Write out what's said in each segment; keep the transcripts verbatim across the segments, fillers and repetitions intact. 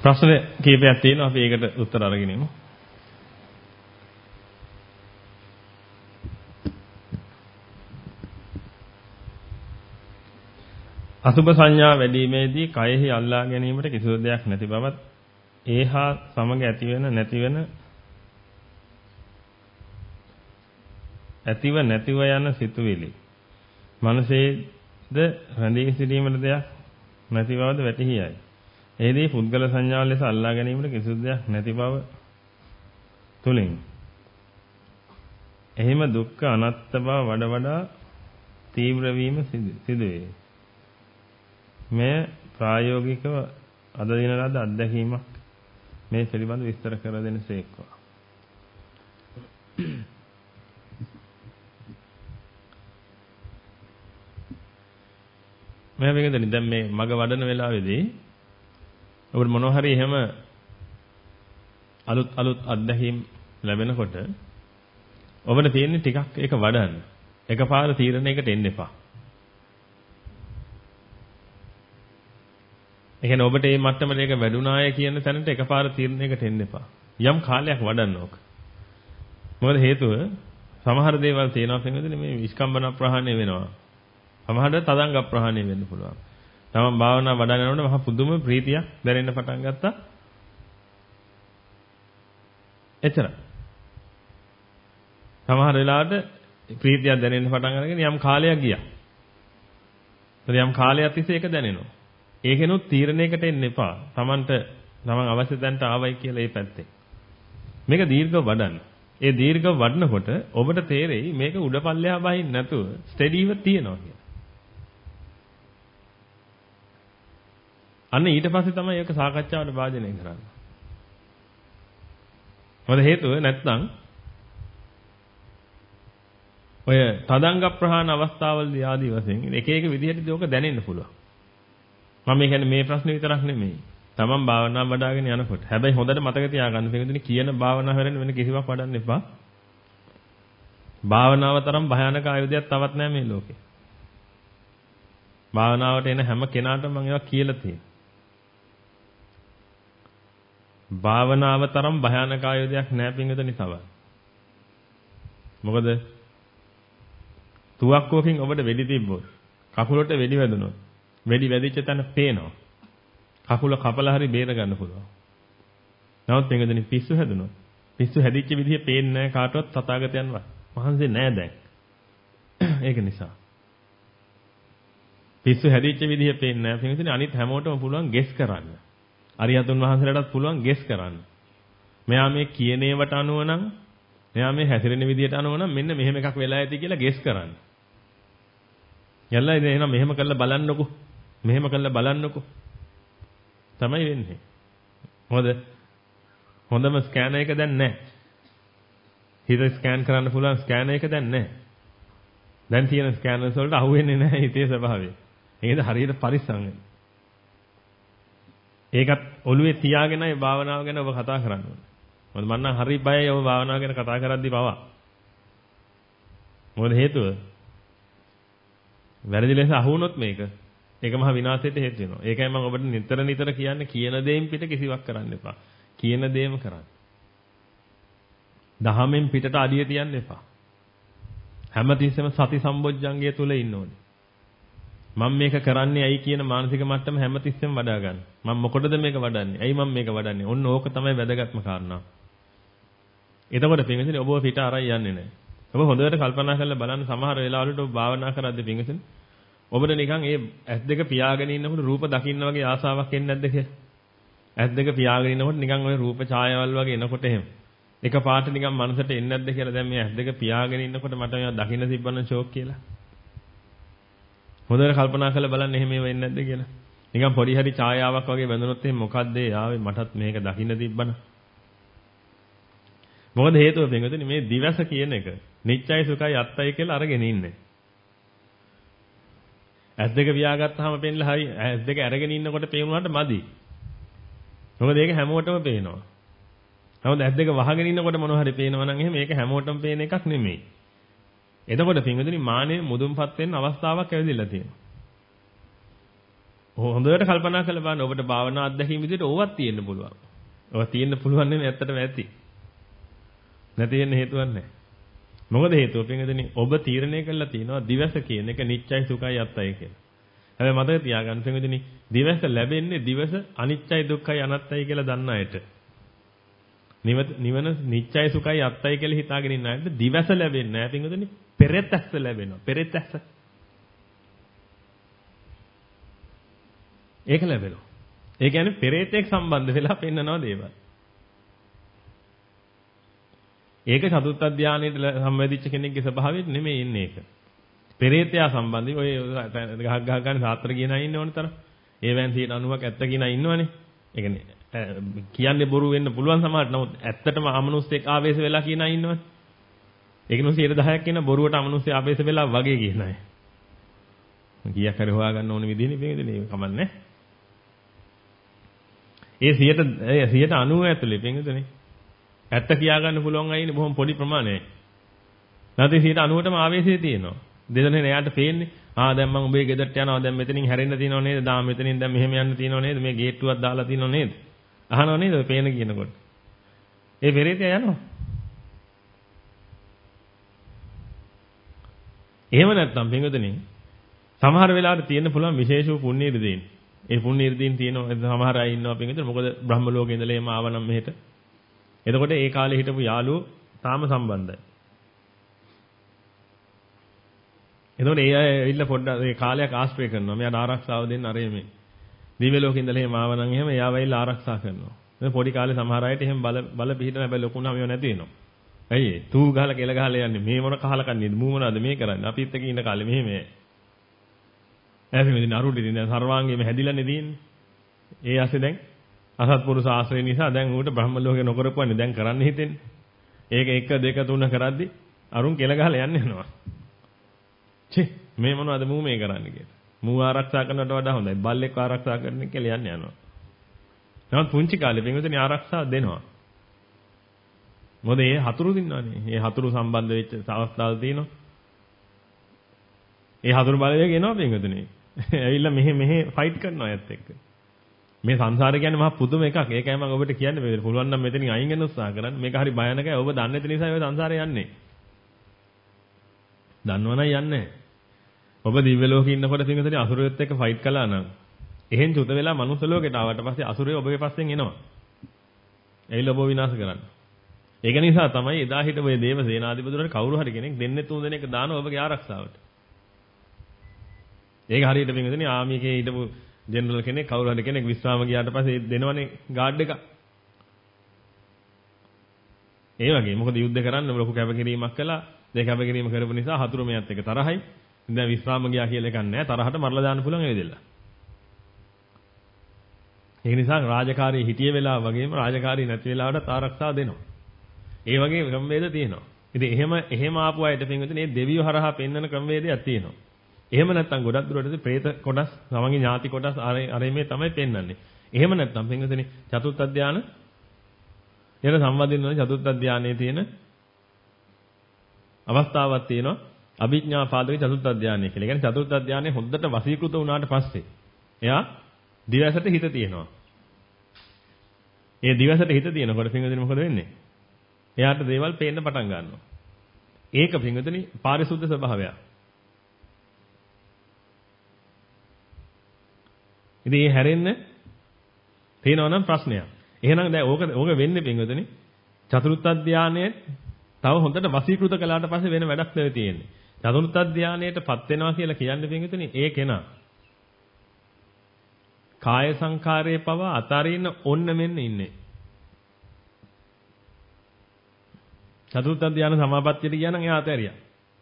ප්‍රශ්න කීපයක් තියෙනවා අපි ඒකට උත්තර අරගෙන ඉමු. අසුභ සංඥා වැඩිීමේදී කයෙහි අල්ලා ගැනීමට කිසිදු දෙයක් නැති බවත් ඒහා සමග ඇතිවෙන නැතිවෙන ඇතිව නැතිව යන සිතුවිලි මනසේද රැඳී සිටීමට දෙයක් නැති බවද වැටහියයි. එෙහිදී පුද්ගල සංඥාව ලෙස අල්ලා ගැනීමට කිසිදු දෙයක් නැති බව තුලින් එහිම දුක්ඛ අනාත්ම බව වඩ වඩා තීව්‍ර වීම සිදුවේ. මේ ප්‍රායෝගිකව අද දින ලද අත්දැකීමක් මේ පිළිබඳව විස්තර කර දෙන්න සේක්වා. මම මේකදනි දැන් මේ මග වඩන වෙලාවේදී ඔබට මොනවා හරි එහෙම අලුත් අලුත් අත්දැකීම් ලැබෙනකොට ඔබට තියෙන්නේ ටිකක් ඒක වඩන්න. එකපාර තීරණයකට එන්න එපා. ඒ කියන්නේ ඔබට මේ මට්ටමට ඒක වැඩුණාය කියන තැනට එකපාර තීරණයකට එන්න එපා. යම් කාලයක් වඩන්න ඕක. මොකද හේතුව සමහර දේවල් තියෙනවා පින්වදින මේ විස්කම්බන ප්‍රහාණය වෙනවා. සමහරට තදංග ප්‍රහාණය වෙන්න පුළුවන්. තමන් භාවනා වඩන යනකොට මහා පුදුම ප්‍රීතියක් දැනෙන්න පටන් ගත්තා. එතන. සමහර වෙලාවට ප්‍රීතියක් දැනෙන්න පටන් අරගෙන යම් කාලයක් ගියා. ඒත් යම් කාලයක් තිස්සේ ඒක දැනෙනවා. ඒකෙනුත් තීරණයකට එන්න එපා. තමන්ට තමන් අවශ්‍ය තැනට ආවයි කියලා ඒ පැත්තේ. මේක දීර්ඝව වඩන්න. ඒ දීර්ඝව වඩනකොට ඔබට තේරෙයි මේක උඩපල්ලෙහා බහින් නැතුව ස්ටඩීව තියෙනවා කියලා. අන්න ඊට පස්සේ තමයි ඒක සාකච්ඡාවට භාජනය කරන්නේ. මොකද හේතුව නැත්නම් ඔය තදංග ප්‍රහාණ අවස්ථාවලදී ආදී වශයෙන් එක එක විදිහට ඒක දැනෙන්න පුළුවන්. මම කියන්නේ මේ ප්‍රශ්නේ විතරක් නෙමෙයි. තමන් භාවනා වඩ아가ගෙන යනකොට. හැබැයි හොඳට මතක තියාගන්න පිටුදින කියන භාවනාව හැරෙන්න වෙන කිසිවක් වඩන්න එපා. භාවනාව තරම් භයානක ආයුධයක් තවත් නැහැ මේ ලෝකේ. භාවනාවට එන හැම කෙනාටම මම ඒවා කියලා තියෙනවා. භාවනාව තරම් භයානක ආයුධයක් නැහැ පිටුදින තව. මොකද තුවක්කුවකින් ඔබට වෙඩි තිබ්බොත් කකුලට වෙඩි වැදුනොත් වෙඩි වැදිච්ච තැන පේනවා. කකුල කපලා හරි බේර ගන්න පුළුවන්. නමුත් මේකෙන් පිස්සු හැදුනොත් පිස්සු හැදිච්ච විදිහ පේන්නේ නැහැ කාටවත් තථාගතයන්වත්. මහන්සි නැහැ දැන්. ඒක නිසා. පිස්සු හැදිච්ච විදිහ පේන්නේ නැහැ. මේකෙන් අනිත් හැමෝටම පුළුවන් ගෙස් කරන්න. අරියතුන් වහන්සේලාටත් පුළුවන් ගෙස් කරන්න. මෙයා මේ කියන ඒවට අනුව නම් මෙයා මේ හැසිරෙන විදිහට අනුව නම් මෙන්න මෙහෙම එකක් වෙලා ඇති කියලා ගෙස් කරන්න. යල්ලා ඉතින් එහෙනම් මෙහෙම කරලා බලන්නකෝ. මෙහෙම කරලා බලන්නකෝ. තමයි වෙන්නේ. මොකද හොඳම ස්කෑනර් එක දැන් නැහැ. හිත ස්කෑන් කරන්න පුළුවන් ස්කෑනර් එක දැන් නැහැ. දැන් තියෙන ස්කෑනර්ස් වලට අහුවෙන්නේ නැහැ හිතේ ස්වභාවය. ඒකද හරියට පරිස්සම් වෙන්න. ඒකත් ඔළුවේ තියාගෙනයි භාවනාව ගැන ඔබ කතා කරන්න ඕනේ. මොකද මම නම් හරි බයයි ඔබ භාවනාව ගැන කතා කරද්දී පවා. මොකද හේතුව? වැරදි ලෙස අහුනොත් මේක ඒක මහ විනාශයට හේතු වෙනවා. ඒකයි මම ඔබට නිතර නිතර කියන්නේ කියන දේෙන් පිට කිසිවක් කරන්න එපා. කියන දේම කරන්න. දහමෙන් පිටට අඩිය තියන්න එපා. හැමතිස්සෙම සති සම්බොජ්ජංගය තුල ඉන්න ඕනේ. මම මේක කරන්නේ ඇයි කියන මානසික මට්ටම හැමතිස්සෙම වඩා ගන්න. මම මොකටද මේක වඩන්නේ? ඇයි මම මේක වඩන්නේ? ඔන්න ඕක තමයි වැදගත්ම කාරණා. එතකොට පින්විතනේ ඔබව පිට අරයි යන්නේ නැහැ. ඔබ හොඳට කල්පනා කරලා බලන්න සමහර වෙලාවලට ඔබ භාවනා කරද්දී පින්විතනේ ඔබට නිකන් ඒ ඇස් දෙක පියාගෙන ඉන්නකොට රූප දකින්න වගේ ආසාවක් එන්නේ නැද්ද කියලා? ඇස් දෙක පියාගෙන ඉන්නකොට නිකන් ওই රූප ඡායාවල් වගේ එනකොට එහෙම. එක පාට නිකන් මනසට එන්නේ නැද්ද කියලා දැන් මේ ඇස් දෙක පියාගෙන ඉන්නකොට මට මේවා දකින්න තිබ්බනම් ෂෝක් කියලා. හොඳට කල්පනා කරලා බලන්න එහෙම වෙන්නේ නැද්ද කියලා. නිකන් පොඩි හරි ඡායාවක් වගේ වැඳුනොත් එහෙනම් මොකද්ද ඒ ආවේ මටත් මේක දකින්න තිබ්බනම්. මොකද හේතුව පින්වතුනි මේ දිවස කියන එක නිච්චයි සුඛයි අත්තයි කියලා අරගෙන ඉන්නේ. ඇස් දෙක පියාගත්තාම පෙන්ලා හරි ඇස් දෙක අරගෙන ඉන්නකොට පේනුනට මදි. මොකද ඒක හැමෝටම පේනවා. නමුත් ඇස් දෙක වහගෙන ඉන්නකොට මොනවා හරි පේනවා නම් එහෙම ඒක හැමෝටම පේන එකක් නෙමෙයි. එතකොට පින්වතුනි මානෙ මුදුන්පත් වෙන්න අවස්ථාවක් ඇවිදලා තියෙනවා. හොඳට කල්පනා කරලා බලන්න ඔබට භාවනා අත්දැකීම් විදිහට ඕවත් තියෙන්න පුළුවන්. ඕවා තියෙන්න පුළුවන් නෙමෙයි ඇත්තටම ඇති. නැති වෙන්න හේතුවක් නැහැ. මොකද හේතුව පින්වතුනි ඔබ තීරණය කළා තියෙනවා දිවස කියන එක නිච්චයි සුඛයි අත්තයි කියලා. හැබැයි මතක තියාගන්න පින්වතුනි දිවස ලැබෙන්නේ දිවස අනිච්චයි දුක්ඛයි අනත්තයි කියලා දන්න අයට. නිවන නිච්චයි සුඛයි අත්තයි කියලා හිතාගෙන ඉන්න අයට දිවස ලැබෙන්නේ නැහැ පින්වතුනි පෙරෙතැස්ස ලැබෙනවා. පෙරෙතැස්ස. ඒක ලැබෙනවා. ඒ කියන්නේ පෙරේතෙක් සම්බන්ධ වෙලා පෙන්නනවා දේවල්. ඒක චතුත්ථ ධානයට සම්බන්ධිච්ච කෙනෙක්ගේ ස්වභාවය නෙමෙයි ඉන්නේ ඒක. පෙරේතයා සම්බන්ධයි ඔය ගහක් ගහ ගන්න සාත්‍ර කියන අය ඉන්න ඕන තරම්. ඒවෙන් ninety-nine ඇත්ත කියන අය ඉන්නවනේ. ඒ කියන්නේ කියන්නේ බොරු වෙන්න පුළුවන් සමහරට. නමුත් ඇත්තටම අමනුස්සෙක් ආවේශ වෙලා කියන අය ඉන්නවනේ. ඒක නෝ one hundred ten ක් කියන බොරුවට අමනුස්සය ආවේශ වෙලා වගේ කියන අය. කීයක් හරි හොයාගන්න ඕන විදිහනේ මේකද නේ කමන්නේ. ඒ one hundred ඇතුලේ පින්විතනේ. ඇත්ත කියාගන්න පුළුවන් අය ඉන්නේ බොහොම පොඩි ප්‍රමාණයයි. නැත්නම් one hundred ninety ටම ආවේශය තියෙනවා. දෙදෙනේ එයාට පේන්නේ ආ දැන් මම ඔබේ ගෙදරට යනවා දැන් මෙතනින් හැරෙන්න තියෙනව නේද? දා මෙතනින් දැන් මෙහෙම යන්න තියෙනව නේද? මේ ගේට්ටුවක් දාලා තියෙනව නේද? අහනව නේද ඔය පේන කියනකොට. ඒ පෙරේතයා යනවා. එහෙම නැත්නම් පින්විතනේ සමහර වෙලාවට තියෙන්න පුළුවන් විශේෂ වූ පුණ්‍ය ඉර්දීන්. ඒ පුණ්‍ය ඉර්දීන් තියෙනවා සමහර අය ඉන්නවා පින්විතනේ මොකද බ්‍රහ්ම ලෝකේ ඉඳලා එහෙම ආවනම් මෙහෙට. එතකොට ඒ කාලේ හිටපු යාළුවෝ තාම සම්බන්ධයි. එතකොට ඒ අය ඇවිල්ලා පොඩ්ඩක් ඒ කාලයක් ආශ්‍රය කරනවා. මෙයාට ආරක්ෂාව දෙන්න අරේ මේ. දිව්‍ය ලෝකේ ඉඳලා එහෙම ආවනම් එහෙම එයාව ඇවිල්ලා ආරක්ෂා කරනවා. දැන් පොඩි කාලේ සමහර අයට එහෙම බල බල පිහිටන හැබැයි ලොකු වුණාම ඒව නැති වෙනවා. ඇයි ඒ? තූ ගහලා කෙල ගහලා යන්නේ. මේ මොන කහලා කන්නේද? මූ මොනවද මේ කරන්නේ? අපිත් එක්ක ඉන්න කාලේ මෙහෙම ඈ මෙදින අරුඩි දින සර්වාංගෙම හැදිලානේ තියෙන්නේ. ඒ ඇස්සේ දැන් අසත්පුරුෂ ආශ්‍රය නිසා දැන් ඌට බ්‍රහ්ම ලෝකේ නොකරපුවානේ දැන් කරන්න හිතෙන්නේ. ඒක එක දෙක තුන කරද්දි අරුන් කෙල ගහලා යන්න යනවා. ఛේ මේ මොනවද මූ මේ කරන්නේ කියලා. මූ ආරක්ෂා කරනවට වඩා හොඳයි. බල්ලෙක් ආරක්ෂා කරන කියලා යන්න යනවා. නමුත් පුංචි කාලේ පින්විතනේ ආරක්ෂා දෙනවා. මොකද මේ හතුරු දින්නවනේ. මේ හතුරු සම්බන්ධ වෙච්ච අවස්ථාවල් තියෙනවා. ඒ හතුරු බලවේග එනවා පින්විතනේ. ඇවිල්ලා මෙහෙ මෙහෙ ෆයිට් කරනවා ඇත්ත එක්ක. මේ සංසාරය කියන්නේ මහා පුදුම එකක්. ඒකයි මම ඔබට කියන්නේ මේ පුළුවන් නම් මෙතනින් අයින් වෙන්න උත්සාහ කරන්න. මේක හරි භයානකයි. ඔබ දන්නේ නැති නිසා ඔය සංසාරේ යන්නේ. දන්නවනම් යන්නේ. ඔබ දිව්‍ය ලෝකේ ඉන්නකොට පින්විතනේ අසුරයොත් එක්ක ෆයිට් කළා නම් එහෙන් චුත වෙලා මනුස්ස ලෝකයට ආවට පස්සේ අසුරය ඔබගේ පස්සෙන් එනවා. ඇවිල්ලා ඔබ විනාශ කරන්න. ඒක නිසා තමයි එදා හිටපු මේ දේව සේනාධිපතිවරුන්ට කවුරු හරි කෙනෙක් දෙන්නේ තුන් දෙනෙක් දානවා ඔබගේ ආරක්ෂාවට. ඒක හරියට පින්විතනේ ආමි එකේ හිටපු ජෙනරල් කෙනෙක් කවුරු හරි කෙනෙක් විශ්‍රාම ගියාට පස්සේ දෙනවනේ ගාඩ් එක. ඒ වගේ මොකද යුද්ධ කරන්න ලොකු කැපකිරීමක් කළා. ඒ කැපකිරීම කරපු නිසා හතුරු මෙයත් එක තරහයි. දැන් විශ්‍රාම ගියා කියලා එකක් නැහැ. තරහට මරලා දාන්න පුළුවන් ඒ දෙල්ල. ඒ නිසා රාජකාරී හිටිය වෙලාව වගේම රාජකාරී නැති වෙලාවට ආරක්ෂාව දෙනවා. ඒ වගේ ක්‍රමවේද තියෙනවා. ඉතින් එහෙම එහෙම ආපු අයට පින්විතනේ මේ දෙවියෝ හරහා පෙන්වන ක්‍රමවේදයක් තියෙනවා. එහෙම නැත්නම් ගොඩක් දුරට പ്രേත කොටස්, සමගි ඥාති කොටස් අර මේ තමයි පෙන්වන්නේ. එහෙම නැත්නම් පින්විතනේ චතුත්ථ ධානය එන සම්බන්ධින් වන චතුත්ථ ධානයේ තියෙන අවස්ථාවක් තියෙනවා. අභිඥා පාදක චතුත්ථ ධානය කියලා. ඒ කියන්නේ චතුත්ථ ධානය හොද්දට වසීකృత වුණාට පස්සේ එයා දිවසට හිත තියෙනවා. ඒ දිවසට හිත තියෙනකොට පින්විතනේ මොකද වෙන්නේ? එයාට දේවල් පේන්න පටන් ගන්නවා. ඒක පින්විතනේ පාරිශුද්ධ ස්වභාවයක්. ඉතින් මේ හැරෙන්න තේනවා නම් ප්‍රශ්නයක්. එහෙනම් දැන් ඕක ඕක වෙන්නේ පින්වතුනි චතුර්ථ ධානයේ තව හොඳට වසීකృత කළාට පස්සේ වෙන වැඩක් නෙවෙයි තියෙන්නේ. චතුර්ථ ධානයේටපත් වෙනවා කියලා කියන්නේ පින්වතුනි ඒ කෙනා කාය සංඛාරයේ පවා අතරින්න ඔන්න මෙන්න ඉන්නේ. චතුර්ථ ධානය සමාපත්තියට ගියා නම් එයා අතහැරියා.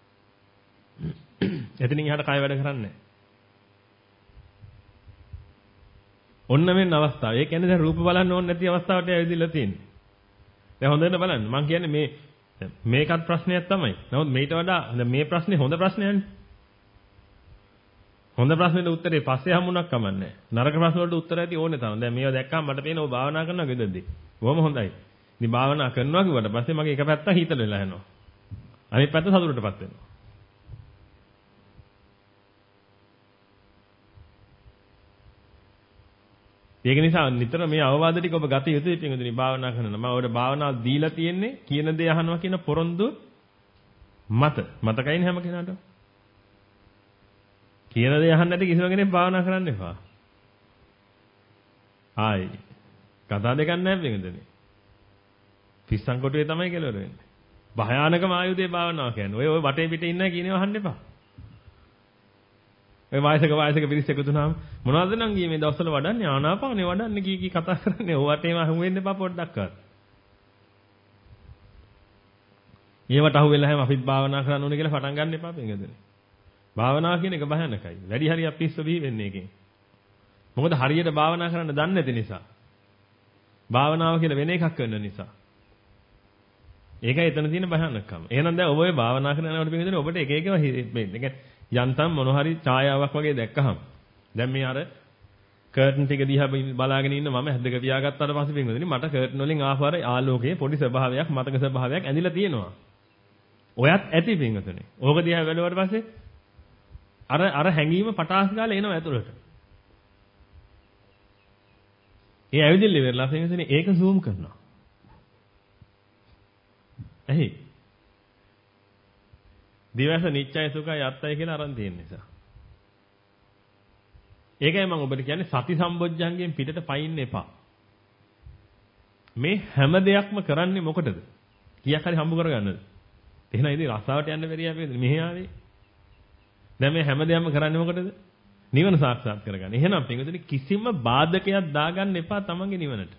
එතනින් එහාට කාය වැඩ කරන්නේ නැහැ. ඔන්න මෙන්න අවස්ථාව. ඒ කියන්නේ දැන් රූප බලන්න ඕනේ නැති අවස්ථාවට ඇවිදලා තියෙන්නේ. දැන් හොඳට බලන්න. මම කියන්නේ මේ මේකත් ප්‍රශ්නයක් තමයි. නමුත් මේට වඩා මේ ප්‍රශ්නේ හොඳ ප්‍රශ්නයක්නේ. හොඳ ප්‍රශ්නෙට උත්තරේ පස්සේ හම්බුණක් කමන්නේ. නරක ප්‍රශ්න වලට උත්තර ඇති ඕනේ තමයි. දැන් මේවා දැක්කම මට පේනවා ඔය භාවනා කරනවා ගෙදරදී. බොහොම හොඳයි. ඉතින් භාවනා කරනවා කිව්වට පස්සේ මගේ එක පැත්තක් හිතල වෙලා යනවා. අනිත් පැත්ත සතුටටපත් වෙනවා. ඒක නිසා නිතර මේ අවවාද ටික ඔබ ගත යුතුයි පින්වතුනි භාවනා කරනවා. මම ඔබට භාවනාව දීලා තියෙන්නේ කියන දේ අහනවා කියන පොරොන්දු මත. මතකයිනේ හැම කෙනාටම. කියන දේ අහන්න නැති කිසිම කෙනෙක් භාවනා කරන්න එපා. ආයි කතා දෙකක් නැහැ පින්වතුනි. පිස්සන් කොටුවේ තමයි කෙලවර වෙන්නේ. භයානකම ආයුධේ භාවනාව කියන්නේ. ඔය ඔය වටේ පිටේ ඉන්න කියනවා අහන්න එපා. ඔය වායසක වායසක පිරිස එකතු වුණාම මොනවද නම් ගියේ මේ දවස්වල වඩන්නේ ආනාපානේ වඩන්නේ කී කී කතා කරන්නේ. ඔය වටේම අහු වෙන්න එපා පොඩ්ඩක්වත්. ඒවට අහු වෙලා හැම අපිත් භාවනා කරන්න ඕනේ කියලා පටන් ගන්න එපා පින්වතුනි. භාවනාව කියන එක භයානකයි. වැඩි හරියක් පිස්සු බිහි වෙන්නේ එකෙන්. මොකද හරියට භාවනා කරන්න දන්නේ නැති නිසා. භාවනාව කියලා වෙන එකක් කරන නිසා. ඒකයි එතන තියෙන භයානකම. එහෙනම් දැන් ඔබ ඔය භාවනා කරනකොට පින්වතුනි ඔබට එක එකව මේ යන්තම් මොන හරි ඡායාවක් වගේ දැක්කහම දැන් මේ අර කර්ටන් ටික දිහා බලාගෙන ඉන්න මම හැදක පියාගත්තාට පස්සේ පින්වතුනි මට කර්ටන් වලින් ආපු අර ආලෝකයේ පොඩි ස්වභාවයක් මතක ස්වභාවයක් ඇඳිලා තියෙනවා. ඔයත් ඇති පින්වතුනි. ඕක දිහා බැලුවට පස්සේ අර අර හැංගීම පටාස් ගාලා එනවා ඇතුළට. ඒ ඇවිදින්න ඉවරලා පින්වතුනි ඒක zoom කරනවා. ඇහි දිවස නිච්චය සුඛයි අත්තයි කියලා අරන් තියෙන නිසා. ඒකයි මම ඔබට කියන්නේ සති සම්බොජ්ජංගයෙන් පිටට පයින්න එපා. මේ හැම දෙයක්ම කරන්නේ මොකටද? කීයක් හරි හම්බ කරගන්නද? එහෙනම් ඉතින් රස්සාවට යන්න බැරිය අපි මෙහෙ ආවේ. දැන් මේ හැම දෙයක්ම කරන්නේ මොකටද? නිවන සාක්ෂාත් කරගන්න. එහෙනම් පින්වතුනි කිසිම බාධකයක් දාගන්න එපා තමන්ගේ නිවනට.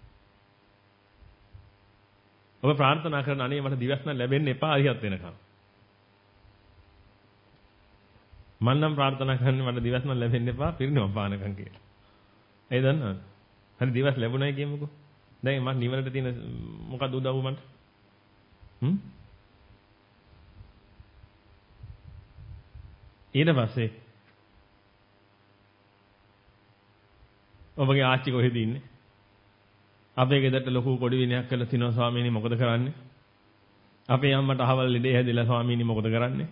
ඔබ ප්‍රාර්ථනා කරන අනේ මට දිවස්න ලැබෙන්න එපා අරියත් වෙනකම්. මම නම් ප්‍රාර්ථනා කරන්නේ මට දිවස්න ලැබෙන්න එපා පිරිනවම් පානකම් කියලා. ඒ දන්නවද? හරි දිවස් ලැබුණයි කියමුකෝ. දැන් මම නිවනට තියෙන මොකද උදව් මන්ට? හ්ම්? ඊට පස්සේ ඔබගේ ආච්චි කොහෙද ඉන්නේ? අපේ ගෙදරට ලොකු කොඩි විනයක් කළා තිනවා ස්වාමීනි මොකද කරන්නේ? අපේ අම්මට අහවල් ලෙඩේ හැදිලා ස්වාමීනි මොකද කරන්නේ?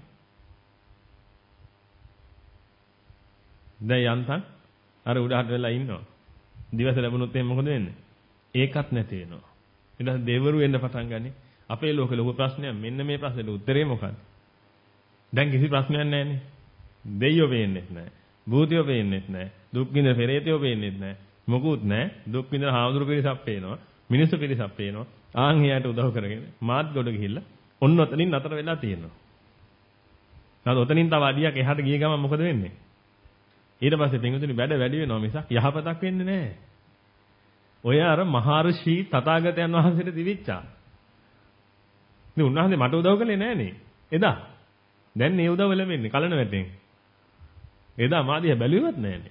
දැන් යන්තම් අර උඩහට වෙලා ඉන්නවා. දිවස ලැබුණොත් එහෙනම් මොකද වෙන්නේ? ඒකත් නැති වෙනවා. ඊට පස්සේ දෙවරු වෙන්න පටන් ගන්නේ. අපේ ලෝකේ ලොකු ප්‍රශ්නයක් මෙන්න මේ ප්‍රශ්නෙට උත්තරේ මොකක්ද? දැන් කිසි ප්‍රශ්නයක් නැහැනේ. දෙයියෝ වෙන්නේ නැහැ. භූතයෝ වෙන්නේ නැහැ. දුක් විඳ පෙරේතයෝ වෙන්නේ නැහැ. මොකුත් නැහැ. දුක් විඳ හාමුදුරු පිරිසක් පේනවා. මිනිස්සු පිරිසක් පේනවා. ආන් එයාට උදව් කරගෙන මාත් ගොඩ ගිහිල්ලා ඔන්න ඔතනින් නතර වෙලා තියෙනවා. නැත්නම් ඔතනින් තව අඩියක් එහාට ගිය ගමන් මොකද වෙන්නේ? ඊට පස්සේ පින්විතුනි වැඩ වැඩි වෙනවා මිසක් යහපතක් වෙන්නේ නැහැ. ඔය අර මහර්ෂි තථාගතයන් වහන්සේට දිවිච්චා. ඉතින් උන්වහන්සේ මට උදව් කළේ නෑනේ. එදා. දැන් මේ උදව් ලැබෙන්නේ කලන වැටෙන්. එදා මාදියා බැලුවෙවත් නෑනේ.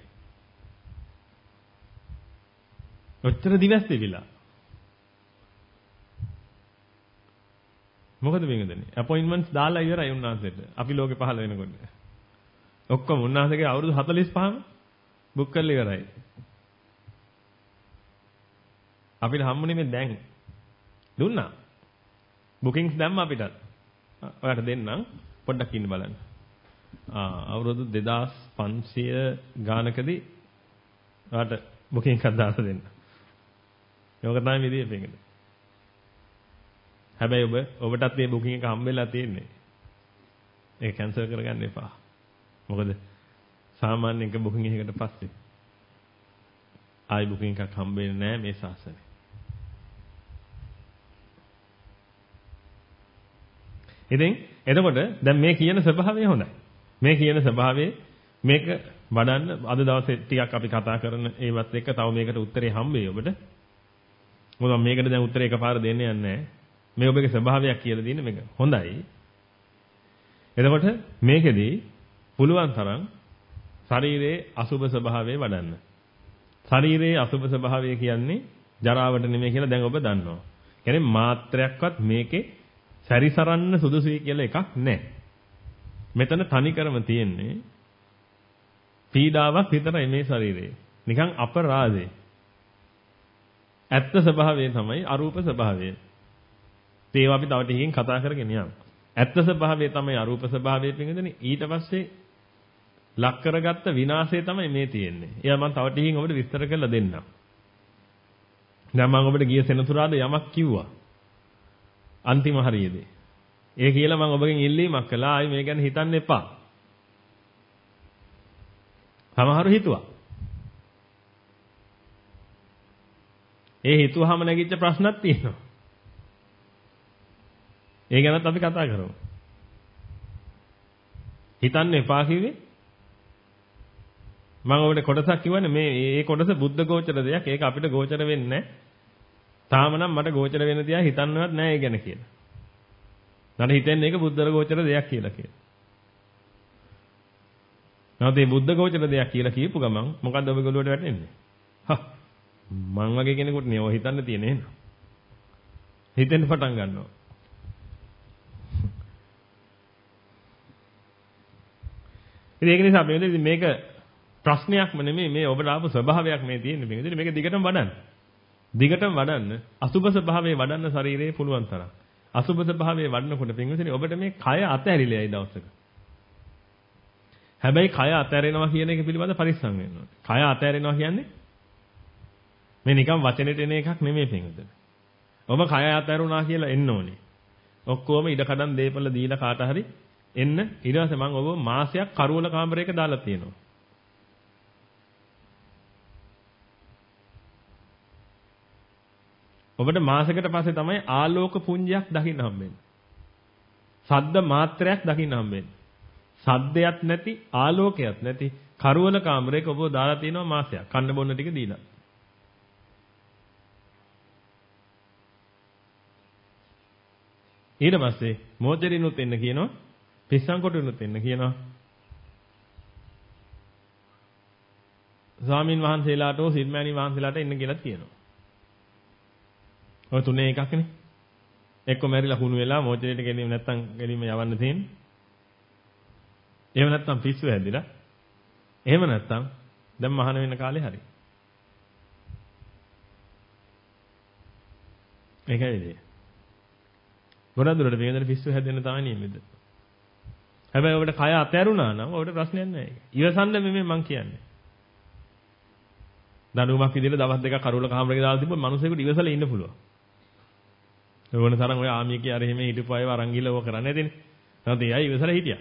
ඔච්චර දිවස් තිබිලා. මොකද වෙන්නේ? අපොයින්ට්මන්ට්ස් දාලා ඉවරයි උන්වහන්සේට. අපි ලෝකේ පහළ වෙනකොට. ඔක්කොම උන්වහන්සේගේ අවුරුදු හතළිස් පහම බුක් කරලා ඉවරයි. අපිට හම්බුනේ මේ දැන් දුන්නා. බුකින්ග්ස් දැම්ම අපිට. ඔයාලට දෙන්නම් පොඩ්ඩක් ඉන්න බලන්න. ආ අවුරුදු දෙදාස් පන්සිය ගානකදී ඔයාලට බුකින් එකක් දාලා දෙන්න. ඒක තමයි විදිය පෙඟද. හැබැයි ඔබ ඔබටත් මේ බුකින් එක හම්බෙලා තියෙන්නේ. ඒක කැන්සල් කරගන්න එපා. මොකද සාමාන්‍ය එක බුකින් එකකට පස්සේ ආයි බුකින් එකක් හම්බෙන්නේ නැහැ මේ සාසනේ. ඉතින් එතකොට දැන් මේ කියන ස්වභාවය හොඳයි. මේ කියන ස්වභාවයේ මේක වඩන්න අද දවසේ ටිකක් අපි කතා කරන ඒවත් එක්ක තව මේකට උත්තරේ හම්බෙයි ඔබට. මොකද මේකට දැන් උත්තරේ එකපාර දෙන්න යන්නේ නැහැ. මේ ඔබගේ ස්වභාවයක් කියලා දෙන්නේ මේක. හොඳයි. එතකොට මේකෙදී පුළුවන් තරම් ශරීරයේ අසුභ ස්වභාවය වඩන්න. ශරීරයේ අසුභ ස්වභාවය කියන්නේ ජරාවට නෙමෙයි කියලා දැන් ඔබ දන්නවා. කියන්නේ මාත්‍රයක්වත් මේකේ සැරිසරන්න සුදුසුයි කියලා එකක් නැහැ. මෙතන තනිකරම තියෙන්නේ පීඩාවක් විතරයි මේ ශරීරයේ. නිකන් අපරාධේ. ඇත්ත ස්වභාවය තමයි අරූප ස්වභාවය. ඒවා අපි තව ටිකකින් කතා කරගෙන යමු. ඇත්ත ස්වභාවය තමයි අරූප ස්වභාවය පිළිගන්නේ. ඊට පස්සේ ලක් කරගත්ත විනාශය තමයි මේ තියෙන්නේ. එයා මම තව ටිකකින් ඔබට විස්තර කරලා දෙන්නම්. දැන් මම ඔබට ගිය සෙනසුරාදා යමක් කිව්වා. අන්තිම හරියේදී. ඒ කියලා මම ඔබගෙන් ඉල්ලීමක් කළා. ආයි මේ ගැන හිතන්න එපා. සමහරු හිතුවා. ඒ හිතුවාම නැගිච්ච ප්‍රශ්නක් තියෙනවා. ඒ ගැනත් අපි කතා කරමු. හිතන්න එපා කිව්වේ මම ඔබට කොටසක් කිව්වනේ මේ මේ කොටස බුද්ධ ගෝචර දෙයක්. ඒක අපිට ගෝචර වෙන්නේ නැහැ. තාම නම් මට ගෝචර වෙන තියා හිතන්නවත් නැහැ ඒ ගැන කියලා. මට හිතෙන්නේ ඒක බුද්ධ ගෝචර දෙයක් කියලා කියලා. නැවත මේ බුද්ධ ගෝචර දෙයක් කියලා කියපු ගමන් මොකද්ද ඔබ ගොළුවට වැටෙන්නේ? හා මං වගේ කෙනෙකුට නේ ඔය හිතන්න තියෙන්නේ නේද? හිතෙන්න පටන් ගන්නවා. ඒක නිසා මේ මේක ප්‍රශ්නයක්ම නෙමෙයි මේ ඔබට ආපු ස්වභාවයක් මේ තියෙන්නේ මේක. ඉතින් මේක දිගටම වඩන්න. දිගටම වඩන්න අසුබ ස්වභාවයේ වඩන්න ශරීරයේ පුළුවන් තරම්. අසුබ ස්වභාවයේ වඩනකොට පින්විතනේ ඔබට මේ කය අතහැරිලායි දවසක. හැබැයි කය අතහැරෙනවා කියන එක පිළිබඳ පරිස්සම් වෙන්න ඕනේ. කය අතහැරෙනවා කියන්නේ මේ නිකන් වචනෙට එන එකක් නෙමෙයි පින්විතනේ. ඔබ කය අතහැරුණා කියලා එන්න ඕනේ. ඔක්කොම ඉඩකඩම් දීපල දීලා කාට හරි එන්න ඊට පස්සේ මම ඔබ මාසයක් කරවල කාමරයක දාලා තියෙනවා. ඔබට මාසයකට පස්සේ තමයි ආලෝක පුඤ්ජයක් දකින්න හම්බෙන්නේ. සද්ද මාත්‍රයක් දකින්න හම්බෙන්නේ. සද්දයක් නැති ආලෝකයක් නැති කරවල කාමරයක ඔබ දාලා තියෙනවා මාසයක්. කන්න බොන්න ටික දීලා. ඊට පස්සේ මොචරිනුත් එන්න කියනවා. පිස්සන් කොටුනුත් එන්න කියනවා. ස්වාමින් වහන්සේලාට හෝ සිල්මෑණි වහන්සේලාට එන්න කියලා කියනවා. ඔය තුනේ එකක්නේ. එක්ක මැරිලා හුණු වෙලා මොචරේට ගෙනීම නැත්තම් ගෙනීම යවන්න තියෙන්නේ. එහෙම නැත්තම් පිස්සු හැදිලා. එහෙම නැත්තම් දැන් මහාන වෙන කාලේ හරි. ඒකයි ඉතින්. ගොඩක් දුරට වේදන පිස්සු හැදෙන්න තමයි නියමෙද. හැබැයි ඔබට කය අතෑරුණා නම් ඔබට ප්‍රශ්නයක් නැහැ ඒක. ඉවසන්න මෙමෙ මං කියන්නේ. දඬුවමක් විදිහට දවස් දෙකක් කරුවල කාමරේක දාලා තිබ්බොත් මිනිස්සුෙකුට ඉවසලා ඉන්න පුළුවන්. ඒ වුණ තරම් ඔය ආමියකේ අර එහෙම හිටපු අයව අරන් ගිහලා ඕක කරන්නේ නැතිනේ. නැත්නම් ඒ අය ඉවසලා හිටියා.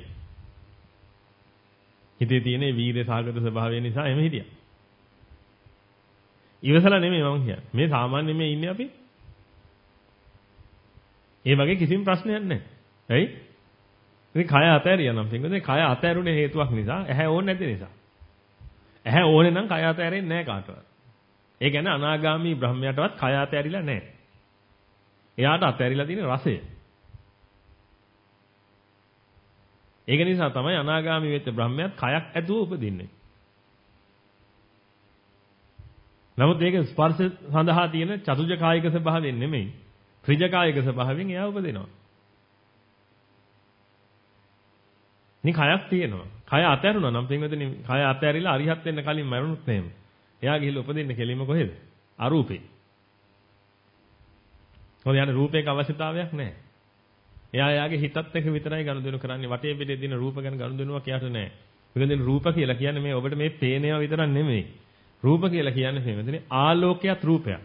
හිතේ තියෙන වීර්ය සාගත ස්වභාවය නිසා එහෙම හිටියා. ඉවසලා නෙමෙයි මම කියන්නේ. මේ සාමාන්‍ය මේ ඉන්නේ අපි. ඒ වගේ කිසිම ප්‍රශ්නයක් නැහැ. ඇයි? ඉතින් කය අතෑරියා නම් පින්වතුනි කය අතෑරුනේ හේතුවක් නිසා, ඇහැ ඕනේ නැති නිසා. ඇහැ ඕනේ නම් කය අතෑරෙන්නේ නැහැ කාටවත්. ඒ කියන්නේ අනාගාමී බ්‍රහ්මයාටවත් කය අතෑරිලා නැහැ. එයාට අතෑරිලා තියෙන රසය. ඒක නිසා තමයි අනාගාමී වෙච්ච බ්‍රහ්මයාත් කයක් ඇතුව උපදින්නේ. නමුත් ඒක ස්පර්ශ සඳහා තියෙන චතුජ කායික ස්වභාවයෙන් නෙමෙයි. ත්‍රිජ කායික ස්වභාවයෙන් එයා උපදිනවා. නික කයක් තියෙනවා. කය අතෑරුණා නම් පින්වතුනි කය අතෑරිලා අරිහත් වෙන්න කලින් මරුණොත් එහෙම. එයා ගිහිල්ලා උපදින්න කෙලින්ම කොහෙද? අරූපේ. මොකද යාට රූපයක අවශ්‍යතාවයක් නැහැ. එයා යාගේ හිතත් එක්ක විතරයි ගනුදෙනු කරන්නේ. වටේ පිටේ දින රූප ගැන ගනුදෙනුවක් යාට නැහැ. මොකද රූප කියලා කියන්නේ මේ ඔබට මේ පේනේවා විතරක් නෙමෙයි. රූප කියලා කියන්නේ පින්වතුනි ආලෝකයක් රූපයක්.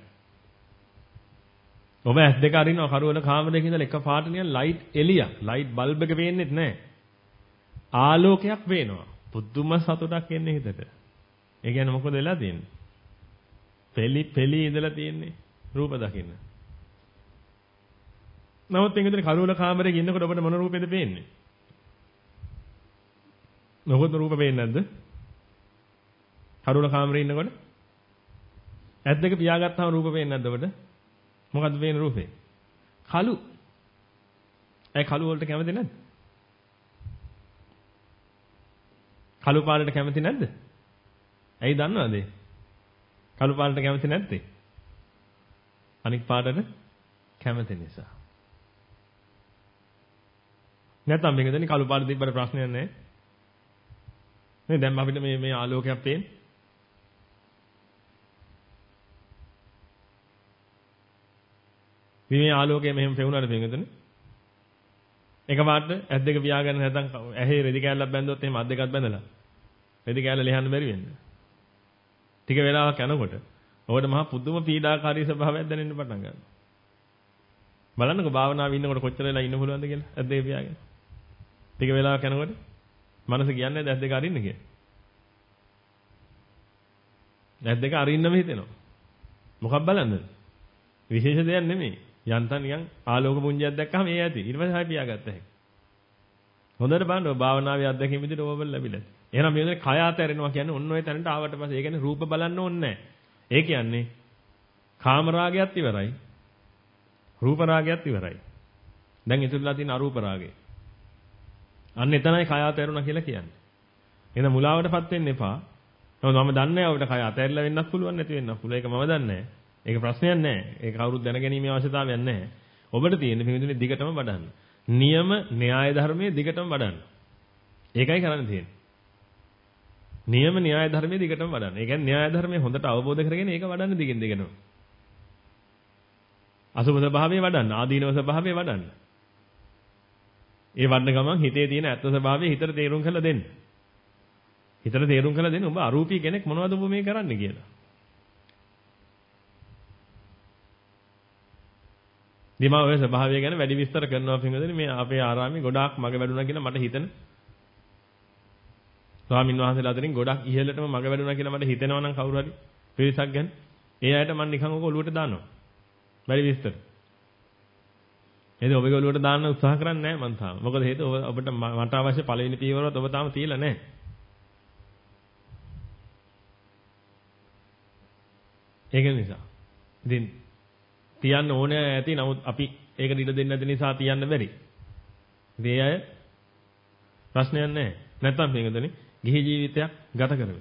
ඔබ ඇස් දෙක අරිනවා කරවල කාමරයක ඉඳලා එක පාට නිකන් ලයිට් එළියක්. ලයිට් බල්බ් එක පේන්නේත් නැහැ. ආලෝකයක් පේනවා. පුදුම සතුටක් එන්නේ හිතට. ඒ කියන්නේ මොකද වෙලා තියෙන්නේ? පෙලි පෙලි ඉඳලා තියෙන්නේ රූප දකින්න. නමුත් එංගදේ කරවල කාමරයක ඉන්නකොට ඔබට මොන රූපෙද පේන්නේ? මොකද රූප පේන්නේ නැද්ද? කරවල කාමරේ ඉන්නකොට ඇස් දෙක පියාගත්තාම රූප පේන්නේ නැද්ද ඔබට? මොකද්ද පේන රූපේ? කළු. ඒ කළු වලට කැමති නැද්ද? කළු පාටට කැමති නැද්ද? ඇයි දන්නවද? කළු පාටට කැමති නැත්තේ? අනික් පාටට කැමති නිසා. නැත්නම් මේක දෙන්නේ කළු පාට තිබ්බට ප්‍රශ්නයක් නැහැ. නේ දැන් අපිට මේ මේ ආලෝකයක් පේන්නේ. මේ ආලෝකය මෙහෙම පෙවුනට පින්ගදනේ. එක පාට ඇස් දෙක පියාගන්න නැත්නම් ඇහි රෙදි කෑල්ලක් බැන්දොත් එහෙම අත් දෙකත් බැඳලා. රෙදි කෑල්ල ලියන්න බැරි වෙන්නේ. ටික වෙලාවක් යනකොට ඔබට මහා පුදුම පීඩාකාරී ස්වභාවයක් දැනෙන්න පටන් ගන්නවා. බලන්නකෝ භාවනාවේ ඉන්නකොට කොච්චර වෙලා ඉන්න පුළුවන්ද කියලා ඇස් දෙක පියාගෙන. ටික වෙලාවක් යනකොට මනස කියන්නේ ඇස් දෙක අරින්න කියලා. ඇස් දෙක අරින්නම හිතෙනවා. මොකක් බලන්නද? විශේෂ දෙයක් නෙමෙයි. යන්තම් නිකන් ආලෝක පුංජයක් දැක්කම ඒ ඇති. ඊට පස්සේ ආයෙ පියාගත්ත හැකි. හොඳට බලන්න ඔය භාවනාවේ අත්දැකීම් විදිහට ඕවල් ලැබිලා. එහෙනම් මේ වෙලාවේ කය අතහැරෙනවා කියන්නේ ඔන්න ඔය තැනට ආවට පස්සේ ඒ කියන්නේ රූප බලන්න ඕනේ නැහැ. ඒ කියන්නේ කාම රාගයත් ඉවරයි. රූප රාගයත් ඉවරයි. දැන් ඉතුරුලා තියෙන අරූප රාගය. අන්න එතනයි කය අතහැරුණා කියලා කියන්නේ. එහෙනම් මුලාවටපත් වෙන්න එපා. නමුත් මම දන්නේ නැහැ ඔබට කය අතහැරලා වෙන්නත් පුළුවන් නැති වෙන්නත් පුළුවන්. ඒක මම දන්නේ නැහැ. ඒක ප්‍රශ්නයක් නැහැ. ඒක කවුරුත් දැනගැනීමේ අවශ්‍යතාවයක් නැහැ. ඔබට තියෙන්නේ පිළිතුරේ දිගටම වඩන්න. නියම න්‍යාය ධර්මයේ දිගටම වඩන්න. ඒකයි කරන්න තියෙන්නේ. නියම න්‍යාය ධර්මයේ දිගටම වඩන්න. ඒ කියන්නේ න්‍යාය ධර්මයේ හොඳට අවබෝධ කරගෙන ඒක වඩන්න දිගින් දිගටම. අසුභ ස්වභාවය වඩන්න, ආදීනව ස්වභාවය වඩන්න. ඒ වඩන ගමන් හිතේ තියෙන ඇත්ත ස්වභාවය හිතට තේරුම් කරලා දෙන්න. හිතට තේරුම් කරලා දෙන්න ඔබ අරූපී කෙනෙක් මොනවද ඔබ මේ කරන්නේ කියලා. දිමා ඔය ස්වභාවය ගැන වැඩි විස්තර කරනවා පින්වදනි මේ අපේ ආරාමේ ගොඩාක් මග වැඩුණා කියලා මට හිතෙන ස්වාමින් වහන්සේලා අතරින් ගොඩක් ඉහළටම මග වැඩුණා කියලා මට හිතෙනවා නම් කවුරු හරි පිරිසක් ගැන ඒ අයට මම නිකන් ඔක ඔලුවට දානවා. වැඩි විස්තර. එහෙනම් ඔබගේ ඔලුවට දාන්න උත්සාහ කරන්නේ නැහැ මං තාම. මොකද හේතුව ඔබට මට අවශ්‍ය පළවෙනි පියවරත් ඔබ තාම තියලා නැහැ. ඒක නිසා. ඉතින් තියන්න ඕනේ ඇති. නමුත් අපි ඒකට ඉඩ දෙන්නේ නැති නිසා තියන්න බැරි. ඉතින් ඒ අය ප්‍රශ්නයක් නැහැ. නැත්තම් මේකදනේ ගිහි ජීවිතයක් ගත කරමු.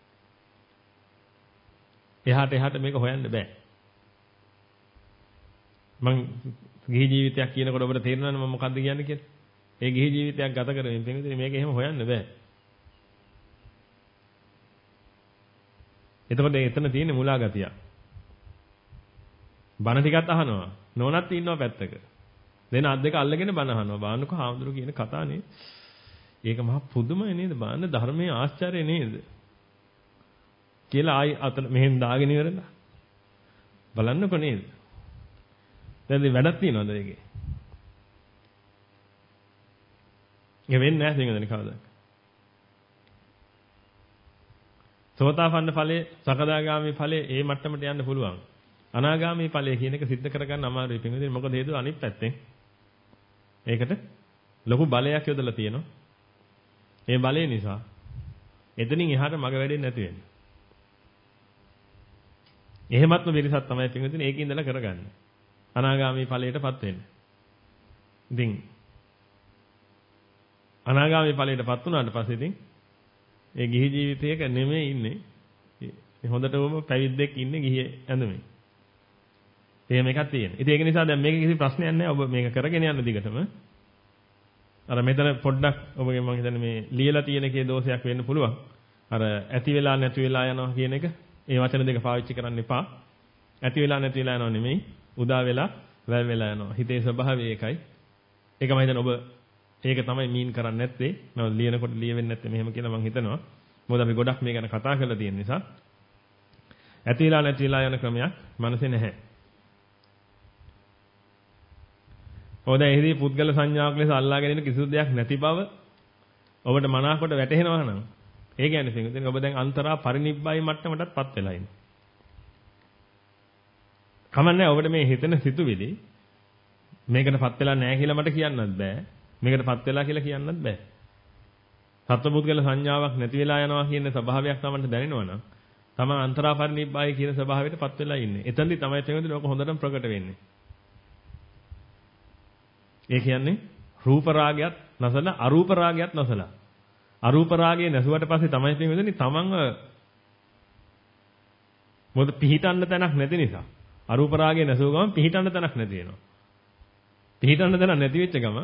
එහාට එහාට මේක හොයන්න බෑ. මං ගිහි ජීවිතයක් කියනකොට ඔබට තේරෙනවද මම මොකද්ද කියන්නේ කියලා? ඒ ගිහි ජීවිතයක් ගත කරමින් පින්විතනේ මේක එහෙම හොයන්න බෑ. එතකොට එතන තියෙන්නේ මුලා ගතිය. බණ ටිකක් අහනවා. නෝනත් ඉන්නවා පැත්තක. දෙන අත් දෙක අල්ලගෙන බණ අහනවා. බාන්නක හාමුදුරු කියන කතානේ. ඒක මහා පුදුමයි නේද? බාන්න ධර්මයේ ආශ්චර්ය නේද? කියලා ආයි අතන මෙහෙන් දාගෙන ඉවරලා. බලන්නකො නේද? දැන් මේ වැඩක් තියනවද ඒකේ? ඒක වෙන්නේ නැහැ සිංහදෙනි කවදාද? සෝතාපන්න ඵලයේ සකදාගාමී ඵලයේ ඒ මට්ටමට යන්න පුළුවන්. අනාගාමී ඵලය කියන එක सिद्ध කරගන්න අමාරුයි පින්වදින. මොකද හේතුව අනිත් පැත්තෙන් ඒකට ලොකු බලයක් යොදලා තියෙනවා. මේ බලය නිසා එතනින් එහාට මග වැඩෙන්නේ නැති වෙන්නේ. එහෙමත්ම පිරිසක් තමයි පින්වදින ඒකේ ඉඳලා කරගන්නේ. අනාගාමී ඵලයටපත් වෙන්න. ඉතින් අනාගාමී ඵලයටපත් වුණාට පස්සේ ඉතින් ඒ ගිහි ජීවිතයක නෙමෙයි ඉන්නේ. හොඳටම පැවිද්දෙක් ඉන්නේ ගිහි ඇඳුමේ. එහෙම එකක් තියෙනවා. ඉතින් ඒක නිසා දැන් මේක කිසි ප්‍රශ්නයක් නැහැ. ඔබ මේක කරගෙන යන්න දිගටම. අර මෙතන පොඩ්ඩක් ඔබගේ මම හිතන්නේ මේ ලියලා තියෙන එකේ දෝෂයක් වෙන්න පුළුවන්. අර ඇති වෙලා නැති වෙලා යනවා කියන එක ඒ වචන දෙක පාවිච්චි කරන්න එපා. ඇති වෙලා නැති වෙලා යනවා නෙමෙයි. උදා වෙලා වැය වෙලා යනවා. හිතේ ස්වභාවය ඒකයි. ඒක මම හිතන්නේ ඔබ ඒක තමයි මීන් කරන්නේ නැත්තේ. මම ලියනකොට ලියෙන්නේ නැත්තේ මෙහෙම කියලා මම හිතනවා. මොකද අපි ගොඩක් මේ ගැන කතා කරලා තියෙන නිසා. ඇති වෙලා නැති වෙලා යන ක්‍රමයක් මනසේ නැහැ. ඔබ දැන් එහිදී පුද්ගල සංඥාවක් ලෙස අල්ලාගෙන ඉන්න කිසිදු දෙයක් නැති බව ඔබට මනාකොට වැටහෙනවා නම් ඒ කියන්නේ සිංහදෙන ඔබ දැන් අන්තරා පරිනිබ්බායි මට්ටමටත්පත් වෙලා ඉන්නේ. කමන්නේ ඔබට මේ හිතෙන සිතුවිලි මේකටපත් වෙලා නැහැ කියලා මට කියන්නත් බෑ. මේකටපත් වෙලා කියලා කියන්නත් බෑ. සත්පුද්ගල සංඥාවක් නැති වෙලා යනවා කියන ස්වභාවයක් තමයි දැනෙනවා නම් තමයි අන්තරා පරිනිබ්බායි කියන ස්වභාවයටපත් වෙලා ඉන්නේ. එතනදී තමයි සිංහදෙන ඔක හොඳටම ප්‍රකට වෙන්නේ. ඒ කියන්නේ රූප රාගයත් නැසලා අරූප රාගයත් නැසලා. අරූප රාගය නැසුවට පස්සේ තමයි පින්වදනි තමන්ව මොකද පිහිටන්න තැනක් නැති නිසා. අරූප රාගය නැසුව ගමන් පිහිටන්න තැනක් නැති වෙනවා. පිහිටන්න තැනක් නැති වෙච්ච ගමන්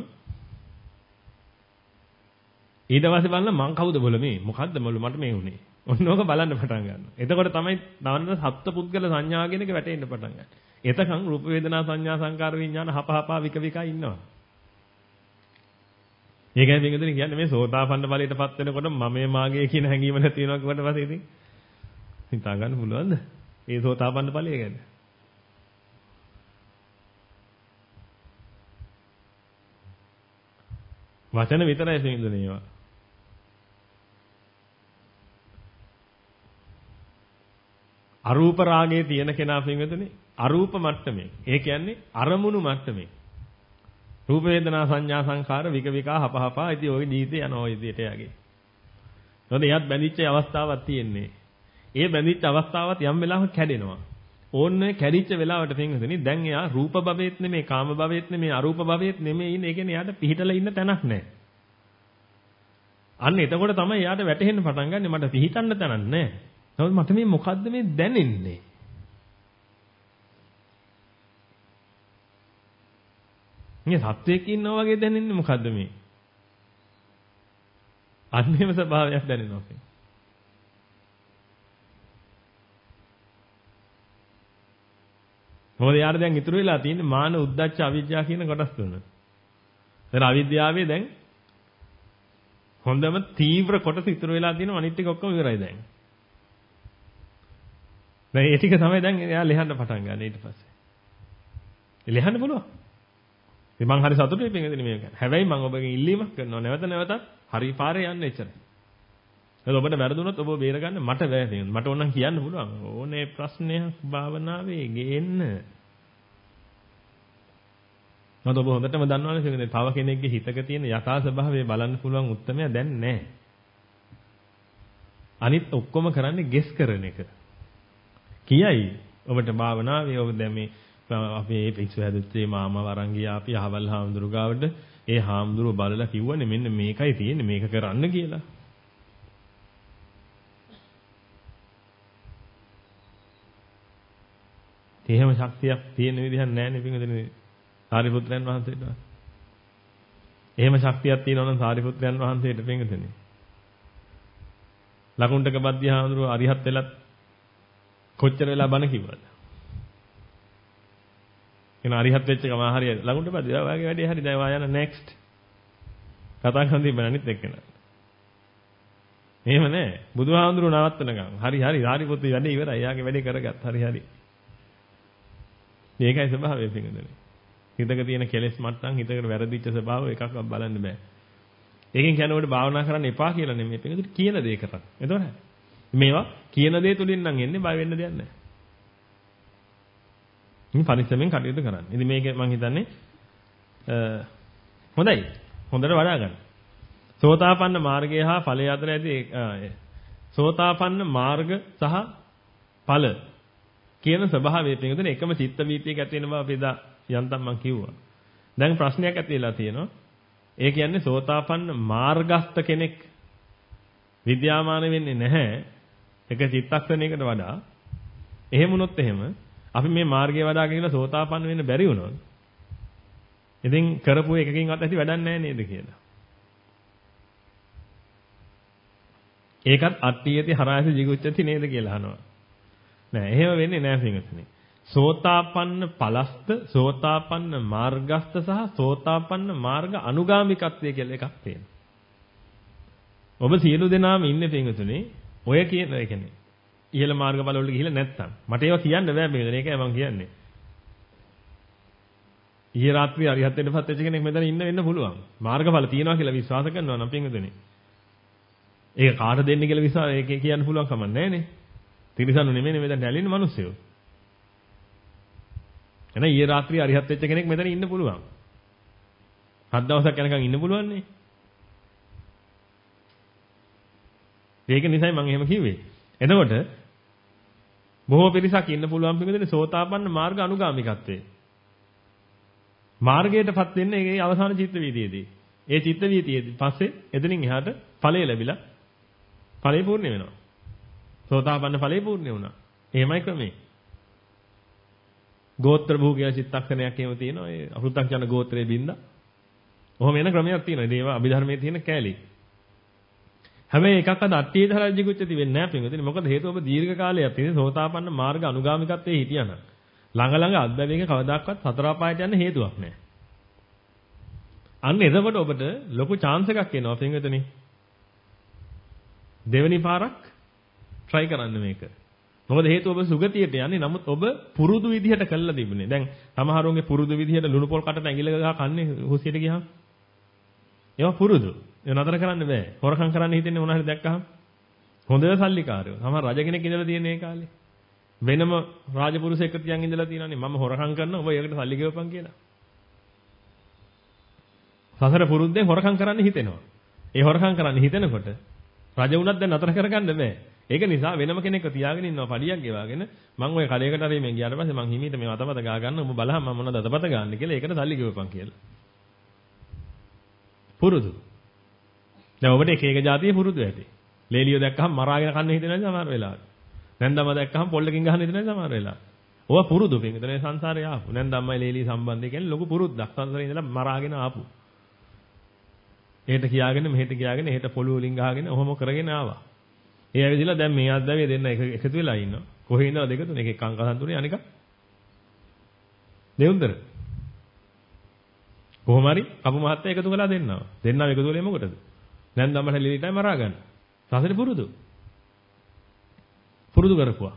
ඊට පස්සේ බලන්න මං කවුද බොල මේ? මොකද්ද මොළ මට මේ උනේ? ඔන්නෝක බලන්න පටන් ගන්නවා. එතකොට තමයි තවන්න සත්ත්ව පුද්ගල සංඥා කියන එක වැටෙන්න පටන් ගන්නේ. එතකන් රූප වේදනා සංඥා සංකාර විඥාන හපහපා වික වික ඉන්නවා. ඒකයි පින්වතුනි කියන්නේ මේ සෝතාපන්න ඵලයටපත් වෙනකොට මමයේ මාගේ කියන හැඟීම නැති වෙනවා කිව්වට පස්සේ ඉතින් හිතා ගන්න පුළුවන්ද? ඒ සෝතාපන්න ඵලය ගැන. වචන විතරයි පින්වතුනි ඒවා. අරූප රාගයේ තියෙන කෙනා පින්වතුනි අරූප මට්ටමේ. ඒ කියන්නේ අරමුණු මට්ටමේ. රූප වේදනා සංඥා සංඛාර වික විකා හපහපා ඉතින් ওই ජීවිතේ යනවා ওই විදියට යගේ. මොකද එයාත් බැඳිච්ච අවස්ථාවක් තියෙන්නේ. ඒ බැඳිච්ච අවස්ථාවත් යම් වෙලාවක කැඩෙනවා. ඕන්නේ කැඩිච්ච වෙලාවට පින්වතුනි දැන් එයා රූප භවෙත් නෙමෙයි කාම භවෙත් නෙමෙයි අරූප භවෙත් නෙමෙයි ඉන්නේ. ඒ කියන්නේ එයාට පිහිටලා ඉන්න තැනක් නැහැ. අන්න එතකොට තමයි එයාට වැටහෙන්න පටන් ගන්නේ මට පිහිටන්න තැනක් නැහැ. නමුත් මට මේ මොකද්ද මේ දැනෙන්නේ? මේ සත්වයක ඉන්නා වගේ දැනෙන්නේ මොකද්ද මේ? අන්‍යම ස්වභාවයක් දැනෙනවා. මොකද යාර දැන් ඉතුරු වෙලා තියෙන්නේ මාන උද්දච්ච අවිජ්ජා කියන කොටස් තුන. දැන් අවිද්‍යාවේ දැන් හොඳම තීව්‍ර කොටස ඉතුරු වෙලා තියෙනවා අනිත් ටික ඔක්කොම ඉවරයි දැන්. දැන් ඒ ටික තමයි දැන් එයා ලියන්න පටන් ගන්න ඊට පස්සේ. ලියන්න පුළුවන්. ඉතින් මං හරි සතුටුයි පිටින් මේක. හැබැයි මං ඔබගෙන් ඉල්ලීමක් කරනවා නැවත නැවතත් හරි පාරේ යන්න එච්චරයි. ඒක ඔබට වැරදුනොත් ඔබ බේරගන්න මට බෑ. මට ඕනනම් කියන්න පුළුවන්. ඕනේ ප්‍රශ්නයක් භාවනාවේ ගේන්න. මම ඔබ හොඳටම දන්නවනේ තව කෙනෙක්ගේ හිතක තියෙන යථා ස්වභාවය බලන්න පුළුවන් උත්තරය දැන් නැහැ. අනිත් ඔක්කොම කරන්නේ ගෙස් කරන එක. කියයි ඔබට භාවනාවේ ඔබ දැන් මේ අපි මේ පිස්සු හැදුත්තේ මාමා වරන් ගියා අපි අහවල් හාමුදුරු ගාවට ඒ හාමුදුරුව බලලා කිව්වනේ මෙන්න මේකයි තියෙන්නේ මේක කරන්න කියලා. එහෙම ශක්තියක් තියෙන විදිහක් නැහැ නේ පින්වතුනි සාරිපුත්‍රයන් වහන්සේට. එහෙම ශක්තියක් තියෙනවා නම් සාරිපුත්‍රයන් වහන්සේට පින්වතුනි. ලකුණ්ඩක බද්දිය හාමුදුරුව අරිහත් වෙලත් කොච්චර වෙලා බණ කිව්වද? එන අරිහත් වෙච්ච ගම හරිය ලකුණ්ඩ බද්දිය ඔයාගේ වැඩේ හරි දැන් වා යන next. කතා කරන් තිබ්බ අනිත් එක්කෙනා. එහෙම නෑ. බුදුහාමුදුරුව නවත්තනකම්. හරි හරි සාරිපුත්‍රය වැඩේ ඉවරයි. එයාගේ වැඩේ කරගත්. හරි හරි. මේකයි ස්වභාවය පින්වතුනි. හිතක තියෙන කෙලෙස් මට්ටම් හිතකට වැරදිච්ච ස්වභාවය එකක්වත් බලන්න බෑ. ඒකෙන් කියන්නේ ඔබට භාවනා කරන්න එපා කියලා නෙමෙයි පින්වතුනි කියන දේ කරන්න. එතකොට මේවා කියන දේ තුලින් නම් එන්නේ බය වෙන්න දෙයක් නැහැ. මේ පරිස්සමෙන් කටයුතු කරන්න. ඉතින් මේක මම හිතන්නේ හොඳයි. හොඳට වඩා ගන්න. සෝතාපන්න මාර්ගය හා ඵලය අතර ඇති සෝතාපන්න මාර්ග සහ ඵල කියන ස්වභාවය පින්වතුනි එකම චිත්ත වීතියක ඇති වෙන බව අපි දා යන්තම් මම කිව්වා. දැන් ප්‍රශ්නයක් ඇති වෙලා තියෙනවා. ඒ කියන්නේ සෝතාපන්න මාර්ගස්ත කෙනෙක් විද්‍යාමාන වෙන්නේ නැහැ. එක චිත්තක්ෂණයකට වඩා. එහෙම වුණොත් එහෙම අපි මේ මාර්ගය වඩාගෙන ඉන්න සෝතාපන්න වෙන්න බැරි වුණොත් ඉතින් කරපු එකකින්වත් ඇති වැඩක් නැහැ නේද කියලා. ඒකත් අට්ඨියති හරායස jigucchati නේද කියලා අහනවා. නෑ එහෙම වෙන්නේ නෑ පින්වතුනි. සෝතාපන්න ඵලස්ත සෝතාපන්න මාර්ගස්ත සහ සෝතාපන්න මාර්ග අනුගාමිකත්වය කියලා එකක් තියෙනවා. ඔබ සියලු දෙනාම ඉන්නේ පින්වතුනි ඔය කියන ඒ කියන්නේ ඉහළ මාර්ගඵල වලට ගිහිල්ලා නැත්තම් මට ඒවා කියන්න බෑ පින්වතුනි. ඒකයි මම කියන්නේ. ඊයේ රාත්‍රියේ අරිහත් වෙන්නපත් වෙච්ච කෙනෙක් මෙතන ඉන්න වෙන්න පුළුවන්. මාර්ගඵල තියනවා කියලා විශ්වාස කරනවා නම් පින්වතුනි. ඒක කාට දෙන්නේ කියලා විශ්වාස ඒක කියන්න පුළුවන් කමක් නැහැ නේ. තිරිසනු නෙමෙයි මෙතන ඇලින්න මිනිස්සු. එහෙනම් ඊයේ රාත්‍රියේ අරිහත් වෙච්ච කෙනෙක් මෙතන ඉන්න පුළුවන්. හත් දවසක් යනකම් ඉන්න පුළුවන් නේ. ඒක නිසායි මම එහෙම කිව්වේ. එතකොට බොහෝ පිරිසක් ඉන්න පුළුවන් පිළිදෙන සෝතාපන්න මාර්ග අනුගාමිකත්වයේ. මාර්ගයටපත් වෙන්නේ ඒ අවසාන චිත්ත වීදියේදී. ඒ චිත්ත වීදියේදී පස්සේ එතනින් එහාට ඵලය ලැබිලා ඵලය පූර්ණ වෙනවා. සෝතාපන්න ඵලය පූර්ණ වුණා. එහෙමයි ක්‍රමේ. ගෝත්‍ර භූගය චිත්තක්ෂණයක් එහෙම තියෙනවා. ඒ අපෘත්තක්ෂණ ගෝත්‍රයේ බින්දා. ඔහොම එන ක්‍රමයක් තියෙනවා. ඒව අභිධර්මයේ තියෙන කෑලි. හැබැයි එකක් අද අට්ඨියේ ධරජ්‍ය කුච්චති වෙන්නේ නැහැ පින්වතුනි. මොකද හේතුව ඔබ දීර්ඝ කාලයක් තිස්සේ සෝතාපන්න මාර්ග අනුගාමිකත්වයේ හිටියනම් ළඟ ළඟ අත්බැවීමක කවදාක්වත් සතර අපායට යන්න හේතුවක් නැහැ. අන්න එතකොට ඔබට ලොකු chance එකක් එනවා පින්විතනි. දෙවෙනි පාරක් try කරන්න මේක. මොකද හේතුව ඔබ සුගතියට යන්නේ. නමුත් ඔබ පුරුදු විදිහට කළා තිබුණේ. දැන් සමහරුන්ගේ පුරුදු විදිහට ලුණු පොල් කටට ඇඟිල්ල ගහ කන්නේ හුස්සියට ගියාම. ඒවා පුරුදු. ඒක නතර කරන්න බෑ. හොරකම් කරන්න හිතෙන්නේ මොනවා හරි දැක්කහම. හොඳ සල්ලිකාරයෝ. සමහර රජ කෙනෙක් ඉඳලා තියෙන ඒ කාලේ. වෙනම රාජපුරුෂයෙක් තියන් ඉඳලා තියෙනනේ මම හොරකම් කරනවා ඔබ ඒකට සල්ලි ගෙවපන් කියලා. සසර පුරුද්දෙන් හොරකම් කරන්න හිතෙනවා. ඒ හොරකම් කරන්න හිතෙනකොට රජ වුණත් දැන් නතර කරගන්න බෑ. ඒක නිසා වෙනම කෙනෙක්ව තියාගෙන ඉන්නවා පඩියක් ගෙවාගෙන මම ওই කඩේකට හරි මෙන් ගියාට පස්සේ මං හිමීට මේ අතපත ගා ගන්න ඔබ බලහන් මම මොනවද අතපත ගන්න කියලා ඒකට සල්ලි ගෙවපන් කියලා. පුරුදු. දැන් ඔබට එක එක જાතිය පුරුදු ඇති. ලේලියෝ දැක්කහම මරාගෙන කන්න හිතෙන්නේ නැද්ද සමහර වෙලාවට. නැන්දම දැක්කහම පොල්ලකින් ගහන්න හිතෙන්නේ නැද්ද සමහර වෙලාවට. ඔවා පුරුදු පිටින් සංසාරේ ආපු. නැන්දම්මයි ලේලිය සම්බන්ධය කියන්නේ ලොකු පුරුද්දක්. සංසාරේ ඉඳලා මරාගෙන ආපු. එහෙට කියාගෙන මෙහෙට කියාගෙන එහෙට පොළු වලින් ගහගෙන ඔහොම කරගෙන ආවා. ඒ ඇවිදලා දැන් මේ අද්දවිය දෙන්න එකතු වෙලා ඉන්නවා. කොහේ ඉඳලා දෙක තුන එකෙක් කංකසන්තුනේ අනික දෙවුන්දර. කොහොම හරි කපු මහත්තයා එකතු කළා දෙන්නවා. දෙන්නම එකතු වෙලේ මොකටද? නැන්දම්මට ලීලිටයි මරා ගන්න. සසරේ පුරුදු. පුරුදු කරපුවා.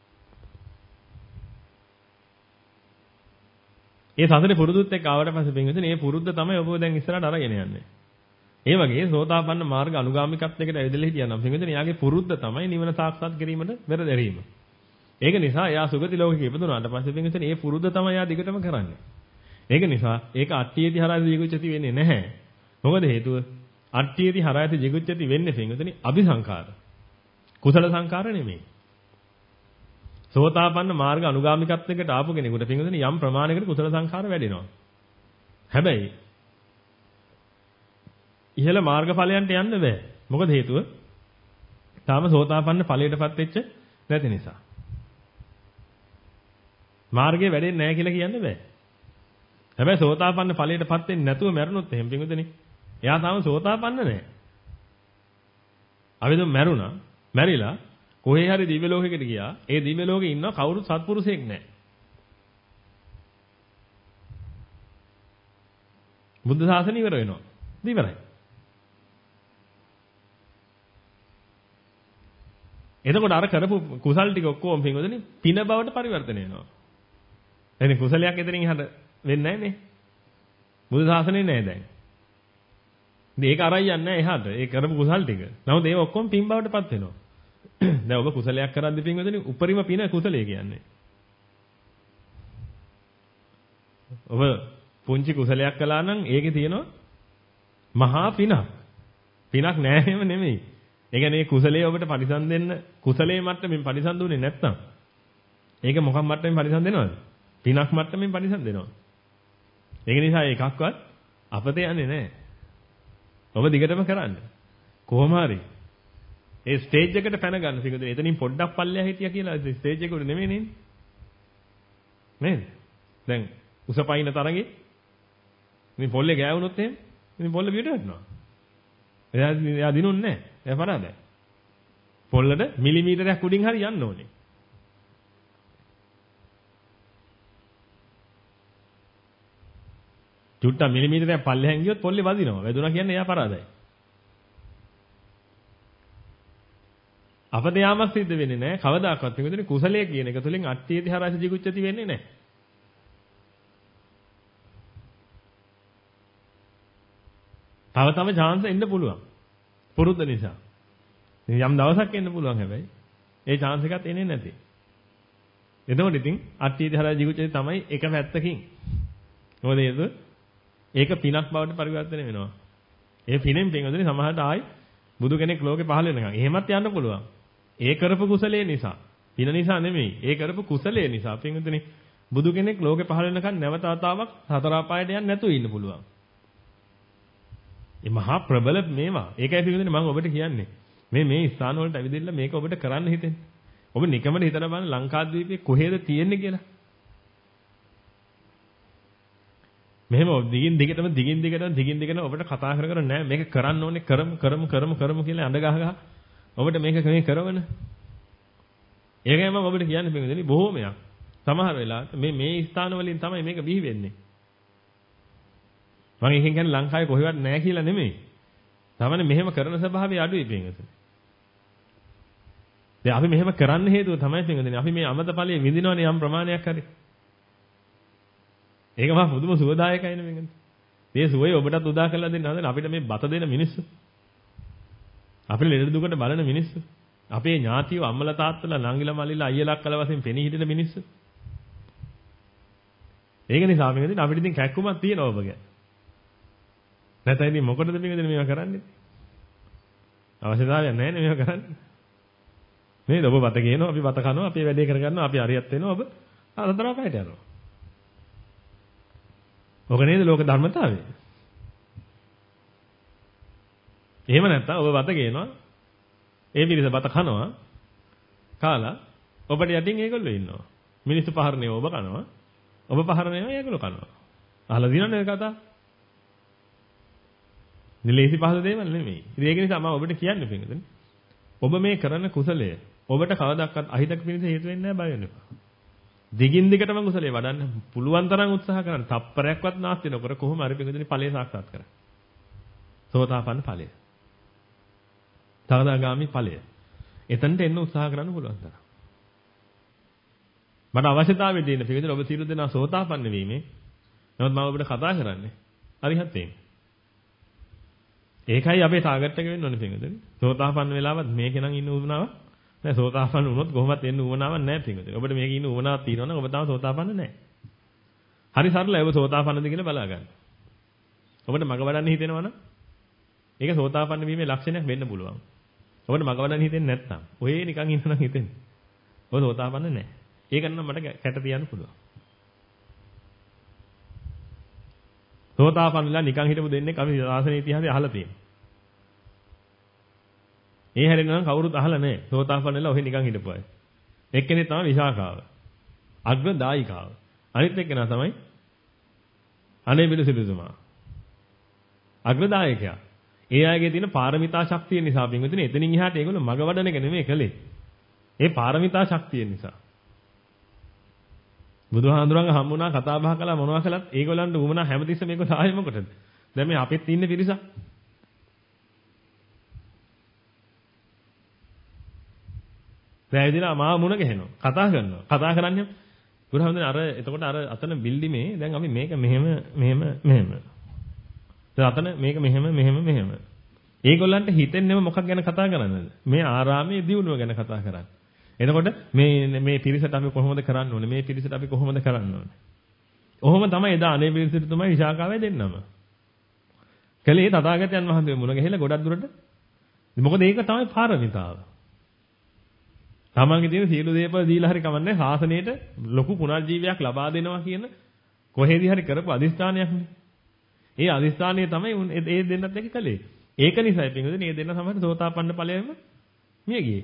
ඒ සසරේ පුරුදුත් එක්ක ආවට පස්සේ පින්විතනේ මේ පුරුද්ද තමයි ඔබ දැන් ඉස්සරහට අරගෙන යන්නේ. ඒ වගේ සෝතාපන්න මාර්ග අනුගාමිකත්වයකට ඇවිදලා හිටියනම් පින්විතනේ යාගේ පුරුද්ද තමයි නිවන සාක්ෂාත් කිරීමට පෙර දැරීම. ඒක නිසා එයා සුගති ලෝකෙක ඉපදුනාට පස්සේ පින්විතනේ මේ පුරුද්ද තමයි එයා දිගටම කරන්නේ. ඒක නිසා ඒක අට්ඨියති හරයති ජිගුච්ඡති වෙන්නේ නැහැ. මොකද හේතුව? අට්ඨියති හරයති ජිගුච්ඡති වෙන්නේ පින්විතනේ අபிසංකාර. කුසල සංකාර නෙමෙයි. සෝතාපන්න මාර්ග අනුගාමිකත්වයකට ආපු කෙනෙකුට පින්විතනේ යම් ප්‍රමාණයකට කුසල සංකාර වැඩෙනවා. හැබැයි ඉහළ මාර්ගඵලයන්ට යන්න බෑ. මොකද හේතුව? තාම සෝතාපන්න ඵලයටපත් වෙච්ච නැති නිසා. මාර්ගය වැඩෙන්නේ නැහැ කියලා කියන්න බෑ. හැබැයි සෝතාපන්න ඵලයටපත් වෙන්නේ නැතුව මැරුණොත් එහෙම පින්විතනේ. එයා තාම සෝතාපන්න නැහැ. අවිදුම මැරුණා. මැරිලා කොහේ හරි දිව්‍ය ලෝකයකට ගියා. ඒ දිව්‍ය ලෝකේ ඉන්න කවුරුත් සත්පුරුෂයෙක් නැහැ. බුද්ධ ශාසනය ඉවර වෙනවා. ඉවරයි. එතකොට අර කරපු කුසල් ටික ඔක්කොම පින්වදනේ පින බවට පරිවර්තනය වෙනවා. එනේ කුසලයක් එතනින් එහාට වෙන්නේ නැහැ නේ. බුදු ශාසනේ නැහැ දැන්. ඉතින් ඒක අරයි යන්නේ නැහැ එහාට. ඒ කරපු කුසල් ටික. නමුත් ඒක ඔක්කොම පින් බවටපත් වෙනවා. දැන් ඔබ කුසලයක් කරද්දී පින්වදනේ උපරිම පින කුසලයේ කියන්නේ. ඔබ පුංචි කුසලයක් කළා නම් ඒකේ තියෙනවා මහා පිනක්. පිනක් නෑම නෙමෙයි. ඒ කියන්නේ කුසලයේ ඔබට පරිසම් දෙන්න කුසලයේ මට්ටමින් පරිසම් දුන්නේ නැත්නම් ඒක මොකක් මට්ටමින් පරිසම් දෙනවද? පිනක් මට්ටමින් පරිසම් දෙනවා. ඒක නිසා එකක්වත් අපතේ යන්නේ නැහැ. ඔබ දිගටම කරන්න. කොහොම හරි ඒ ස්ටේජ් එකට පැන ගන්න පිටුදේ එතනින් පොඩ්ඩක් පල්ලෙහා හිටියා කියලා ස්ටේජ් එක උඩ නෙමෙයි නේද? නේද? දැන් උසපයින් තරගේ මේ පොල්ලේ ගෑවුනොත් එහෙම ඉතින් පොල්ල පිට වැටෙනවා. එයා එයා දිනුන්නේ නැහැ. එයා පරාදයි. පොල්ලට මිලිමීටරයක් උඩින් හරි යන්න ඕනේ. චුට්ටක් මිලිමීටරයක් පල්ලෙහෙන් ගියොත් පොල්ලේ වදිනවා. වැදුනා කියන්නේ එයා පරාදයි. අපද යාමක් සිද්ධ වෙන්නේ නැහැ. කවදාකවත් මේකෙදි කුසලයේ කියන එක තුලින් අට්ඨියති හරස ජිගුච්ඡති වෙන්නේ නැහැ. තව තව chance එන්න පුළුවන්. පුරුද්ද නිසා. යම් දවසක් එන්න පුළුවන් හැබැයි ඒ chance එකත් එන්නේ නැති. එතකොට ඉතින් අට්ඨියති හරස ජිගුච්ඡති තමයි එක පැත්තකින්. මොකද ඒක පිනක් බවට පරිවර්තනය වෙනවා. ඒ පිනෙන් පින්වතුනි සමහරට ආයි බුදු කෙනෙක් ලෝකේ පහළ වෙනකන් එහෙමත් යන්න පුළුවන්. ඒ කරපු කුසලයේ නිසා. පින නිසා නෙමෙයි. ඒ කරපු කුසලයේ නිසා පින්වතුනි බුදු කෙනෙක් ලෝකේ පහළ වෙනකන් නැවත ආතාවක් හතර අපායට යන්න නැතුව ඉන්න පුළුවන්. මේ මහා ප්‍රබල මේවා. ඒකයි පින්වතුනි මම ඔබට කියන්නේ. මේ මේ ස්ථාන වලට ඇවිදilla මේක ඔබට කරන්න හිතෙන්නේ. ඔබ නිකමට හිතලා බලන්න ලංකාද්වීපයේ කොහෙද තියෙන්නේ කියලා. මෙහෙම දිගින් දිගටම දිගින් දිගටම දිගින් දිගටම ඔබට කතා කර කර නෑ මේක කරන්න ඕනේ කරමු කරමු කරමු කරමු කියලා අඬ ගහ ගහ ඔබට මේක මේ කරවන. ඒකයි මම ඔබට කියන්නේ පින්වතුනි බොහෝමයක්. සමහර වෙලාවට මේ මේ ස්ථාන වලින් තමයි මේක බිහි වෙන්නේ. මම එකෙන් කියන්නේ ලංකාවේ කොහෙවත් නැහැ කියලා නෙමෙයි. තමනේ මෙහෙම කරන ස්වභාවය අඩුයි පින්වතුනි. දැන් අපි මෙහෙම කරන්න හේතුව තමයි පින්වතුනි අපි මේ අමත ඵලයේ විඳිනවනේ යම් ප්‍රමාණයක් හරි. ඒක මහ පුදුම සුවදායකයිනේ පින්වතුනි. මේ සුවය ඔබටත් උදා කරලා දෙන්න හදන අපිට මේ බත දෙන මිනිස්සු. අපේ ලෙඩ දුකට බලන මිනිස්සු. අපේ ඥාතියෝ අම්මලා තාත්තලා නංගිලා මල්ලිලා අයියලා අක්කලා වශයෙන් පෙනී හිටින මිනිස්සු. ඒක නිසා පින්වතුනි අපිට ඉතින් කැක්කුමක් තියෙනවා ඔබ ගැන. නැත්නම් ඉතින් මොකටද පින්වතුනි මේවා කරන්නේ? අවශ්‍යතාවයක් නැහැ නේ මේවා කරන්නේ. නේද? ඔබ බත ගේනවා, අපි බත කනවා, අපි වැඩේ කරගන්නවා, අපි හරියත් වෙනවා, ඔබ අතතර අපයට යනවා. ඔක නේද ලෝක ධර්මතාවය? එහෙම නැත්නම් ඔබ බත ගේනවා, ඒ පිරිස බත කනවා, කාලා ඔබට යටින් ඒගොල්ලෝ ඉන්නවා. මිනිස්සු පහරනේ ඔබ කනවා, ඔබ පහරනේ ඒගොල්ලෝ කනවා. අහලා දිනන්නේ කතා. නිලේසි පහසු දේවල් නෙමෙයි. ඉතින් ඒක නිසා මම ඔබට කියන්නේ පිටින්. ඔබ මේ කරන කුසලය ඔබට කවදාවත් අහිතක පිණිස හේතු වෙන්නේ නැහැ බය වෙන්න එපා. දිගින් දිගටම කුසලයේ වඩන්න පුළුවන් තරම් උත්සාහ කරන්න. තප්පරයක්වත් නාස්ති නොකර කොහොම හරි පිටින් ඵලයේ සාක්ෂාත් කරගන්න. සෝතාපන්න ඵලය. සකදාගාමි ඵලය. එතනට එන්න උත්සාහ කරන්න පුළුවන් තරම්. මට අවශ්‍යතාවය දෙන්න පිටින් ඔබ සියලු දෙනා සෝතාපන්න වීමේ. නමුත් මම ඔබට කතා කරන්නේ අරිහත් වීම. ඒකයි අපේ ටාගට් එක වෙන්න ඕනේ පිටින්. සෝතාපන්න වෙලාවත් මේකේ නම් ඉන්න උවමනාවක් නෑ. සෝතාපන්න වුණොත් කොහොමත් එන්න උවමනාවක් නෑ පිටින්. ඔබට මේකේ ඉන්න උවමනාවක් තියෙනවා නම් ඔබ තාම සෝතාපන්න නෑ. හරි සරලයි ඔබ සෝතාපන්නද කියලා බලා ගන්න. ඔබට මග වඩන්න හිතෙනවා නම් ඒක සෝතාපන්න වීමේ ලක්ෂණයක් වෙන්න පුළුවන්. ඔබට මග වඩන්න හිතෙන්නේ නැත්නම් ඔය නිකන් ඉන්න නම් හිතෙන්නේ. ඔබ සෝතාපන්න නෑ. ඒක නම් මට කැට තියන්න පුළුවන්. සෝතාපන්නලා නිකන් හිටපු දෙන්නේ අපි ශාසනයේ ඉතිහාසය අහලා තියෙනවා. ඒ හැරෙන්න නම් කවුරුත් අහලා නැහැ. සෝතාපන්නලා ඔහෙ නිකන් හිටපු අය. එක්කෙනෙක් තමයි විශාඛාව. අග්‍රදායිකාව. අනිත් එක්කෙනා තමයි අනේ බිලසිරිතුමා. අග්‍රදායකයා. ඒ අයගේ තියෙන පාරමිතා ශක්තිය නිසා පින්විතනේ එතනින් එහාට ඒගොල්ලෝ මග වඩන එක නෙමෙයි කළේ. ඒ පාරමිතා ශක්තිය නිසා. බුදුහාඳුරංග හම්බුණා කතා බහ කළා මොනවා කළත් ඒගොල්ලන්ට උමනා හැමතිස්සෙම මේක සායෙ මොකටද? දැන් මේ අපෙත් ඉන්න පිරිසක්. දැන් මා මුණ ගැහෙනවා. කතා කරනවා. කතා කරන්නේ බුදුහාඳුරනේ අර එතකොට අර අතන බිල්ඩිමේ දැන් අපි මේක මෙහෙම මෙහෙම මෙහෙම. දැන් අතන මේක මෙහෙම මෙහෙම මෙහෙම. ඒගොල්ලන්ට හිතෙන්නේම මොකක් ගැන කතා කරන්නද? මේ ආරාමයේ දියුණුව ගැන කතා කරන්නේ. එතකොට මේ මේ පිරිසට අපි කොහොමද කරන්න ඕනේ? මේ පිරිසට අපි කොහොමද කරන්න ඕනේ? ඔහොම තමයි එදා අනේ පිරිසට තමයි විශාකාවේ දෙන්නම. කලේ තථාගතයන් වහන්සේ මුණ ගැහිලා ගොඩක් දුරට. මොකද ඒක තමයි පාරමිතාව. තමන්ගේ තියෙන සියලු දේපල දීලා හරි කමන්නේ ශාසනයට ලොකු පුනර්ජීවයක් ලබා දෙනවා කියන කොහෙදී හරි කරපු අදිස්ථානයක්නේ. ඒ අදිස්ථානයේ තමයි ඒ දෙන්නත් එක්ක කලේ. ඒක නිසායි පින්වතුනි මේ දෙන්න සමහර සෝතාපන්න ඵලයෙම මිය ගියේ.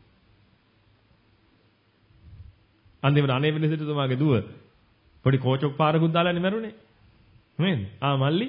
අන්තිමට අනේ වෙනසිටුමාගේ දුව පොඩි කෝචොක් පාරකුත් දාලානේ මැරුණේ. නේද? ආ මල්ලි.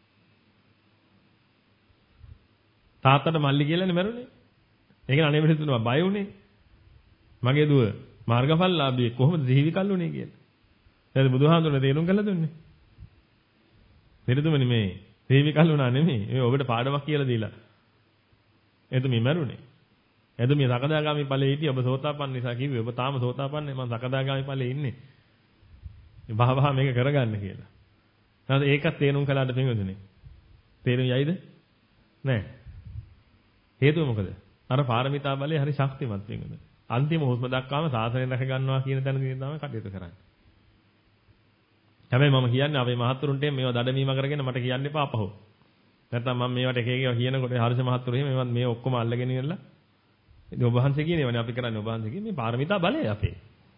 තාත්තට මල්ලි කියලානේ මැරුණේ. ඒක අනේ වෙනසිටුමා බය වුණේ. මගේ දුව මාර්ගඵලලාභී කොහොමද ජීවි කල්ුණේ කියලා. එහෙනම් බුදුහාමුදුරනේ තේරුම් කරලා දුන්නේ. මෙතනමනේ මේ ජීවි කල්ුණා නෙමෙයි. මේ ඔබට පාඩමක් කියලා දීලා. එතුමි මැරුණේ. එතුමි සකදාගාමි ඵලයේ හිටිය ඔබ සෝතාපන්න නිසා කිව්වේ ඔබ තාම සෝතාපන්නේ මම සකදාගාමි ඵලයේ ඉන්නේ. මේ බහවහ මේක කරගන්න කියලා. නැත්නම් ඒකත් තේරුම් කළාට පින්වතුනි. තේරුම් යයිද? නෑ. හේතුව මොකද? අර පාරමිතා බලය හරි ශක්තිමත් පින්වතුනි. අන්තිම හුස්ම දක්වාම සාසනය රැක ගන්නවා කියන තැනදී තමයි කටයුතු කරන්නේ. හැබැයි මම කියන්නේ අපේ මහත්තුරුන්ට මේවා දඩමීම කරගෙන මට කියන්න එපා අපහො. නැත්නම් මම මේවට එක එක ඒවා කියනකොට හර්ෂ මහත්තුරු එහෙම මේවත් මේ ඔක්කොම අල්ලගෙන ඉන්නලා ඉතින් ඔබ වහන්සේ කියනේවනේ අපි කරන්නේ ඔබ වහන්සේ කියන්නේ මේ පාරමිතා බලය අපේ.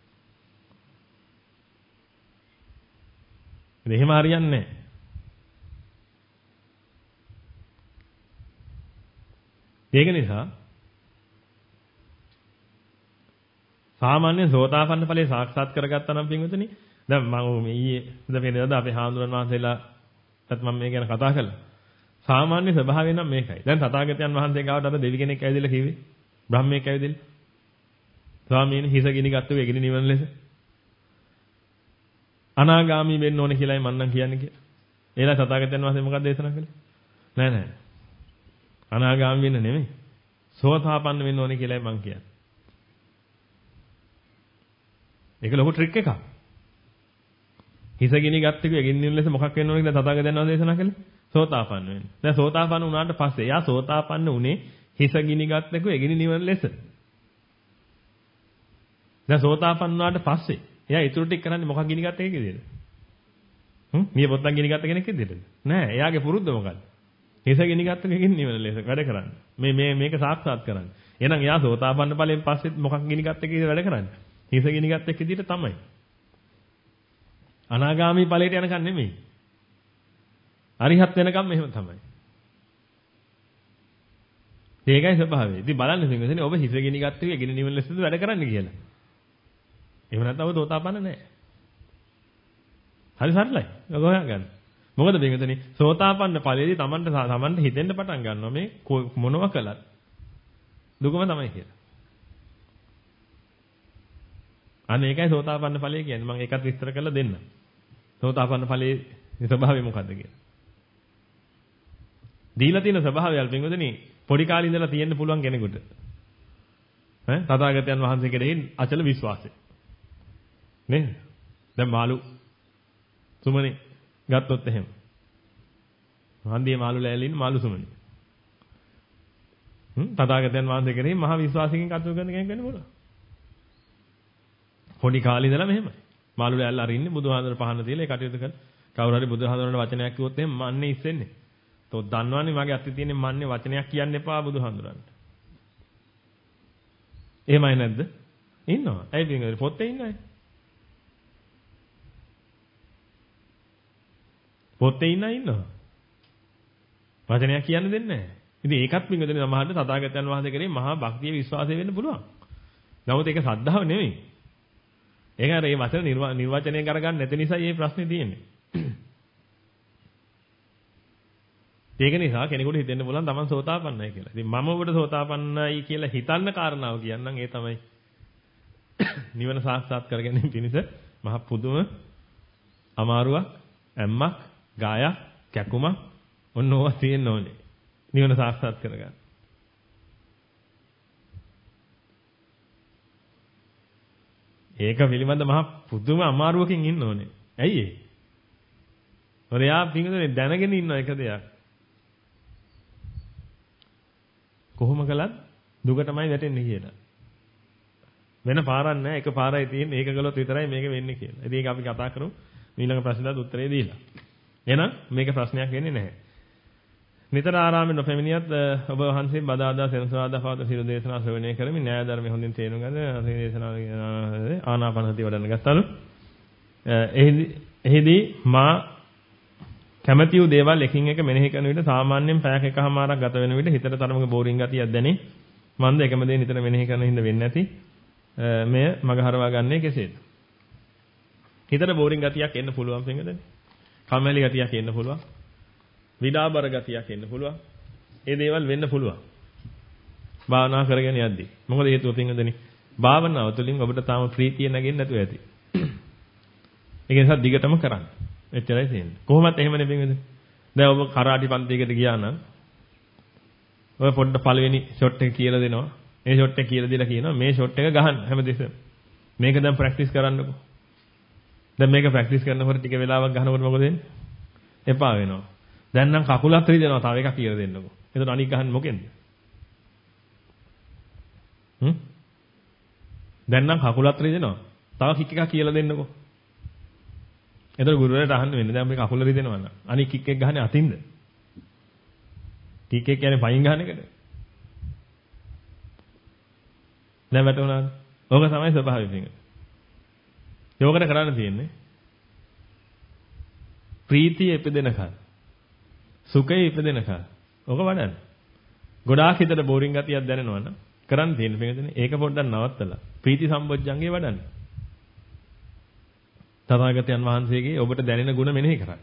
ඉතින් එහෙම හරියන්නේ නැහැ. ඒක නිසා සාමාන්‍ය සෝතාපන්න ඵලයේ සාක්ෂාත් කරගත්තා නම් පින්වතුනි දැන් මම ඊයේ ඉඳන් අපේ හාමුදුරන් වහන්සේලාත් මම මේ ගැන කතා කළා. සාමාන්‍ය ස්වභාවය නම් මේකයි. දැන් තථාගතයන් වහන්සේ ගාවට අර දෙවි කෙනෙක් ඇවිදලා කිව්වේ බ්‍රහ්මයෙක් ඇවිදලා ස්වාමීන් හිස ගිනි ගත්තු වෙගිනි නිවන ලෙස අනාගාමී වෙන්න ඕනේ කියලායි මම නම් කියන්නේ කියලා. ඒලා තථාගතයන් වහන්සේ මොකක්ද දේශනා කළේ? නෑ නෑ. අනාගාමී වෙන්න නෙමෙයි. සෝතාපන්න වෙන්න ඕනේ කියලායි මං කියන්නේ. ඒක ලොකු ට්‍රික් එකක්. හිස ගිනි ගත්තකෝ එගින් නිල් ලෙස මොකක් වෙන්න ඕනේ කියලා තථාගතයන් වහන්සේ දේශනා කළේ? සෝතාපන්න වෙන්න. දැන් සෝතාපන්න වුණාට පස්සේ එයා සෝතාපන්න උනේ හිස ගිනි ගත්තකෝ එගිනි නිවන ලෙස. දැන් සෝතාපන්න වුණාට පස්සේ එයා ඊටු ටික කරන්නේ මොකක් ගිනි ගත්ත එකේද? හ්ම්? නිය පොත්තක් ගිනි ගත්ත කෙනෙක් එක්කද? නෑ. එයාගේ පුරුද්ද මොකද්ද? හිස ගිනි ගත්ත එකකින් නිවන ලෙස වැඩ කරන්නේ. මේ මේ මේක සාක්ෂාත් කරන්නේ. එහෙනම් එයා සෝතාපන්න ඵලයෙන් පස්සේ මොකක් ගිනි ගත්ත එකේද වැඩ කරන්නේ? හිස ගිනි ගත්ත එක විදිහට තමයි. අනාගාමී ඵලයට යනකම් නෙමෙයි. අරිහත් වෙනකම් එහෙම තමයි. ඒකයි ස්වභාවය. ඉතින් බලන්න සිංහසනේ ඔබ හිස ගිනි ගත්ත එක ගිනි නිවන ලෙසද වැඩ කරන්නේ කියලා. එහෙම නැත්නම් ඔබ සෝතාපන්න නැහැ. හරි සරලයි. ඔබ හොයාගන්න. මොකද බින්දනේ සෝතාපන්න ඵලයේදී Tamanට Tamanට හිතෙන්න පටන් ගන්නවා මේ මොනවා කළත් දුකම තමයි කියලා. අන්න ඒකයි සෝතාපන්න ඵලය කියන්නේ. මම ඒකත් විස්තර කරලා දෙන්නම්. සෝතාපන්න ඵලයේ ස්වභාවය මොකද්ද කියලා. දීලා තියෙන ස්වභාවයල් බින්දනේ පොඩි කාලේ ඉඳලා තියෙන්න පුළුවන් කෙනෙකුට. ඈ තථාගතයන් වහන්සේ කෙරෙහි අචල විශ්වාසය. නේද? දැන් මාළු සුමනේ ගත්තොත් එහෙම. හන්දියේ මාළු ලෑල්ලේ ඉන්න මාළු සුමනේ. හ්ම් තථාගතයන් වහන්සේ කෙරෙහි මහා විශ්වාසයෙන් කටයුතු කරන කෙනෙක් වෙන්න පුළුවන්. පොඩි කාලේ ඉඳලා මෙහෙමයි. මාළු ලෑල්ල අරින්නේ බුදුහාඳුර පහන තියලා ඒ කටයුතු කරන. කවුරු හරි බුදුහාඳුරට වචනයක් කිව්වොත් එහෙම මන්නේ ඉස්සෙන්නේ. තෝ දන්නවනේ මගේ අතේ තියෙන මන්නේ වචනයක් කියන්න එපා බුදුහාඳුරන්ට. එහෙමයි නැද්ද? ඉන්නවා. ඇයි පින්වල පොත්තේ ඉන්නයි. පොත්තේ ඉන්න ඉන්නවා. වචනයක් කියන්න දෙන්නේ නැහැ. ඉතින් ඒකත් පින්වලදී සමහරට තථාගතයන් වහන්සේ කරේ මහා භක්තිය විශ්වාසය වෙන්න පුළුවන්. නමුත් ඒක සද්ධාව නෙමෙයි. ඒක අර මේ වචන නිර්වචනය කරගන්න නැති නිසා මේ ප්‍රශ්නේ තියෙන්නේ. ඒක නිසා කෙනෙකුට හිතෙන්න පුළුවන් තමන් සෝතාපන්නයි කියලා. ඉතින් මම ඔබට සෝතාපන්නයි කියලා හිතන්න කාරණාව කියන්නම් ඒ තමයි නිවන සාක්ෂාත් කර ගැනීම පිණිස මහ පුදුම අමාරුවක්, ඇම්මක්, ගායක්, කැකුමක් ඔන්න ඕවා තියෙන්න ඕනේ. නිවන සාක්ෂාත් කරගන්න. ඒක පිළිබඳ මහ පුදුම අමාරුවකින් ඉන්න ඕනේ. ඇයි ඒ? ඔරයා පිංගුනේ දැනගෙන ඉන්න එක දෙයක්. කොහොම කළත් දුකටමයි වැටෙන්නේ කියලා. වෙන පාරක් නැහැ. එක පාරයි තියෙන්නේ. ඒක කළොත් විතරයි මේක වෙන්නේ කියලා. ඉතින් ඒක අපි කතා කරමු. ඊළඟ ප්‍රශ්නට උත්තරේ දීලා. එහෙනම් මේක ප්‍රශ්නයක් වෙන්නේ නැහැ. නිතර ආරාමේ නොපැමිණියත් ඔබ වහන්සේ බදාදා සෙනසුරාදා පවත සිරු දේශනා ශ්‍රවණය කරමින් න්‍යාය ධර්මයේ හොඳින් තේරුම් ගන්න දේශනා ආනාපාන සතිය වඩන්න ගත්තලු. එහිදී මා කැමැති වූ දේවල් එකින් එක මෙනෙහි කරන විට සාමාන්‍යයෙන් පැයක් එකමාරක් ගත වෙන විට හිතට තරමක බෝරින් ගතියක් දැනේ. මන්ද එකම දේ නිතර මෙනෙහි කරන හින්දා වෙන්නේ නැති. මෙය මග හරවා ගන්නේ කෙසේද? හිතට බෝරින් ගතියක් එන්න පුළුවන් පින්වදනේ. කම්මැලි ගතියක් එන්න පුළුවන්. විඩාබර ගතියක් එන්න පුළුවන්. ඒ දේවල් වෙන්න පුළුවන්. භාවනා කරගෙන යද්දී. මොකද හේතුව පින්වදනේ? භාවනාව තුළින් ඔබට තාම ප්‍රීතිය නැගෙන්නේ නැතුව ඇති. ඒක නිසා දිගටම කරන්න. එච්චරයි තියෙන්නේ. කොහොමත් එහෙමනේ පින්වදනේ. දැන් ඔබ කරාටි පන්තියකට ගියා නම් ඔය පොඩ්ඩ පළවෙනි ෂොට් එක කියලා දෙනවා. මේ ෂොට් එක කියලා දීලා කියනවා මේ ෂොට් එක ගහන්න හැමදෙස්සෙම. මේක දැන් ප්‍රැක්ටිස් කරන්නකෝ. දැන් මේක ප්‍රැක්ටිස් කරනකොට ටික වෙලාවක් ගහනකොට මොකද වෙන්නේ? එපා වෙනවා. දැන් නම් කකුලත් රිදෙනවා. තව එකක් කියලා දෙන්නකෝ. එතකොට අනික් ගහන්නේ මොකෙන්ද? හ්ම්? දැන් නම් කකුලත් රිදෙනවා. තව කික් එකක් කියලා දෙන්නකෝ. එතකොට ගුරුවරයාට අහන්න වෙන්නේ දැන් මේ කකුල රිදෙනවා නම් අනික් කික් එක ගහන්නේ අතින්ද? කික් එක කියන්නේ පයින් ගහන එකද? දැන් වැටුණාද? ඕක තමයි ස්වභාවය පිටින්. යෝගකට කරන්න තියෙන්නේ ප්‍රීතිය ඉපදෙනකල් සුඛය ඉපදෙනකල් ඕක වඩන්න. ගොඩාක් හිතට බෝරින් ගතියක් දැනෙනවා නම් කරන්න තියෙන්නේ පිටින් ඒක පොඩ්ඩක් නවත්තලා ප්‍රීති සම්බොජ්ජංගේ වඩන්න. තථාගතයන් වහන්සේගේ ඔබට දැනෙන ගුණ මෙනෙහි කරන්න.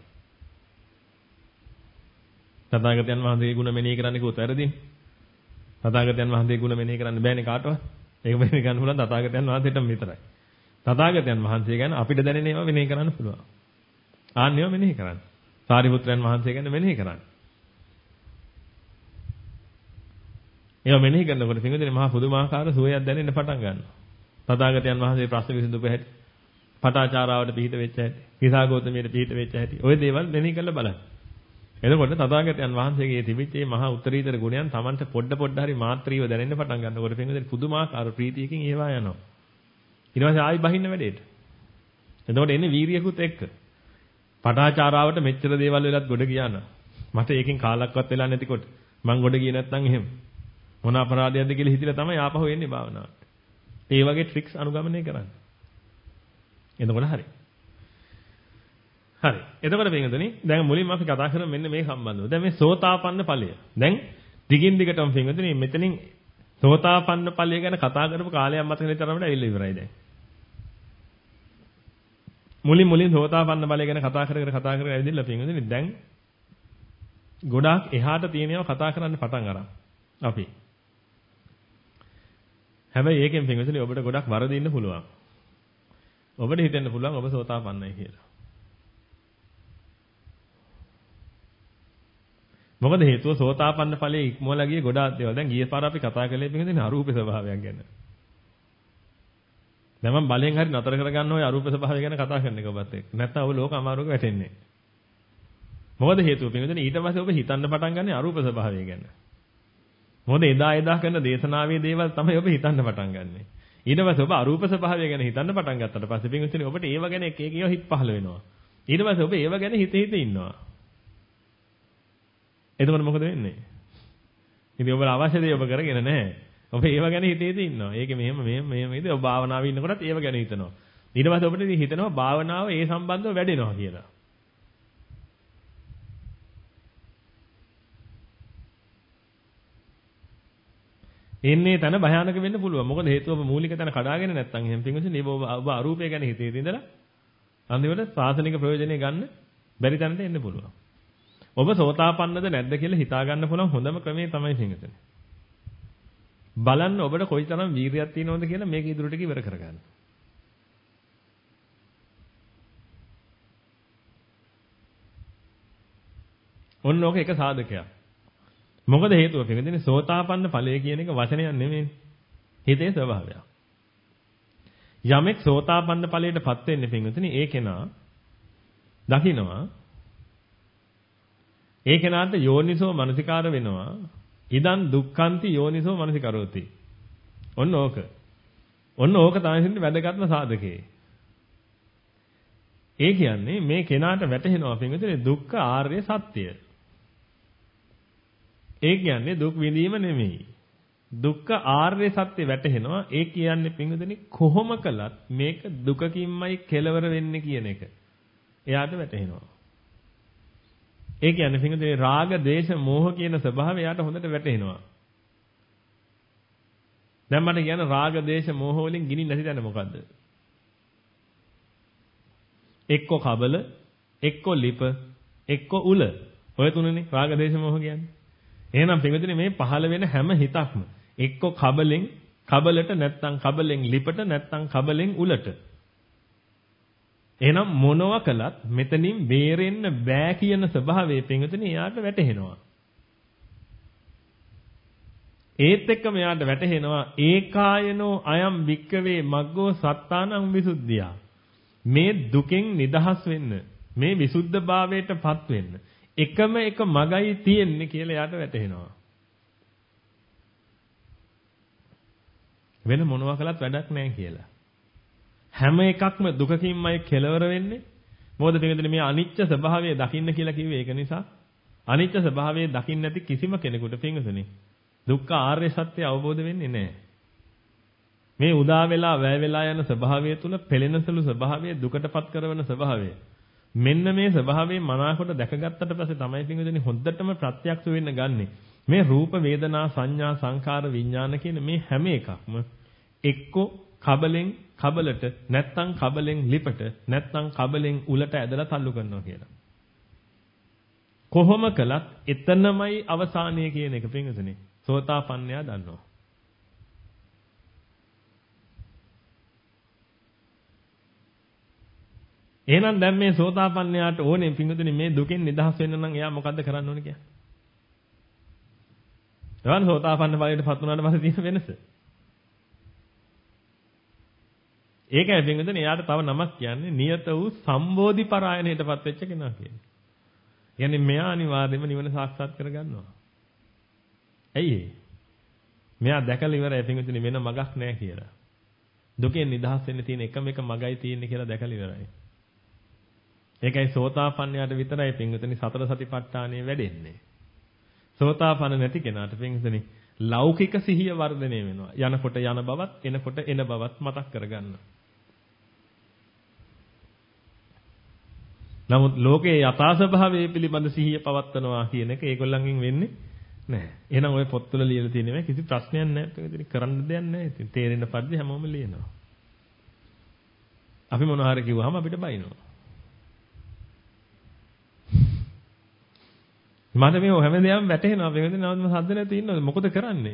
තථාගතයන් වහන්සේගේ ගුණ මෙනෙහි කරන්න කිව්වොත් වැරදිනේ. තථාගතයන් වහන්සේගේ ගුණ මෙනෙහි කරන්න බෑනේ කාටවත්. ඒක මෙනෙහි කරන්න පුළුවන් තථාගතයන් වහන්සේටම විතරයි. තථාගතයන් වහන්සේ ගැන අපිට දැනෙන ඒවා මෙනෙහි කරන්න පුළුවන්. ආන්න ඒවා මෙනෙහි කරන්න. සාරිපුත්‍රයන් වහන්සේ ගැන මෙනෙහි කරන්නේ. ඒවා මෙනෙහි කරනකොට පින්වතුනි මහා පුදුමාකාර සුවයක් දැනෙන්න පටන් ගන්නවා. තථාගතයන් වහන්සේ ප්‍රශ්න විසඳපු හැටි, පටාචාරාවට පිහිට වෙච්ච හැටි, කිසాగෞතමයට පිහිට වෙච්ච හැටි, ওই දේවල් මෙනෙහි කරලා බලන්න. එතකොට තථාගතයන් වහන්සේගේ තිබිච්ච මේ මහා උත්තරීතර ගුණයන් Tamanට පොඩ පොඩ හරි මාත්‍රීව දැනෙන්න පටන් ගන්නකොට පින්වතුනි පුදුමාකාර ප්‍රීතියකින් ඒවා යනවා. ඊට පස්සේ ආයි බහින්න වැඩේට. එතකොට එන්නේ වීරියකුත් එක්ක. පටාචාරාවට මෙච්චර දේවල් වෙලත් ගොඩ ගියා නා. මට ඒකෙන් කාලක්වත් වෙලා නැතිකොට මං ගොඩ ගියේ නැත්නම් එහෙම. මොන අපරාධයක්ද කියලා හිතලා තමයි ආපහු එන්නේ භාවනාවට. ඒ වගේ ට්‍රික්ස් අනුගමනය කරන්න. එතකොට හරි. හරි. එතකොට පින්වතුනි දැන් මුලින්ම අපි කතා කරමු මෙන්න මේ සම්බන්ධව. දැන් මේ සෝතාපන්න ඵලය. දැන් දිගින් දිගටම පින්වතුනි මෙතනින් සෝතාපන්න ඵලය ගැන කතා කරපු කාලයක් මතක නැති තරමට ඇවිල්ලා ඉවරයි දැන්. මුලින් මුලින් සෝතාපන්න ඵලය ගැන කතා කර කර කතා කර ඇවිදilla පින්වතුනි දැන් ගොඩාක් එහාට තියෙනවා කතා කරන්න පටන් අරන්. අපි. හැබැයි ඒකෙන් පින්වතුනි ඔබට ගොඩක් වරදින්න පුළුවන්. ඔබට හිතෙන්න පුළුවන් ඔබ සෝතාපන්නයි කියලා. මොකද හේතුව සෝතාපන්න ඵලයේ ඉක්මවලා ගියේ ගොඩාක් දේවල්. දැන් ගිය පාර අපි කතා කළේ පින්වතුනි අරූපේ ස්වභාවයක් ගැන. දැන් මම බලෙන් හරි නතර කරගන්න ඔය අරූප ස්වභාවය ගැන කතා කරන එක ඔබත් එක්ක. නැත්නම් ඔබ ලෝක අමාරුවක වැටෙන්නේ. මොකද හේතුව පින්වතුනි ඊට පස්සේ ඔබ හිතන්න පටන් ගන්නේ අරූප ස්වභාවය ගැන. මොකද එදා එදා කරන දේශනාවේ දේවල් තමයි ඔබ හිතන්න පටන් ගන්නෙ. ඊට පස්සේ ඔබ අරූප ස්වභාවය ගැන හිතන්න පටන් ගත්තට පස්සේ පින්වතුනි ඔබට ඒව ගැන එක එක ඒවා හිත පහළ වෙනවා. ඊට පස්සේ ඔබ ඒව ගැන හිත හිත ඉන්නවා. එතකොට මොකද වෙන්නේ? ඉතින් ඔබට අවශ්‍ය දේ ඔබ කරගෙන නැහැ. ඔබ ඒව ගැන හිත හිත ඉන්නවා. ඒකේ මෙහෙම මෙහෙම මෙහෙම ඉතින් ඔබ භාවනාවේ ඉන්නකොටත් ඒව ගැන හිතනවා. ඊට පස්සේ ඔබට ඉතින් හිතනවා භාවනාව ඒ සම්බන්ධව වැඩෙනවා කියලා. එන්නේ තන භයානක වෙන්න පුළුවන්. මොකද හේතුව ඔබ මූලික තැන කඩාගෙන නැත්නම් එහෙම පින්වතුනි ඔබ ඔබ අරූපය ගැන හිතේ ඉඳලා අන්තිමට සාසනික ප්‍රයෝජනෙ ගන්න බැරි තැනට එන්න පුළුවන්. ඔබ සෝතාපන්නද නැද්ද කියලා හිතා ගන්න පුළුවන් හොඳම ක්‍රමය තමයි පින්වතුනි. බලන්න ඔබට කොයිතරම් වීරියක් තියෙනවද කියලා මේක ඉදිරියට ඉවර කරගන්න. ඔන්න ඕක එක සාධකයක්. මොකද හේතුව පින්වතුනි සෝතාපන්න ඵලය කියන එක වචනයක් නෙමෙයි. හිතේ ස්වභාවයක්. යමෙක් සෝතාපන්න ඵලයටපත් වෙන්නේ පින්වතුනි ඒ කෙනා දකිනවා ඒ කෙනාට යෝනිසෝ මනසිකාර වෙනවා. ඉදන් දුක්ඛන්ති යෝනිසෝ මනසිකරෝති. ඔන්න ඕක. ඔන්න ඕක තමයි වැදගත්ම සාධකේ. ඒ කියන්නේ මේ කෙනාට වැටහෙනවා පින්වතුනි දුක්ඛ ආර්ය සත්‍ය. ඒ කියන්නේ දුක් විඳීම නෙමෙයි. දුක්ඛ ආර්ය සත්‍ය වැටහෙනවා. ඒ කියන්නේ පින්වතුනි කොහොම කළත් මේක දුකකින්මයි කෙලවර වෙන්නේ කියන එක. එයාට වැටහෙනවා. ඒ කියන්නේ පින්වතුනි රාග, දේශ, මෝහ කියන ස්වභාවය එයාට හොඳට වැටහෙනවා. දැන් මට කියන රාග, දේශ, මෝහ වලින් ගිනි නැති තැන මොකද්ද? එක්ක කබල, එක්ක ලිප, එක්ක උල. ඔය තුනනේ රාග, දේශ, මෝහ කියන්නේ. එහෙනම් පින්වතුනි මේ පහළ වෙන හැම හිතක්ම එක්ක කබලෙන් කබලට නැත්නම් කබලෙන් ලිපට නැත්නම් කබලෙන් උලට. එහෙනම් මොනවා කළත් මෙතනින් බේරෙන්න බෑ කියන ස්වභාවයේ පින්වතුනි එයාට වැටහෙනවා. ඒත් එක්කම එයාට වැටහෙනවා ඒකායනෝ අයම් වික්කවේ මග්ගෝ සත්තානං විසුද්ධියා. මේ දුකෙන් නිදහස් වෙන්න, මේ විසුද්ධභාවයටපත් වෙන්න එකම එක මගයි තියෙන්නේ කියලා එයාට වැටහෙනවා. වෙන මොනවා කළත් වැඩක් නැහැ කියලා. හැම එකක්ම දුකකින්මයි කෙලවර වෙන්නේ. මොකද පිටුදෙන මේ අනිත්‍ය ස්වභාවය දකින්න කියලා කිව්වේ ඒක නිසා. අනිත්‍ය ස්වභාවය දකින්න නැති කිසිම කෙනෙකුට පිටුදෙනේ දුක්ඛ ආර්ය සත්‍ය අවබෝධ වෙන්නේ නැහැ. මේ උදා වෙලා වැය වෙලා යන ස්වභාවය තුල පෙළෙනසලු ස්වභාවය දුකටපත් කරන ස්වභාවය. මෙන්න මේ ස්වභාවයෙන් මනාකොට දැකගත්තට පස්සේ තමයි පිටුදෙනේ හොද්දටම ප්‍රත්‍යක්ෂ වෙන්න ගන්නෙ. මේ රූප වේදනා සංඥා සංකාර විඥාන කියන මේ හැම එකක්ම එක්කෝ කබලෙන් කබලට නැත්නම් කබලෙන් ලිපට නැත්නම් කබලෙන් උලට ඇදලා තල්ලු කරනවා කියලා. කොහොම කළත් එතනමයි අවසානය කියන එක පින්වතුනි සෝතාපන්නයා දන්නවා. එහෙනම් දැන් මේ සෝතාපන්නයාට ඕනේ පිංගුතුනි මේ දුකෙන් නිදහස් වෙන්න නම් එයා මොකද්ද කරන්න ඕනේ කියන්නේ? එවන් සෝතාපන්න ඵලයට පත් වුණාට පස්සේ තියෙන වෙනස. ඒකයි පිංගුතුනි එයාට තව නමක් කියන්නේ නියත වූ සම්බෝධි පරායනයටපත් වෙච්ච කෙනා කියන්නේ. කියන්නේ මෙයා අනිවාර්යයෙන්ම නිවන සාක්ෂාත් කරගන්නවා. ඇයි ඒ? මෙයා දැකලා ඉවරයි පිංගුතුනි වෙන මගක් නැහැ කියලා. දුකෙන් නිදහස් වෙන්න තියෙන එකම එක මගයි තියෙන්නේ කියලා දැකලා ඉවරයි. ඒකයි සෝතාපන්නයාට විතරයි පිංගුතුනි සතර සතිපට්ඨානය වැඩෙන්නේ. සෝතාපන්න නැති කෙනාට පිංගුතුනි ලෞකික සිහිය වර්ධනය වෙනවා. යනකොට යන බවත් එනකොට එන බවත් මතක් කරගන්න. නමුත් ලෝකයේ යථා ස්වභාවය පිළිබඳ සිහිය පවත්නවා කියන එක ඒගොල්ලන්ගෙන් වෙන්නේ නැහැ. එහෙනම් ওই පොත්වල ලියලා තියෙනවා කිසි ප්‍රශ්නයක් නැහැ. පිංගුතුනි කරන්න දෙයක් නැහැ. ඉතින් තේරෙන්න පරිදි හැමෝම ලියනවා. අපි මොනවා හරි කිව්වහම අපිට බයිනවා. මට මේ හැම දෙයක්ම වැටහෙනවා. වෙනද නවත්ම සද්ද නැති ඉන්නවද? මොකද කරන්නේ?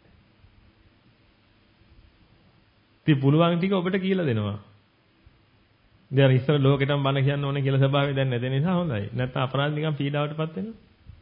ඉතින් පුළුවන් ටික ඔබට කියලා දෙනවා. දැන් ඉස්සර ලෝකෙටම බණ කියන්න ඕනේ කියලා ස්වභාවය දැන් නැති නිසා හොඳයි. නැත්නම් අපරාධ නිකන් පීඩාවටපත් වෙනවා.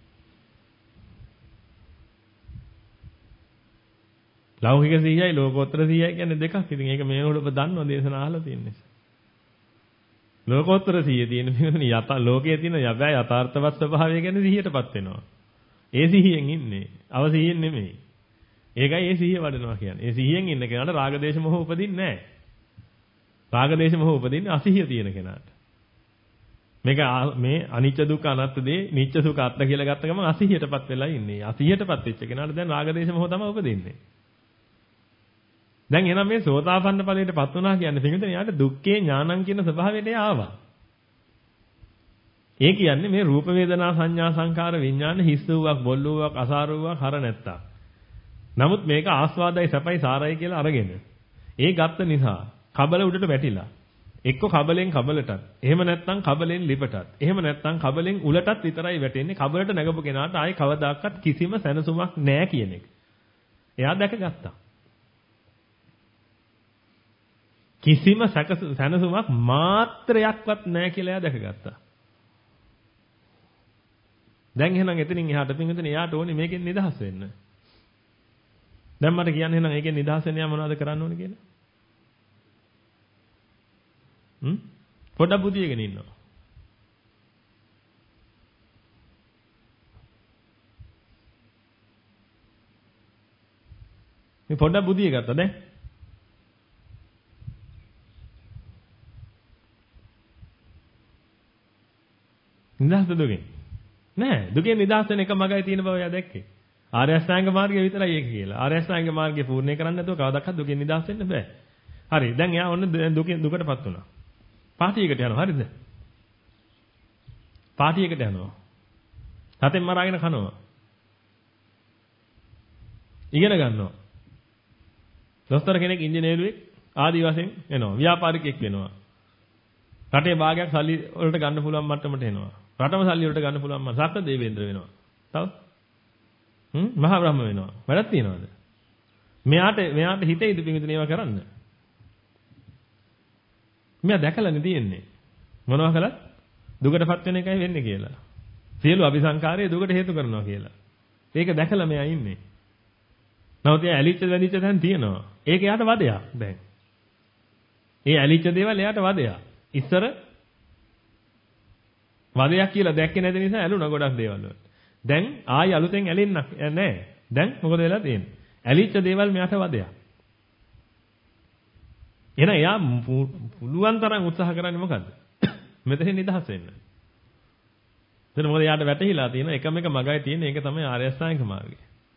ලෞකික සීයයි ලෝකෝත්තර සීයයි කියන්නේ දෙකක්. ඉතින් ඒක මේකට ඔබ දන්නවා දේශනා අහලා තියෙන නිසා. ලෝකෝත්තර සිහිය තියෙන මිනිහනේ යත ලෝකයේ තියෙන යබෑ යථාර්ථවත් ස්වභාවය ගැන සිහියටපත් වෙනවා. ඒ සිහියෙන් ඉන්නේ. අව සිහියෙන් නෙමෙයි. ඒකයි ඒ සිහිය වඩනවා කියන්නේ. ඒ සිහියෙන් ඉන්න කෙනාට රාග දේශ මොහ උපදින්නේ නැහැ. රාග දේශ මොහ උපදින්නේ අසිහිය තියෙන කෙනාට. මේක මේ අනිච්ච දුක්ඛ අනාත්ම දේ නිච්ච සුඛ අත්ත කියලා ගත්ත ගමන් අසිහියටපත් වෙලා ඉන්නේ. අසිහියටපත් වෙච්ච කෙනාට දැන් රාග දේශ මොහ තමයි උපදින්නේ. දැන් එහෙනම් මේ සෝතාපන්න ඵලයටපත් වුණා කියන්නේ පිටින් යාට දුක්ඛේ ඥානං කියන ස්වභාවයට ආවා. ඒ කියන්නේ මේ රූප වේදනා සංඥා සංකාර විඥාන හිස් වූවක් බොල් වූවක් අසාර වූවක් හර නැත්තා. නමුත් මේක ආස්වාදයි සැපයි සාරයි කියලා අරගෙන ඒ ගත්ත නිසා කබල උඩට වැටිලා එක්ක කබලෙන් කබලටත් එහෙම නැත්නම් කබලෙන් ලිපටත් එහෙම නැත්නම් කබලෙන් උලටත් විතරයි වැටෙන්නේ. කබලට නැගපු කෙනාට ආයේ කවදාකවත් කිසිම සැනසුමක් නැහැ කියන එක. එයා දැකගත්තා. කිසිම සැනසුමක් මාත්‍රයක්වත් නැහැ කියලා එයා දැකගත්තා. දැන් එහෙනම් එතනින් එහාට පින්විතනේ එයාට ඕනේ මේකෙන් නිදහස් වෙන්න. දැන් මට කියන්න එහෙනම් ඒකෙන් නිදහස් වෙන්න යා මොනවද කරන්න ඕනේ කියලා? හ්ම්? පොඩ්ඩක් බුදියගෙන ඉන්නවා. මේ පොඩ්ඩක් බුදිය ගත්තා දැන්. නිදහස් දුකෙන්. නෑ දුකෙන් නිදහස් වෙන එක මගයි තියෙන බව එයා දැක්කේ. ආර්ය අෂ්ටාංග මාර්ගය විතරයි ඒක කියලා. ආර්ය අෂ්ටාංග මාර්ගය පූර්ණේ කරන්නේ නැතුව කවදාවත් දුකෙන් නිදහස් වෙන්න බෑ. හරි දැන් එයා ඔන්න දුකෙන් දුකටපත් වුණා. පාටියකට යනවා හරිද? පාටියකට යනවා. සතෙන් මරාගෙන කනවා. ඉගෙන ගන්නවා. දොස්තර කෙනෙක් ඉංජිනේරුවෙක් ආදි වශයෙන් එනවා. ව්‍යාපාරිකයෙක් වෙනවා. රටේ භාගයක් සල්ලි වලට ගන්න පුළුවන් මට්ටමට එනවා. රටම සල්ලි වලට ගන්න පුළුවන් මම සත්ත්ව දේවේන්ද්‍ර වෙනවා. තව හ්ම් මහා බ්‍රහ්ම වෙනවා. වැඩක් තියනවද? මෙයාට මෙයාට හිතෙයිද පිටින් ඒවා කරන්න? මෙයා දැකලානේ තියෙන්නේ. මොනවා කළත් දුකටපත් වෙන එකයි වෙන්නේ කියලා. සියලු අபிසංකාරයේ දුකට හේතු කරනවා කියලා. ඒක දැකලා මෙයා ඉන්නේ. නමුත් එයා ඇලිච්ච වැදිච්ච දැන් තියෙනවා. ඒක එයාට වදයක් දැන්. ඒ ඇලිච්ච දේවල් එයාට වදයක්. ඉස්සර වදයක් කියලා දැක්කේ නැති නිසා ඇලුනා ගොඩක් දේවල් වලට. දැන් ආයි අලුතෙන් ඇලෙන්නක් නැහැ. දැන් මොකද වෙලා තියෙන්නේ? ඇලිච්ච දේවල් මෙයාට වදයක්. එහෙනම් එයා පුළුවන් තරම් උත්සාහ කරන්නේ මොකද්ද? මෙතනින් නිදහස් වෙන්න. එතන මොකද එයාට වැටහිලා තියෙන එකම එක මගයි තියෙන ඒක තමයි ආර්ය අෂ්ටාංගික මාර්ගය.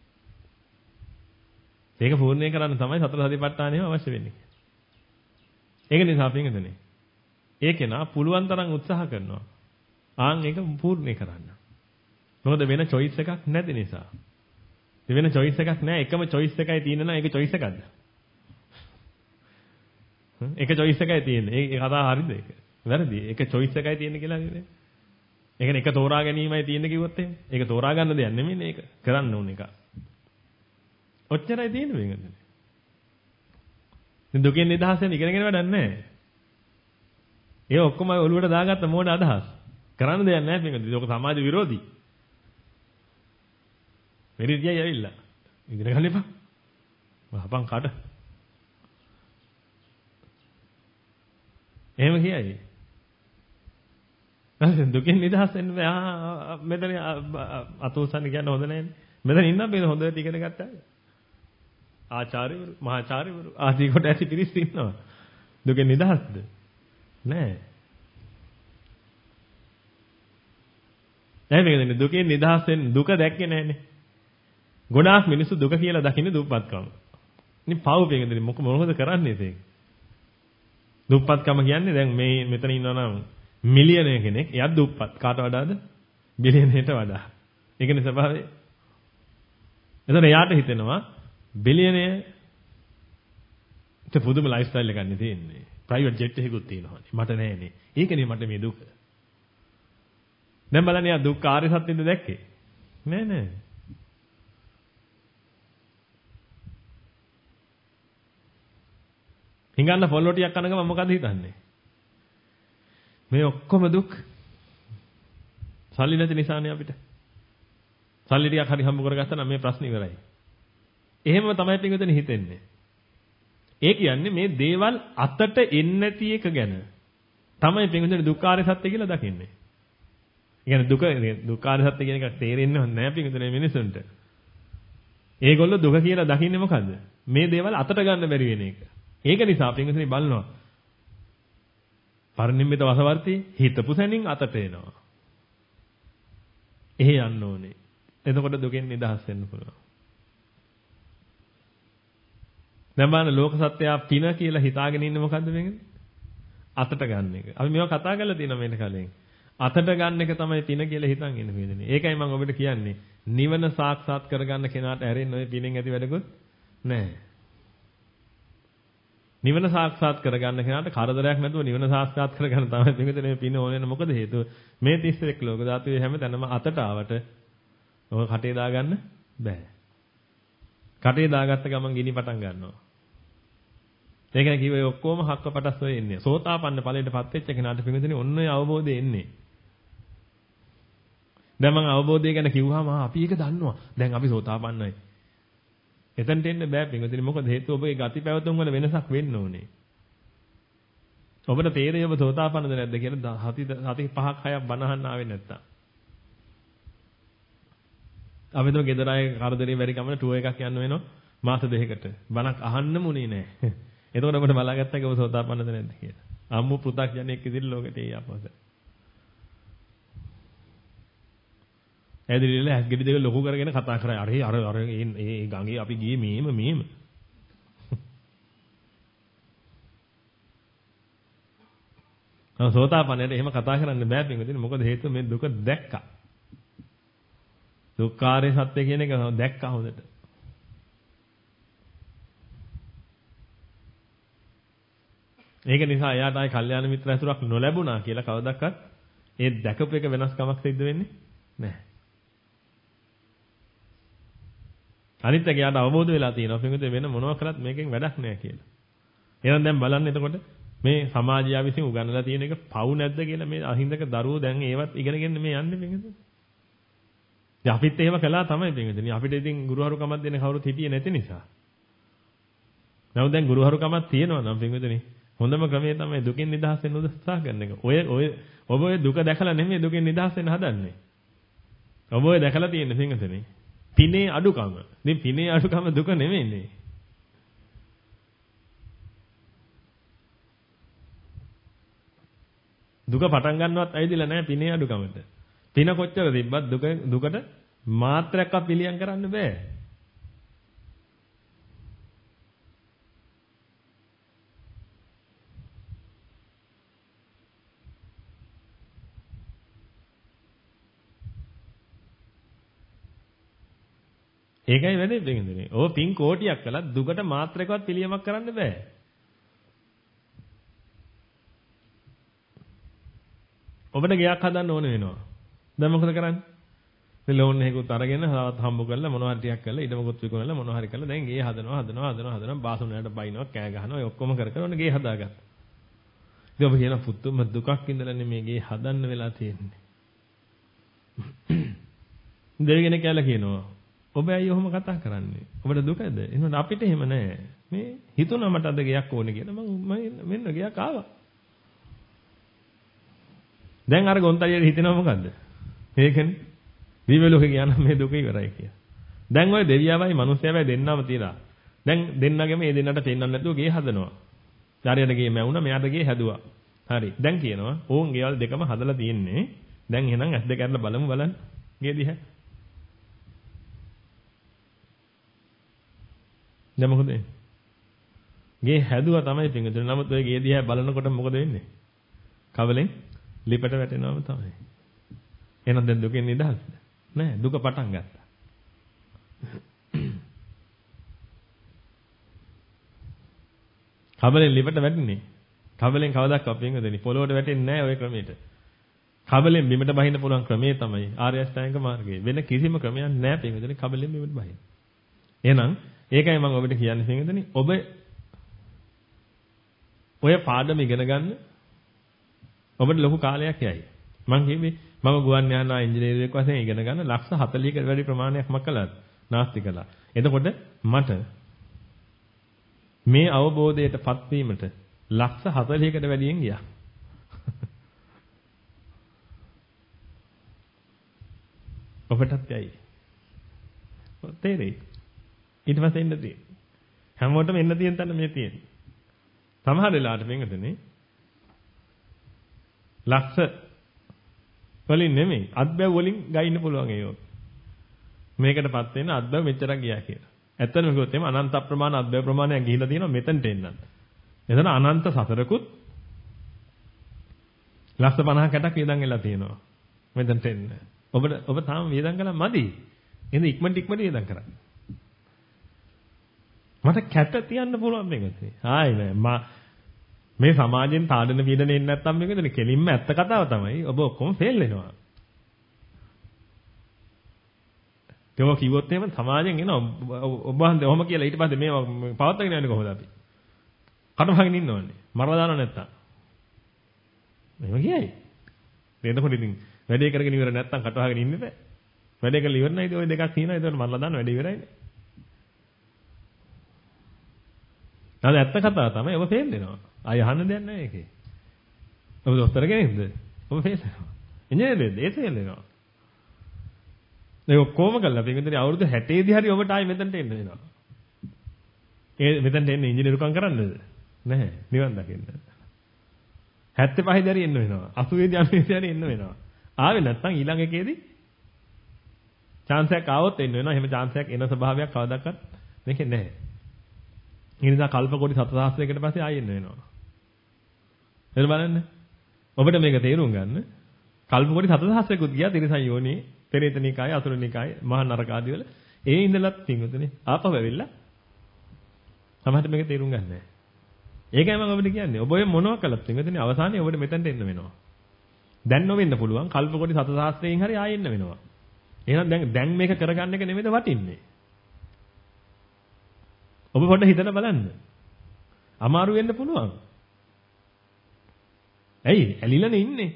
ඒක පූර්ණේ කරන්න තමයි සතර සතිපට්ඨානෙම අවශ්‍ය වෙන්නේ. ඒක නිසා පින්ගතනේ. ඒකේ නා පුළුවන් තරම් උත්සාහ කරනවා. ආන් ඒක පූර්ණේ කරන්න. මොකද වෙන choice එකක් නැති නිසා. වෙන choice එකක් නැහැ. එකම choice එකයි තියෙන නම් ඒක choice එකක්ද? එක choice එකයි තියෙන්නේ. ඒ කතාව හරිද ඒක? වැරදි. එක choice එකයි තියෙන්නේ කියලා නේද? ඒ කියන්නේ එක තෝරා ගැනීමයි තියෙන්නේ කිව්වොත් එහෙම. ඒක තෝරා ගන්න දෙයක් නෙමෙයි මේක. කරන්න ඕන එක. ඔච්චරයි තියෙන්නේ මේකද? දුකෙන් නිදහස් වෙන්න ඉගෙනගෙන වැඩක් නැහැ. ඒ ඔක්කොම ඔළුවට දාගත්ත මොන අදහස්. කරන්න දෙයක් නැහැ පින්වතුනි. ඒක සමාජ විරෝධී. මෙරිටියයි ඇවිල්ලා. ඉගෙන ගන්න එපා. වහපන් කාට. එහෙම කියයි. නැත්නම් දුකෙන් නිදහස් වෙන්න බෑ. මෙතන අතෝසන්න කියන්න හොඳ නැහැ. මෙතන ඉන්න අපි හොඳට ඉගෙන ගත්තා. ආචාර්යවරු, මහාචාර්යවරු ආදී කොට ඇති පිරිස් ඉන්නවා. දුකෙන් නිදහස්ද? නෑ. නෑ මේකද දුකෙන් නිදහස් වෙන්න දුක දැක්කේ නෑනේ. ගොඩාක් මිනිස්සු දුක කියලා දකින්නේ දුප්පත්කම. ඉතින් පව් මේකද මොක මොනවද කරන්නේ ඒක? දුප්පත්කම කියන්නේ දැන් මේ මෙතන ඉන්නවා නම් මිලියනර් කෙනෙක් එයා දුප්පත්. කාට වඩාද? බිලියනර්ට වඩා. ඒකනේ ස්වභාවය. එතන එයාට හිතෙනවා බිලියනර් ට පුදුම ලයිෆ් ස්ටයිල් එකක් නේ තියෙන්නේ. ප්‍රයිවට් ජෙට් එකකුත් තියෙනවානේ. මට නෑනේ. ඒකනේ මට මේ දුක. දැන් බලන්න යා දුක් ආර්ය සත්‍යෙද දැක්කේ? නෑ නෑ. හිඟන්න පොල්ලෝ ටිකක් කන ගමන් මොකද හිතන්නේ? මේ ඔක්කොම දුක් සල්ලි නැති නිසානේ අපිට. සල්ලි ටිකක් හරි හම්බ කරගත්තා නම් මේ ප්‍රශ්නේ ඉවරයි. එහෙම තමයි පිටුදෙන හිතෙන්නේ. ඒ කියන්නේ මේ දේවල් අතට එන්නේ නැති එක ගැන තමයි පිටුදෙන දුක්ඛාරය සත්‍ය කියලා දකින්නේ. ඒ කියන්නේ දුක දුක්ඛාරය සත්‍ය කියන එක තේරෙන්නේ නැහැ පිටුදෙන මිනිසුන්ට. ඒගොල්ලෝ දුක කියලා දකින්නේ මොකද්ද? මේ දේවල් අතට ගන්න බැරි වෙන එක. ඒක නිසා පිටුදෙන බලනවා. පරිනිම්මිත වසවර්ති හිතපු සැනින් අතට එනවා. එහෙ යන්න ඕනේ. එතකොට දුකෙන් නිදහස් වෙන්න පුළුවන්. දැන් බලන්න ලෝක සත්‍යය පින කියලා හිතාගෙන ඉන්නේ මොකද්ද මේකද? අතට ගන්න එක. අපි මේවා කතා කරලා තියෙනවා මේක කලින්. අතට ගන්න එක තමයි පින කියලා හිතන් ඉන්නේ මේදෙනේ. ඒකයි මම ඔබට කියන්නේ නිවන සාක්ෂාත් කරගන්න කෙනාට ඇරෙන්න ඔය පිනෙන් ඇති වැඩකුත් නැහැ. නිවන සාක්ෂාත් කරගන්න කෙනාට කරදරයක් නැතුව නිවන සාක්ෂාත් කරගන්න තමයි මේකද පින ඕනේ. මොකද හේතුව මේ තිස් එක් ලෝක ධාතුවේ හැම තැනම අතට ආවට ඔය කටේ දාගන්න බෑ. කටේ දාගත්ත ගමන් ගිනි පටන් ගන්නවා. ඒකයි කිව්වේ ඔක්කොම හක්ක පටස් වෙ ඉන්නේ. සෝතාපන්න ඵලයටපත් වෙච්ච කෙනාට පිඟුතුනේ ඔන්න ඔය අවබෝධය එන්නේ. දැන් මම අවබෝධය ගැන කිව්වම අපි ඒක දන්නවා. දැන් අපි සෝතාපන්නයි. එතනට එන්න බෑ පිඟුතුනේ. මොකද හේතුව ඔබේ ගති පැවතුම් වල වෙනසක් වෙන්න ඕනේ. ඔබට තේරෙයි ඔබ සෝතාපන්නද නැද්ද කියලා හති හති පහක් හයක් බනහන්න ආවේ නැත්තම්. අපි તો ගෙදර අය කරදරේ බැරි කමන ටුවර් එකක් යන්න වෙනවා මාස දෙකකට. බණක් අහන්නම උනේ නැහැ. එතකොට අපිට බලාගත්තා ඒක ඔබ සෝතාපන්නද නැද්ද කියලා. අම්මු පෘථග්ජනෙක් ඉදිරි ලෝකෙට එයි අපස. ඇදිරිල ඇස් ගෙඩි දෙක ලොකු කරගෙන කතා කරා. අර අර අර ඒ ගඟේ අපි ගියේ මේම මේම. අර සෝතාපන්නයට එහෙම කතා කරන්න බෑ පින්වදින. මොකද හේතුව මේ දුක දැක්කා. දුක්ඛාරය සත්‍ය කියන එක දැක්කා හොඳට. ඒක නිසා එයාට ආයි කල්යාණ මිත්‍ර ඇසුරක් නොලැබුණා කියලා කවදාවත් ඒ දැකපු එක වෙනස්කමක් සිද්ධ වෙන්නේ නැහැ. අනිත් එක යාට අවබෝධ වෙලා තියෙනවා පිටුදේ වෙන මොනවා කරත් මේකෙන් වැඩක් නැහැ කියලා. එහෙනම් දැන් බලන්න එතකොට මේ සමාජය විසින් උගන්වලා තියෙන එක පව් නැද්ද කියලා මේ අහිංසක දරුවෝ දැන් ඒවත් ඉගෙනගෙන මේ යන්නේ පිටුදේ. ඉතින් අපිත් එහෙම කළා තමයි පිටුදේ. අපිට ඉතින් ගුරුහරුකමක් දෙන්න කවුරුත් හිටියේ නැති නිසා. නමුත් දැන් ගුරුහරුකමක් තියෙනවා නම් පිටුදේ හොඳම ක්‍රමය තමයි දුකින් නිදහස් වෙන්න උත්සාහ කරන එක. ඔය ඔය ඔබ ඔය දුක දැකලා නෙමෙයි දුකින් නිදහස් වෙන්න හදන්නේ. ඔබ ඔය දැකලා තියෙන පින්වතුනි. පිනේ අඩුකම. ඉතින් පිනේ අඩුකම දුක නෙමෙයිනේ. දුක පටන් ගන්නවත් ඇයිදලා නැහැ පිනේ අඩුකමට. පින කොච්චර තිබ්බත් දුක දුකට මාත්‍රයක්වත් පිළියම් කරන්න බෑ. ඒකයි වැඩේ දෙන්නේ. ඔය පින් කෝටියක් කළත් දුකට මාත්‍රයකවත් පිළියමක් කරන්න බෑ. ඔබට ගයක් හදන්න ඕන වෙනවා. දැන් මොකද කරන්නේ? මේ ලෝන් එකකුත් අරගෙන හම්බ කරලා මොනවා හරි ටිකක් කරලා ඊටමකුත් විකුණලා මොනවා හරි කරලා දැන් ගේ හදනවා හදනවා හදනවා හදනවා බාසුන් වලට බයිනවා කෑ ගහනවා ඔය ඔක්කොම කර කර ඔන්න ගේ හදාගත්තා. ඉතින් ඔබ කියන පුතුම දුකක් ඉඳලානේ මේ ගේ හදන්න වෙලා තියෙන්නේ. දෙවියන් කියලා කියනවා. ඔබ ඇයි ඔහොම කතා කරන්නේ? ඔබට දුකද? එහෙනම් අපිට එහෙම නෑ. මේ හිතුණා මට අද ගයක් ඕනේ කියලා. මම මෙන්න ගයක් ආවා. දැන් අර ගොන්තරියට හිතෙනව මොකද්ද? මේකනේ. දිව්‍ය ලෝකේ ගියානම් මේ දුක ඉවරයි කියලා. දැන් ওই දෙවියවයි මිනිස්යාවයි දෙන්නම තියලා. දැන් දෙන්නගෙම මේ දෙන්නට පෙන්නන්න නැතුව ගේ හදනවා. ඊට ගේ මැවුණා මෙයාට ගේ හැදුවා. හරි. දැන් කියනවා ඕන් ගෙවල් දෙකම හදලා තියෙන්නේ. දැන් එහෙනම් ඇස් දෙක අරලා බලමු බලන්න. ගේ දිහා. දැන් මොකද වෙන්නේ? ගේ හැදුවා තමයි පිංගුතුනේ. නමුත් ඔය ගේ දිහා බලනකොට මොකද වෙන්නේ? කවලෙන් ලිපට වැටෙනවම තමයි. එහෙනම් දැන් දුකෙන් නිදහස්ද? නෑ දුක පටන් ගත්තා. කවලෙන් ලිපට වැටෙන්නේ. කවලෙන් කවදාවත් අපෙන් දෙන්නේ පොළොවට වැටෙන්නේ නෑ ওই ක්‍රමයට. කවලෙන් බිමට බහින්න පුළුවන් ක්‍රමය තමයි ආර්ය අෂ්ටාංගික මාර්ගය. වෙන කිසිම ක්‍රමයක් නෑ පින්වතුනි කවලෙන් බිමට බහින්න. එහෙනම් ඒකයි මම ඔබට කියන්නේ පින්වතුනි ඔබ ඔය පාඩම ඉගෙන ගන්න ඔබට ලොකු කාලයක් යයි. මං කිව්වේ මම ගුවන් යානා ඉංජිනේරුවෙක් වශයෙන් ඉගෙන ගන්න ලක්ෂ හතළිහකට වැඩි ප්‍රමාණයක් මම කළා. නාස්ති කළා. එතකොට මට මේ අවබෝධයටපත් වීමට ලක්ෂ හතළිහකට වැඩියෙන් ගියා. ඔබටත් යයි. තේරෙයි. ඊට පස්සේ එන්න තියෙන්නේ. හැමෝටම එන්න තියෙන තැන මේ තියෙන්නේ. සමහර වෙලාවට මේකදනේ ලක්ෂ වලින් නෙමෙයි අත්බැව් වලින් ගයින්න පුළුවන් ඒක. මේකටපත් වෙන්න අත්බැව් මෙච්චරක් ගියා කියලා. ඇත්තටම කිව්වොත් එimhe අනන්ත අප්‍රමාණ අත්බැව් ප්‍රමාණයක් ගිහිලා තියෙනවා මෙතනට එන්නත්. එතන අනන්ත සතරකුත් ලක්ෂ පනහකටක් වියදම් වෙලා තියෙනවා. මෙතනට එන්න. ඔබට ඔබ තාම වියදම් කළා මදි. එහෙනම් ඉක්මනට ඉක්මනට වියදම් කරන්න. මට කැට තියන්න පුළුවන් මේකත්. ආයි නෑ මා මේ සමාජයෙන් තාඩන පීඩන එන්නේ නැත්තම් මේකද කෙලින්ම ඇත්ත කතාව තමයි. ඔබ ඔක්කොම ෆේල් වෙනවා. ඒක කිව්වොත් එහෙම සමාජයෙන් එනවා ඔබ හන්දේ ඔහම කියලා ඊට පස්සේ මේ පවත්වාගෙන යන්නේ කොහොමද අපි? කටවහගෙන ඉන්න ඕනේ. මරලා දානව නැත්තම්. එහෙම කියයි. එතකොට ඉතින් වැඩේ කරගෙන ඉවර නැත්තම් කටවහගෙන ඉන්න බෑ. වැඩේ කරලා ඉවර නැයිද ওই දෙකක් තියෙනවා. ඒතකොට මරලා දාන වැඩේ ඉවරයිනේ. නැද ඇත්ත කතාව තමයි ඔබ ෆේල් වෙනවා. ආය අහන්න දෙයක් නැහැ ඒකේ. ඔබ දොස්තර කෙනෙක්ද? ඔබ ෆේල් වෙනවා. ඉංජිනේරුවෙක්ද? ඒ ෆේල් වෙනවා. ඒක කොහොම කළා? අපි මෙතන අවුරුදු හැටේ දී හරි ඔබට ආයි මෙතනට එන්න වෙනවා. ඒ මෙතනට එන්නේ ඉංජිනේරුකම් කරන්නද? නැහැ. නිවන් දකින්න. හැත්තෑ පහේ දී හරි එන්න වෙනවා. අසූවේ දී අනූවේ දී හරි එන්න වෙනවා. ආවේ නැත්නම් ඊළඟ එකේදී chance එකක් ආවොත් එන්න වෙනවා. එහෙම chance එකක් එන ස්වභාවයක් කවදාවත් මේකේ නැහැ. ඒ නිසා කල්ප කොටි සත සහස්‍රයකට පස්සේ ආයෙ එන්න වෙනවා. එතන බලන්න. ඔබට මේක තේරුම් ගන්න. කල්ප කොටි සත සහස්‍රයකුත් ගියා තිරසන් යෝනි, පෙරේතනිකාය, අසුරනිකාය, මහා නරක ආදී වල. ඒ ඉඳලත් තින්ගුතුනේ ආපහු වෙවිලා. සමහරට මේක තේරුම් ගන්න නැහැ. ඒකයි මම ඔබට කියන්නේ. ඔබ ඔය මොනවා කළත් තින්ගුතුනේ අවසානයේ ඔබට මෙතනට එන්න වෙනවා. දැන් නොවෙන්න පුළුවන්. කල්ප කොටි සත සහස්‍රයෙන් හරි ආයෙ එන්න වෙනවා. එහෙනම් දැන් දැන් මේක කරගන්න එක නෙමෙයිද වටින්නේ. ඔබ පොඩ්ඩක් හිතලා බලන්න. අමාරු වෙන්න පුළුවන්. ඇයි? ඇලිලානේ ඉන්නේ.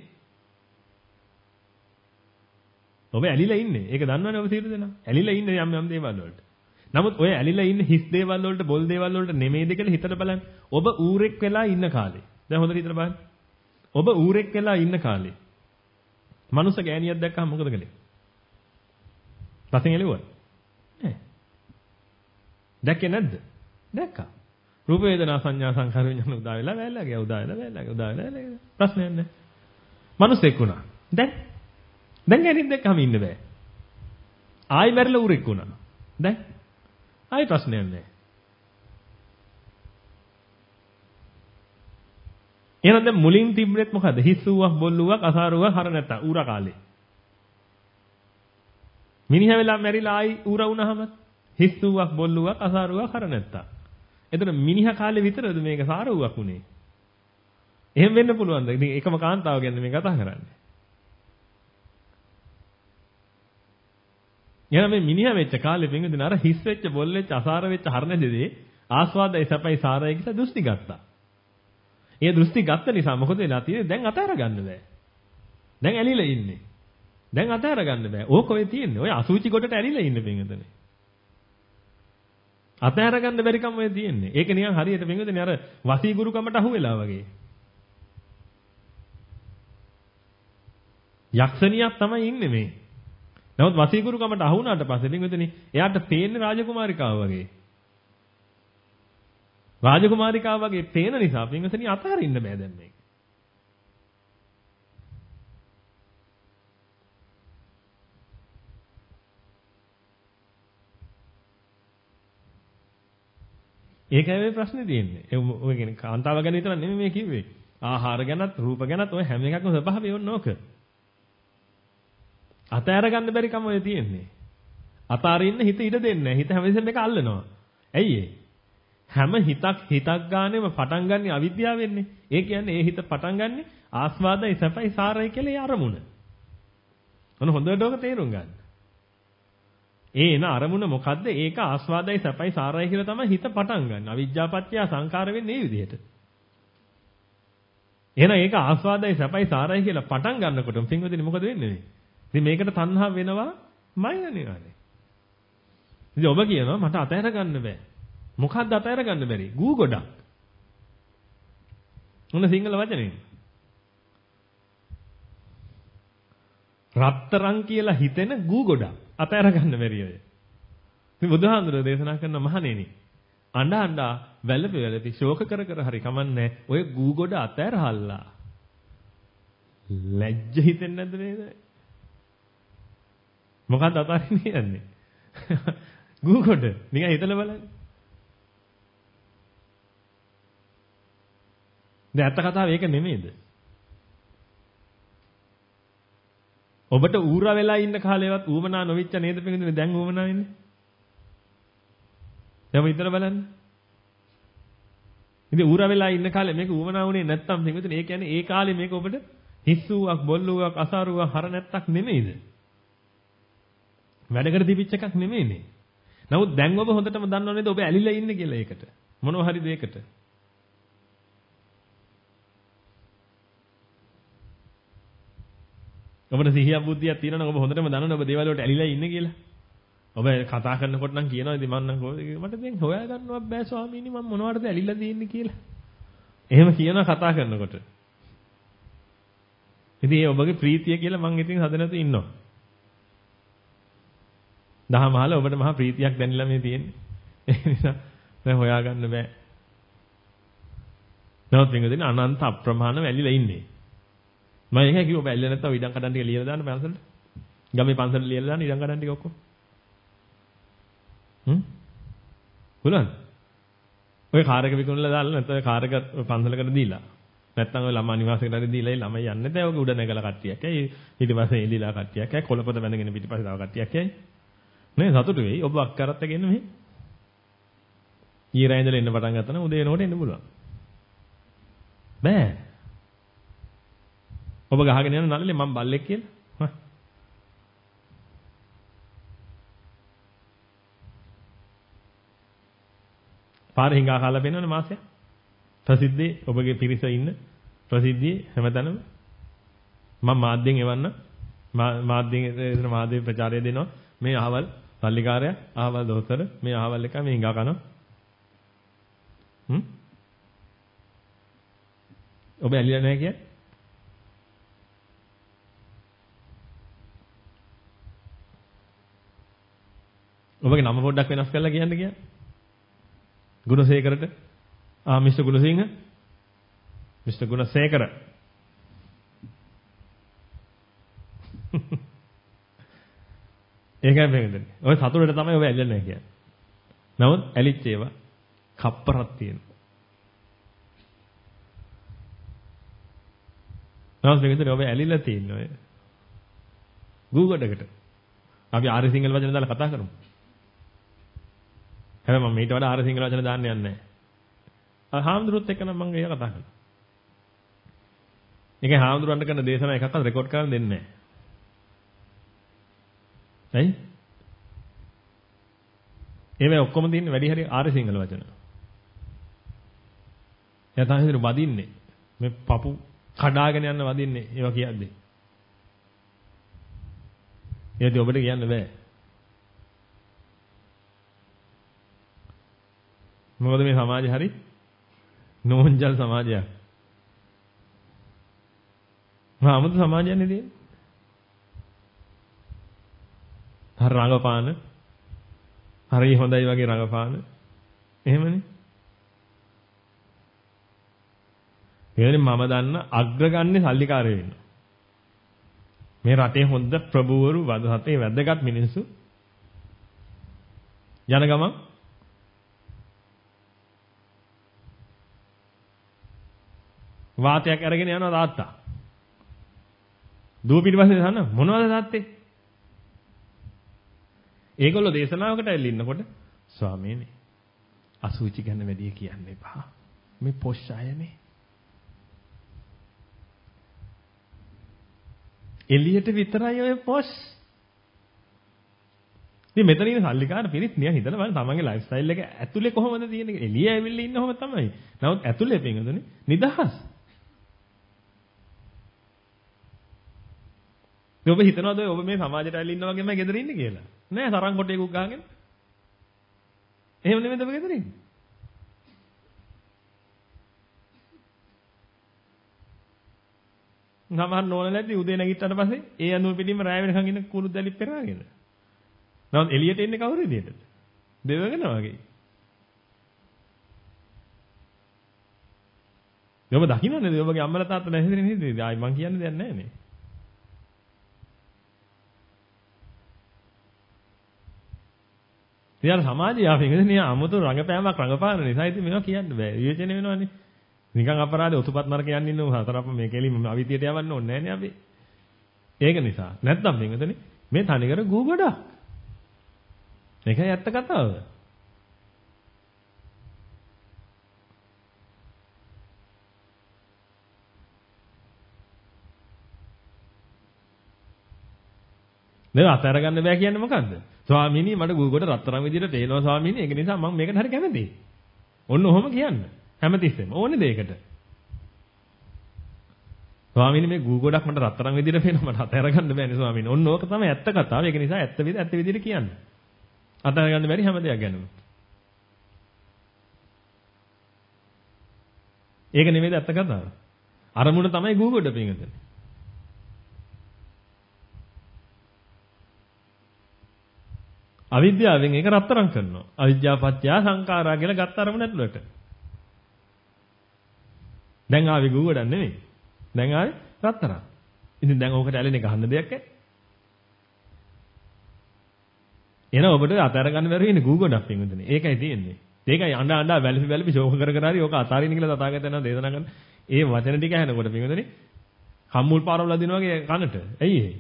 ඔබ ඇලිලා ඉන්නේ. ඒක දන්නවනේ ඔබ සියලු දෙනා. ඇලිලා ඉන්නේ යම් යම් දේවල් වලට. නමුත් ඔය ඇලිලා ඉන්නේ හිස් දේවල් වලට, බොල් දේවල් වලට නෙමෙයිද කියලා හිතලා බලන්න. ඔබ ඌරෙක් වෙලා ඉන්න කාලේ. දැන් හොඳට හිතලා බලන්න. ඔබ ඌරෙක් වෙලා ඉන්න කාලේ. මනුස්ස ගෑණියක් දැක්කම මොකද කළේ? පස්සෙන් එළුවා. නෑ. දැක්කේ නැද්ද? දැක්කා. රූප වේදනා සංඥා සංඛාර විඥාන උදා වෙලා වැල්ලා ගියා උදා වෙලා වැල්ලා ගියා උදා වෙලා වැල්ලා ගියා. ප්‍රශ්නයක් නැහැ. මනුස්සෙක් වුණා. දැන් දැන් ඇනින් දැක්කම ඉන්න බෑ. ආයි මැරිලා උරෙක් වුණා. දැන් ආයි ප්‍රශ්නයක් නැහැ. එහෙනම් දැන් මුලින් තිබ්බෙත් මොකද? හිස් වූවක්, බොල් වූවක්, අසාර වූවක්, හර නැත්තා ඌරා කාලේ. මිනිහා වෙලා මැරිලා ආයි ඌරා වුණාම හිස් වූවක්, බොල් වූවක්, අසාර වූවක්, හර නැත්තා. එතන මිනිහා කාලේ විතරද මේක සාර වූවක් උනේ? එහෙම වෙන්න පුළුවන්ද? ඉතින් එකම කාන්තාව ගැන මේ කතා කරන්නේ. එහෙනම් මේ මිනිහා වෙච්ච කාලේ පින්වදින අර හිස් වෙච්ච, බොල් වෙච්ච, අසාර වෙච්ච, හර නැදේ ආස්වාදයි සැපයි සාරයි කියලා දෘෂ්ටි ගත්තා. ඒ දෘෂ්ටි ගත්ත නිසා මොකද වෙලා තියෙන්නේ? දැන් අතහැර ගන්න බෑ. දැන් ඇලිලා ඉන්නේ. දැන් අතහැර ගන්න බෑ. ඕක ඔය තියෙන්නේ. ඔය අසුචි කොටට ඇලිලා ඉන්නේ පින්වතුනි. අතහැර ගන්න බැරි කම ඔය තියෙන්නේ. ඒක නිකන් හරියට පින්වතුනි අර වසීගුරුකමට අහු වෙලා වගේ. යක්ෂණියක් තමයි ඉන්නේ මේ. නමුත් වසීගුරුකමට අහු වුණාට පස්සේ පින්වතුනි එයාට පේන්නේ රාජකුමාරිකාව වගේ. රාජකුමාරිකාව වගේ පේන නිසා පින්වතුනි අතහරින්න බෑ දැන් මේක. ඒකයි මේ ප්‍රශ්නේ තියෙන්නේ. ඒ ඔය කියන්නේ කාන්තාව ගැන විතර නෙමෙයි මේ කිව්වේ. ආහාර ගැනත් රූප ගැනත් ඔය හැම එකක්ම ස්වභාවය ඕන ඕක. අතෑර ගන්න බැරි කම ඔය තියෙන්නේ. අතාරින්න හිත ඉඩ දෙන්නේ නැහැ. හිත හැමදෙස්සෙම එක අල්ලනවා. ඇයි ඒ? හැම හිතක් හිතක් ගානෙම පටන් ගන්න අවිද්‍යාවෙන්නේ. ඒ කියන්නේ ඒ හිත පටන් ගන්න ආස්වාදයි සැපයි සාරයි කියලා ඒ අරමුණ. මොන හොඳට ඔක තේරුම් ගන්න. ඒ එන අරමුණ මොකද්ද? ඒක ආස්වාදයි සැපයි සාරයි කියලා තමයි හිත පටන් ගන්න. අවිජ්ජාපත්‍ය සංකාර වෙන්නේ මේ විදිහට. එහෙනම් ඒක ආස්වාදයි සැපයි සාරයි කියලා පටන් ගන්නකොටම පින්වදිනේ මොකද වෙන්නේ? ඉතින් මේකට තණ්හා වෙනවා මයිනේ අනේ. ඉතින් ඔබ කියනවා මට අතහැර ගන්න බෑ. මොකද්ද අතහැර ගන්න බැරි? ගූ ගොඩක්. මොන සිංහල වචනේ? රත්තරන් කියලා හිතෙන ගූ ගොඩක්. අතහැර ගන්න බැරි අය. ඉතින් බුදුහාඳුර දේශනා කරන මහණෙනි අඬ අඬ වැළපි වැළපි ශෝක කර කර හරි කමන්නේ ඔය ගූ ගොඩ අතහැර හල්ලා. ලැජ්ජ හිතෙන්නේ නැද්ද නේද? මොකක්ද අතාරින්නේ යන්නේ? ගූ ගොඩ නිකන් හිතලා බලන්න. දැන් ඇත්ත කතාව ඒක නෙමෙයිද? ඔබට ඌරා වෙලා ඉන්න කාලේවත් ඌමනා නොවිච්ච නේද පිටින් දැන් ඌමනා වෙන්නේ? දැන් හිතලා බලන්න. ඉතින් ඌරා වෙලා ඉන්න කාලේ මේක ඌමනා වුණේ නැත්තම් පිටින් ඒ කියන්නේ ඒ කාලේ මේක ඔබට හිස්සුවක් බොල්ලුවක් අසාරුවක් හර නැත්තක් නෙමෙයිද? වැඩකට තිබිච්ච එකක් නෙමෙයිනේ. නමුත් දැන් ඔබ හොඳටම දන්නව නේද ඔබ ඇලිලා ඉන්නේ කියලා ඒකට. මොනවා හරි දෙයකට. ඔබට සිහියක් බුද්ධියක් තියෙනවා නම් ඔබ හොඳටම දන්නවනේ ඔබ දේවල් වලට ඇලිලා ඉන්නේ කියලා. ඔබ කතා කරනකොට නම් කියනවා ඉතින් මම නම් කොහොමද මට දැන් හොයා ගන්නවත් බෑ ස්වාමීනි මම මොනවටද ඇලිලා තියෙන්නේ කියලා. එහෙම කියනවා කතා කරනකොට. ඉතින් ඒ ඔබගේ ප්‍රීතිය කියලා මම ඉතින් හදනතු ඉන්නවා. දහමහල ඔබට මහා ප්‍රීතියක් දැනෙලා මේ තියෙන්නේ. ඒ නිසා දැන් හොයා ගන්න බෑ. නමුත් මේකෙන් අනන්ත අප්‍රමාණ වැලිලා ඉන්නේ. මම ඒකයි කිව්ව ඔබ ඇල්ලේ නැත්තම් ඉඩම් කඩන් ටික ලියලා දාන්න පන්සලට. ගමේ පන්සලට ලියලා දාන්න ඉඩම් කඩන් ටික ඔක්කොම. හ්ම්? පුළුවන්. ඔය කාර් එක විකුණලා දාලා නැත්නම් ඔය කාර් එක පන්සලකට දීලා. නැත්නම් ඔය ළමා නිවාසයකට හරි දීලා ඒ ළමයි යන්නේ නැහැ. ඔක උඩ නැගලා කට්ටියක්. ඇයි ඊට පස්සේ එළිලා කට්ටියක්. ඇයි කොළපත බැඳගෙන පිටිපස්සේ තව කට්ටියක්. ඇයි? නේ සතුටු වෙයි. ඔබ අක්කරත් එක එන්න මෙහෙ. ඊරා ඉඳලා එන්න පටන් ගත්තා නම් උදේ වෙනකොට එන්න පුළුවන්. බෑ. ඔබ ගහගෙන යන නළලේ මම බල්ලෙක් කියලා. පාර හිඟා කාලා පෙන්නවනේ මාසය. ප්‍රසිද්ධියේ ඔබගේ පිරිස ඉන්න ප්‍රසිද්ධියේ හැමතැනම මම මාධ්‍යෙන් එවන්න මාධ්‍යෙන් එතන මාධ්‍ය ප්‍රචාරය දෙනවා. මේ අහවල් පල්ලිකාරයා අහවල් දොස්තර මේ අහවල් එක මේ හිඟා කනවා. හ්ම්? ඔබ ඇලිලා නැහැ කියන්නේ? ඔබගේ නම පොඩ්ඩක් වෙනස් කරලා කියන්න කියන්නේ. ගුණසේකරට ආ මිස්ටර් ගුණසිංහ මිස්ටර් ගුණසේකර ඒකයි මේකද. ඔය සතුටට තමයි ඔය ඇල්ලන්නේ නැහැ කියන්නේ. නමුත් ඇලිච්ච ඒවා කප්පරක් තියෙනවා. නමුත් මේකද ඔබ ඇලිලා තියෙන්නේ ඔය Google-කට. අපි ආර්ය සිංහල වචන දාලා කතා කරමු. හැබැයි මම ඊට වඩා ආර්ය සිංහල වචන දාන්න යන්නේ නැහැ. ආ හාමුදුරුවොත් එක්ක නම් මම ඒක කතා කරනවා. ඒකේ හාමුදුරුවන්ට කරන දේශනා එකක්වත් රෙකෝඩ් කරන්න දෙන්නේ නැහැ. ඇයි? ඒවා ඔක්කොම තියෙන්නේ වැඩි හරිය ආර්ය සිංහල වචන. එයා තමයි හිතේ බදින්නේ. මේ පපු කඩාගෙන යන්න වදින්නේ ඒවා කියද්දී. ඒකදී ඔබට කියන්න බෑ. මොකද මේ සමාජය හරි නෝන්ජල් සමාජයක්. මා අමුතු සමාජයක් නේ තියෙන්නේ. හරි රංගපාන හරි හොඳයි වගේ රංගපාන එහෙමනේ. එවනේ මම දන්න අග්‍රගන්නේ සල්ලිකාරයෝ වෙනවා. මේ රටේ හොඳ ප්‍රභූවරු වද රටේ වැදගත් මිනිස්සු යන ගමන් වාතයක් අරගෙන යනවා තාත්තා. දුව පිටිපස්සේ යන මොනවද තාත්තේ? ඒගොල්ලෝ දේශනාවකට ඇවිල්ලා ඉන්නකොට ස්වාමීනි අසුචි ගැන වැඩි කියන්න එපා. මේ පොෂ් අයනේ. එළියට විතරයි ඔය පොෂ්. ඉතින් මෙතන ඉන්න සල්ලිකාර පිරිස් නියන් හිතලා බලන්න තමන්ගේ ලයිෆ් ස්ටයිල් එක ඇතුලේ කොහොමද තියෙන්නේ? එළිය ඇවිල්ලා ඉන්නවම තමයි. නමුත් ඇතුලේ පින්වතුනි නිදහස්. ඔබ හිතනවාද ඔබ මේ සමාජයට ඇවිල්ලා ඉන්නා වගේම ගෙදර ඉන්නේ කියලා? නෑ තරම් කොටේකුක් ගහගෙන. එහෙම නෙමෙයිද ඔබ ගෙදර ඉන්නේ? සමහර නෝන නැති උදේ නැගිට්ටට පස්සේ ඒ අඳුම පිටින්ම රාය වෙනකන් ඉන්න කුරුත් දැලි පෙරාගෙන. නමුත් එළියට එන්නේ කවුරු එළියටද? දෙවගෙන වගේ. ඔබ දකින්නනේ ඔබගේ අම්මලා තාත්තා නැහිදෙන්නේ නේද? ආයි මං කියන්නේ දෙයක් නැහැ නේ. ඉතින් සමාජය ආපෙන්නේ අමුතු රංගපෑමක් රංගපාන නිසා ඉතින් මේවා කියන්න බෑ. විවේචනය වෙනවනේ. නිකන් අපරාධේ ඔතුපත් නරක යන්න ඉන්න හතරප මේ කෙලින්ම අවිතියට යවන්න ඕනේ නෑනේ අපි. ඒක නිසා. නැත්තම් මේකදනේ මේ තනිකර ගූ ගොඩක්. ඒකයි ඇත්ත කතාව. නේද අතර ගන්න බෑ කියන්නේ මොකද්ද? ස්වාමීනි මට ගූ ගොඩ රත්තරන් විදියට පේනවා ස්වාමීනි. ඒක නිසා මම මේකට හරි කැමතියි. ඔන්න ඔහොම කියන්න. හැමතිස්සෙම ඕනේ දෙයකට. ස්වාමීනි මේ ගූ ගොඩක් මට රත්තරන් විදියට පේනවා මට අතර ගන්න බෑනේ ස්වාමීනි. ඔන්න ඕක තමයි ඇත්ත කතාව. ඒක නිසා ඇත්ත විදියට ඇත්ත විදියට කියන්න. අතර ගන්න බැරි හැම දෙයක් ගැනම. ඒක නෙමෙයිද ඇත්ත කතාව. අරමුණ තමයි ගූ ගොඩ පින්ගතනේ. අවිද්‍යාවෙන් ඒක රත්තරන් කරනවා. අවිද්‍යාපත්‍ය සංඛාරා කියලා ගත්ත අරමුණ ඇතුළට. දැන් ආවේ ගූ ගොඩක් නෙමෙයි. දැන් ආවේ රත්තරන්. ඉතින් දැන් ඕකට ඇලෙන්නේ ගහන්න දෙයක් නැහැ. එන ඔබට අතාර ගන්න බැරි වෙන්නේ ගූ ගොඩක් පින්වතුනි. ඒකයි තියෙන්නේ. ඒකයි අඬ අඬ වැලිපි වැලිපි ශෝක කර කර හරි ඕක අතාරින්න කියලා තථාගතයන් දේශනා කරන. ඒ වචන ටික ඇහෙනකොට පින්වතුනි කම්මුල් පාරවල දින වගේ කනට. ඇයි ඒ?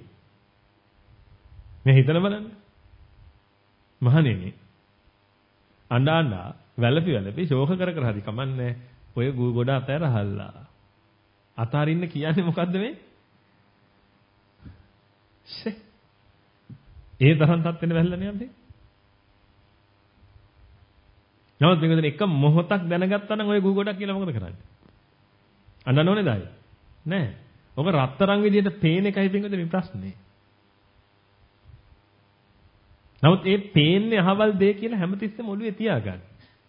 මේ හිතන බලන්න. මහණෙනි අඬ අඬ වැලිපි වැලිපි ශෝක කර කර හරි කමන්නේ. ඔය ගූ ගොඩ අතර හල්ලා. අතාරින්න කියන්නේ මොකද්ද මේ? ෂේ ඒ තරම් තත්ත්වෙන්න වැල්ලනේ අපි. නමුත් මේකෙන් එක මොහොතක් දැනගත්තා නම් ඔය ගූ ගොඩක් කියලා මොකද කරන්නේ? අඬන්න ඕනේද ආයේ? නෑ. ඔක රත්තරන් විදියට පේන එකයි පින්වද මේ ප්‍රශ්නේ. නමුත් ඒ පේන්නේ අහවල් දෙය කියලා හැමතිස්සෙම ඔළුවේ තියාගන්න.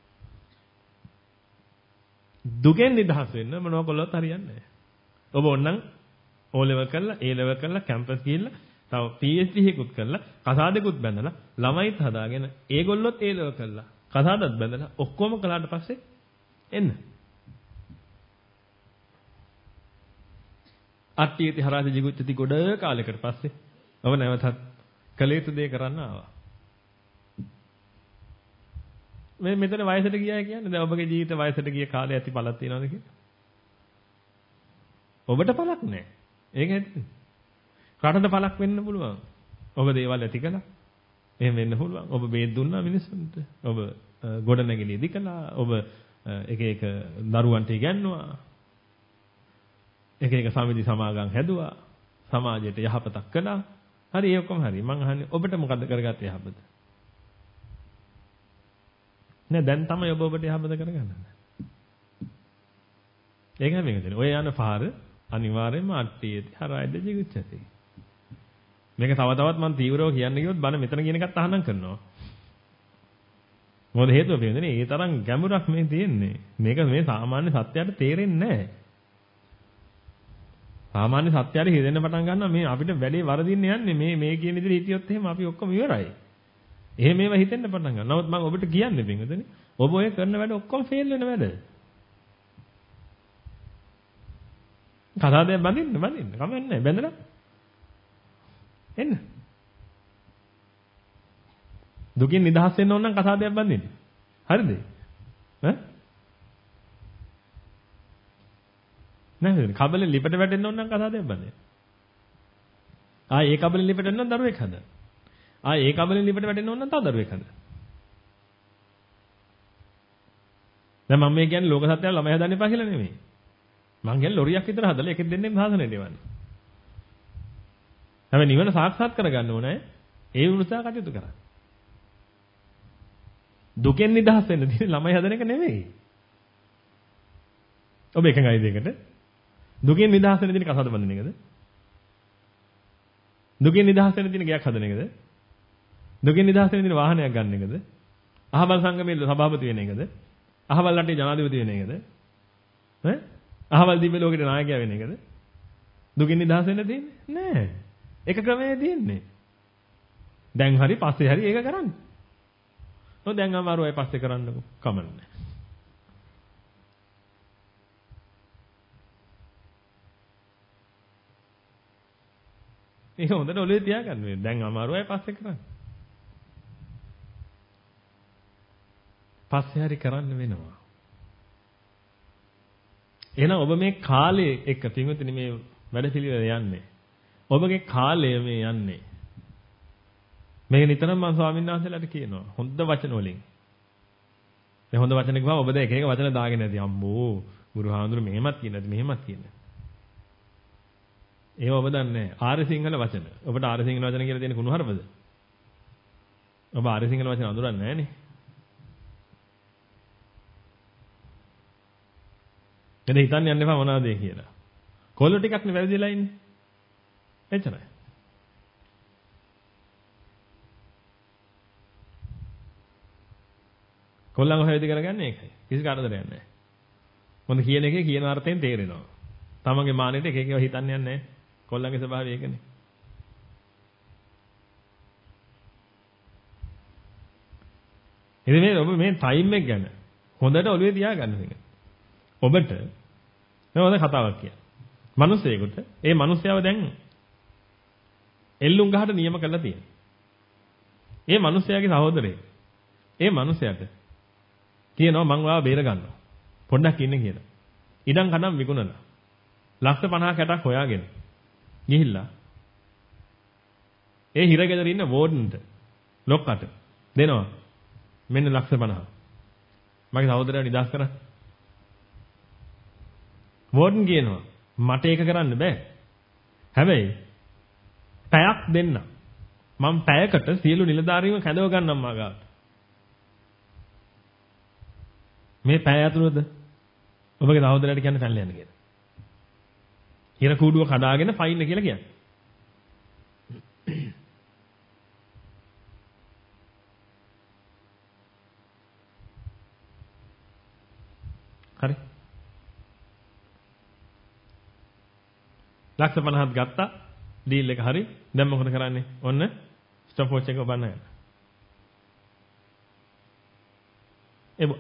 දුකෙන් නිදහස් වෙන්න මොනවා කළොත් හරියන්නේ නැහැ. ඔබ ඕනනම් O level කරලා A level කරලා කැම්පස් ගිහිල්ලා තව PhD එකකුත් කරලා කසාදෙකුත් බැඳලා ළමයිත් හදාගෙන ඒගොල්ලොත් A level කරලා කසාදත් බැඳලා ඔක්කොම කළාට පස්සේ එන්න. අට්ටියති හරාසි ජිගුච්චති ගොඩ කාලයකට පස්සේ ඔබ නැවතත් කළ යුතු දේ කරන්න ආවා. මේ මෙතන වයසට ගියා කියන්නේ දැන් ඔබගේ ජීවිත වයසට ගිය කාලේ ඇති පළක් තියනවද කියලා? ඔබට පළක් නැහැ. ඒක ඇත්ත. රටට පළක් වෙන්න පුළුවන්. ඔබ දේවල් ඇති කළා. එහෙම වෙන්න පුළුවන්. ඔබ බේත් දුන්නා මිනිස්සුන්ට. ඔබ ගොඩනැගිලි ඉදි කළා. ඔබ එක එක දරුවන්ට ඉගැන්නුවා. එක එක සමිති සමාගම් හැදුවා. සමාජයට යහපතක් කළා. හරි ඒ ඔක්කොම හරි. මං අහන්නේ ඔබට මොකද්ද කරගත්තේ යහපත? නෑ දැන් තමයි ඔබ ඔබට යහපත කරගන්නේ. ඒකයි මේක තියෙන්නේ. ඔය යන පාර අනිවාර්යයෙන්ම අට්ටියේදී හරයිද ජීවිතයති. මේක තව තවත් මම තීව්‍රව කියන්න ගියොත් බන මෙතන කියන එකත් අහනම් කරනවා. මොකද හේතුව පිළිදෙනේ ඒ තරම් ගැඹුරක් මේ තියෙන්නේ. මේක මේ සාමාන්‍ය සත්‍යයට තේරෙන්නේ නැහැ. සාමාන්‍ය සත්‍යයට හිතෙන්න පටන් ගන්නවා මේ අපිට වැඩේ වරදින්න යන්නේ මේ මේ කියන විදිහට හිටියොත් එහෙම අපි ඔක්කොම ඉවරයි. එහෙම මේවා හිතෙන්න පටන් ගන්නවා. නමුත් මම ඔබට කියන්නේ පින්වතුනි ඔබ ඔය කරන වැඩ ඔක්කොම ෆේල් වෙන වැඩ. කතාවද බඳින්න බඳින්න කමන්නේ නැහැ බැඳලා එන්න. දුකින් නිදහස් වෙන්න ඕන නම් කතාවදයක් බඳින්න. හරිද? ඈ? නේද? කබලෙන් ලිපට වැටෙන්න ඕන නම් කතාවදයක් බඳින්න. ආ ඒ කබලෙන් ලිපට වෙන්න නම් දරුවෙක් හදන්න. ආ ඒ කබලෙන් ලිපට වැටෙන්න ඕන නම් තව දරුවෙක් හදන්න. දැන් මම මේ කියන්නේ ලෝක සත්‍යය ළමයි හදන්න එපා කියලා නෙමෙයි. මං කියන්නේ ලොරියක් විතර හදලා එකෙන් දෙන්නෙන් සාසනෙ දෙවන්න. හැබැයි නිවන සාක්ෂාත් කරගන්න ඕනේ. ඒ උනුසා කටයුතු කරන්න. දුකෙන් නිදහස් වෙන්න තියෙන ළමයි හදන එක නෙමෙයි. ඔබ එකඟයිද ඒකට? දුකෙන් නිදහස් වෙන්න තියෙන කසාද බඳින එකද? දුකෙන් නිදහස් වෙන්න තියෙන ගයක් හදන එකද? දුකෙන් නිදහස් වෙන්න තියෙන වාහනයක් ගන්න එකද? අහවල් සංගමයේ සභාපති වෙන එකද? අහවල් රටේ ජනාධිපති වෙන එකද? ඈ? අහවල් දිව්‍ය ලෝකෙට නායකයා වෙන එකද? දුකින් නිදහස් වෙන්න තියෙන්නේ නෑ. එක ක්‍රමයේ තියෙන්නේ. දැන් හරි පස්සේ හරි ඒක කරන්න. ඔය දැන් අමාරු අය පස්සේ කරන්නකෝ. කමන්නේ. ඒක හොඳට ඔලුවේ තියාගන්න වෙන්නේ. දැන් අමාරු අය පස්සේ කරන්න. පස්සේ හරි කරන්න වෙනවා. එහෙනම් ඔබ මේ කාලේ එක්ක පින්විතනි මේ වැඩපිළිවෙල යන්නේ. ඔබගේ කාලය මේ යන්නේ. මේක නිතරම මම ස්වාමීන් වහන්සේලාට කියනවා. හොඳ වචන වලින්. මේ හොඳ වචන කිව්වම ඔබ දැන් එක එක වචන දාගෙන ඇති. අම්බෝ ගුරුහාඳුරු මෙහෙමත් කියන්නේ නැති මෙහෙමත් කියන්නේ. ඒව ඔබ දන්නේ නැහැ. ආර්ය සිංහල වචන. ඔබට ආර්ය සිංහල වචන කියලා තියෙන කුණුහරුපද? ඔබ ආර්ය සිංහල වචන අඳුරන්නේ නැහැ නේ. එද හිතන්න යන්න එපා මොනවද ඒ කියලා. කොල්ල ටිකක් නේ වැරදිලා ඉන්නේ. එච්චරයි. කොල්ලන් ඔය විදිහ කරගන්නේ ඒකයි. කිසි කරදරයක් නැහැ. මොන කියන එකේ කියන අර්ථයෙන් තේරෙනවා. තමන්ගේ මානෙට එක එකව හිතන්න යන්නේ නැහැ. කොල්ලන්ගේ ස්වභාවය ඒකනේ. ඉතින් මේ ඔබ මේ ටයිම් එක ගැන හොඳට ඔළුවේ තියාගන්න මේක. ඔබට මම හොඳ කතාවක් කියන්න. මිනිස්සෙකුට ඒ මිනිස්යාව දැන් එල්ලුම් ගහට නියම කරලා තියෙනවා. ඒ මිනිස්යාගේ සහෝදරයෙක් ඒ මිනිස්යාට කියනවා මං ඔයාව බේර ගන්නවා. පොඩ්ඩක් ඉන්න කියලා. ඉඩම් කඩම් විකුණලා ලක්ෂ පනහක් හැටක් හොයාගෙන ගිහිල්ලා ඒ හිරගෙදර ඉන්න වෝඩන්ට ලොක්කට දෙනවා. මෙන්න ලක්ෂ පනහ. මගේ සහෝදරයා නිදාස් කරා. වෝඩන් කියනවා මට ඒක කරන්න බෑ. හැබැයි පැයක් දෙන්න. මම පැයකට සියලු නිලධාරීන්ව කැඳව ගන්නම් මාගාවට. මේ පැය ඇතුළත ඔබගේ සහෝදරයාට කියන්න පැනලා යන්න කියලා. හිර කූඩුව කඩාගෙන ෆයින් කියලා කියන්නේ. හරි. ලක්ෂ පනහක් ගත්තා. ඩීල් එක හරි. දැන් මොකද කරන්නේ? ඔන්න ස්ටොප් වොච් එක ඔබන්න යන්න. එබ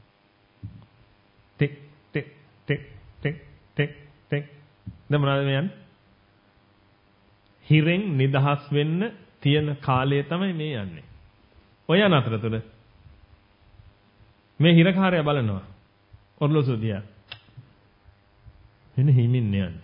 ටික් ටික් ටික් ටික් ටික් ටික් දැන් මොනවද මේ යන්නේ? හිරෙන් නිදහස් වෙන්න තියෙන කාලය තමයි මේ යන්නේ. ඔය යන අතරතුර මේ හිරකාරයා බලනවා. ඔර්ලෝසුව දිහා. එන හිමින් යන්නේ.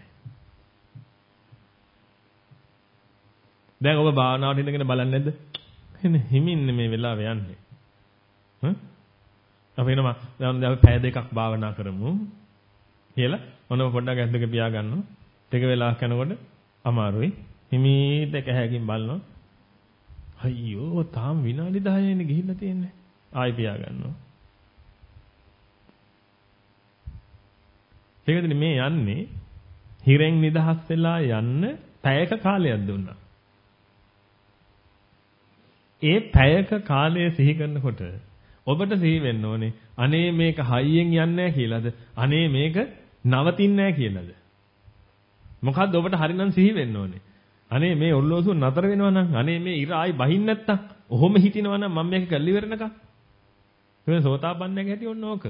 දැන් ඔබ භාවනාවට ඉඳගෙන බලන්නේ නැද්ද? එන හිමින් මේ වෙලාවේ යන්නේ. හ්ම්? අපි එනවා දැන් අපි පැය දෙකක් භාවනා කරමු කියලා ඔන්න පොඩ්ඩක් ඇස් දෙක පියා ගන්නවා. ටික වෙලාවක් යනකොට අමාරුයි. හිමීට එක හැකින් බලනවා. අයියෝ තාම විනාඩි දහයනේ ගිහිල්ලා තියෙන්නේ. ආයි පියා ගන්නවා. ඒකද මේ යන්නේ හිරෙන් නිදහස් වෙලා යන්න පැයක කාලයක් දුන්නා. ඒ පැයක කාලය සිහි කරනකොට ඔබට සිහි වෙන්න ඕනේ අනේ මේක හයියෙන් යන්නේ නැහැ කියලාද? අනේ මේක නවතින්නේ නැහැ කියලාද? මොකද්ද ඔබට හරිනම් සිහි වෙන්න ඕනේ? අනේ මේ ඔල්ලෝසුව නතර වෙනවා නම් අනේ මේ ඉර ආයි බහින්න නැත්තම් ඔහොම හිටිනවා නම් මම මේක කල්ලි වෙරනකම්. මේ සෝතාපන්නගේ හැටි ඔන්න ඕක.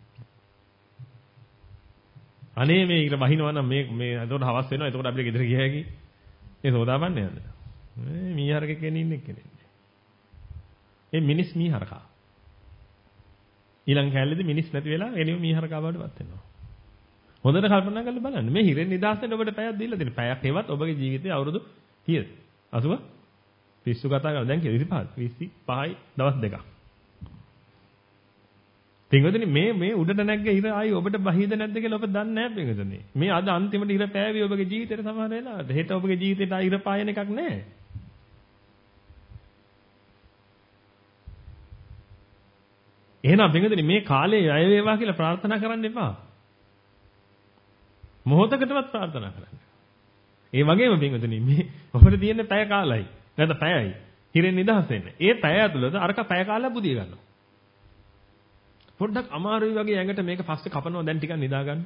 අනේ මේ ඉර බහිනවා නම් මේ මේ එතකොට හවස් වෙනවා. එතකොට අපිට ගෙදර ගිය හැකි. මේ සෝතාපන්නයද? මේ මීහරක කෙනෙක් ඉන්නේ කෙනෙක්. ඒ මිනිස් මීහරකා. ඊළඟ කැලේදී මිනිස් නැති වෙලා එළිය මීහරකා බවටපත් වෙනවා. හොඳට කල්පනා කරලා බලන්න. මේ හිරෙන් නිදහස් වෙන්න ඔබට පැයක් දීලා දෙන්න. පැයක් හෙවත් ඔබගේ ජීවිතේ අවුරුදු කීයද? අසුව පිස්සු කතා කරලා දැන් කියලා විසිපහයි විසිපහයි දවස් දෙකක්. පින්වතුනි මේ මේ උඩට නැග්ග ඉර ආයි ඔබට බහිද නැද්ද කියලා ඔබ දන්නේ නැහැ පින්වතුනි. මේ අද අන්තිමට ඉර පෑවි ඔබගේ ජීවිතේට සමාන වෙලාවට. හෙට ඔබගේ ජීවිතේට ආයි ඉර පායන එකක් නැහැ. එහෙනම් පින්වතුනි මේ කාලේ අය වේවා කියලා ප්‍රාර්ථනා කරන්න එපා. මොහොතකටවත් ප්‍රාර්ථනා කරන්න. ඒ වගේම පින්වතුනි මේ ඔබට තියෙන පැය කාලයි. නැත්නම් පැයයි. හිරෙන් නිදහස් වෙන්න. ඒ පැය ඇතුළත අරක පැය කාලයක් බුදිය ගන්නවා. පොඩ්ඩක් අමාරුයි වගේ ඇඟට මේක පස්සේ කපනවා දැන් ටිකක් නිදා ගන්න.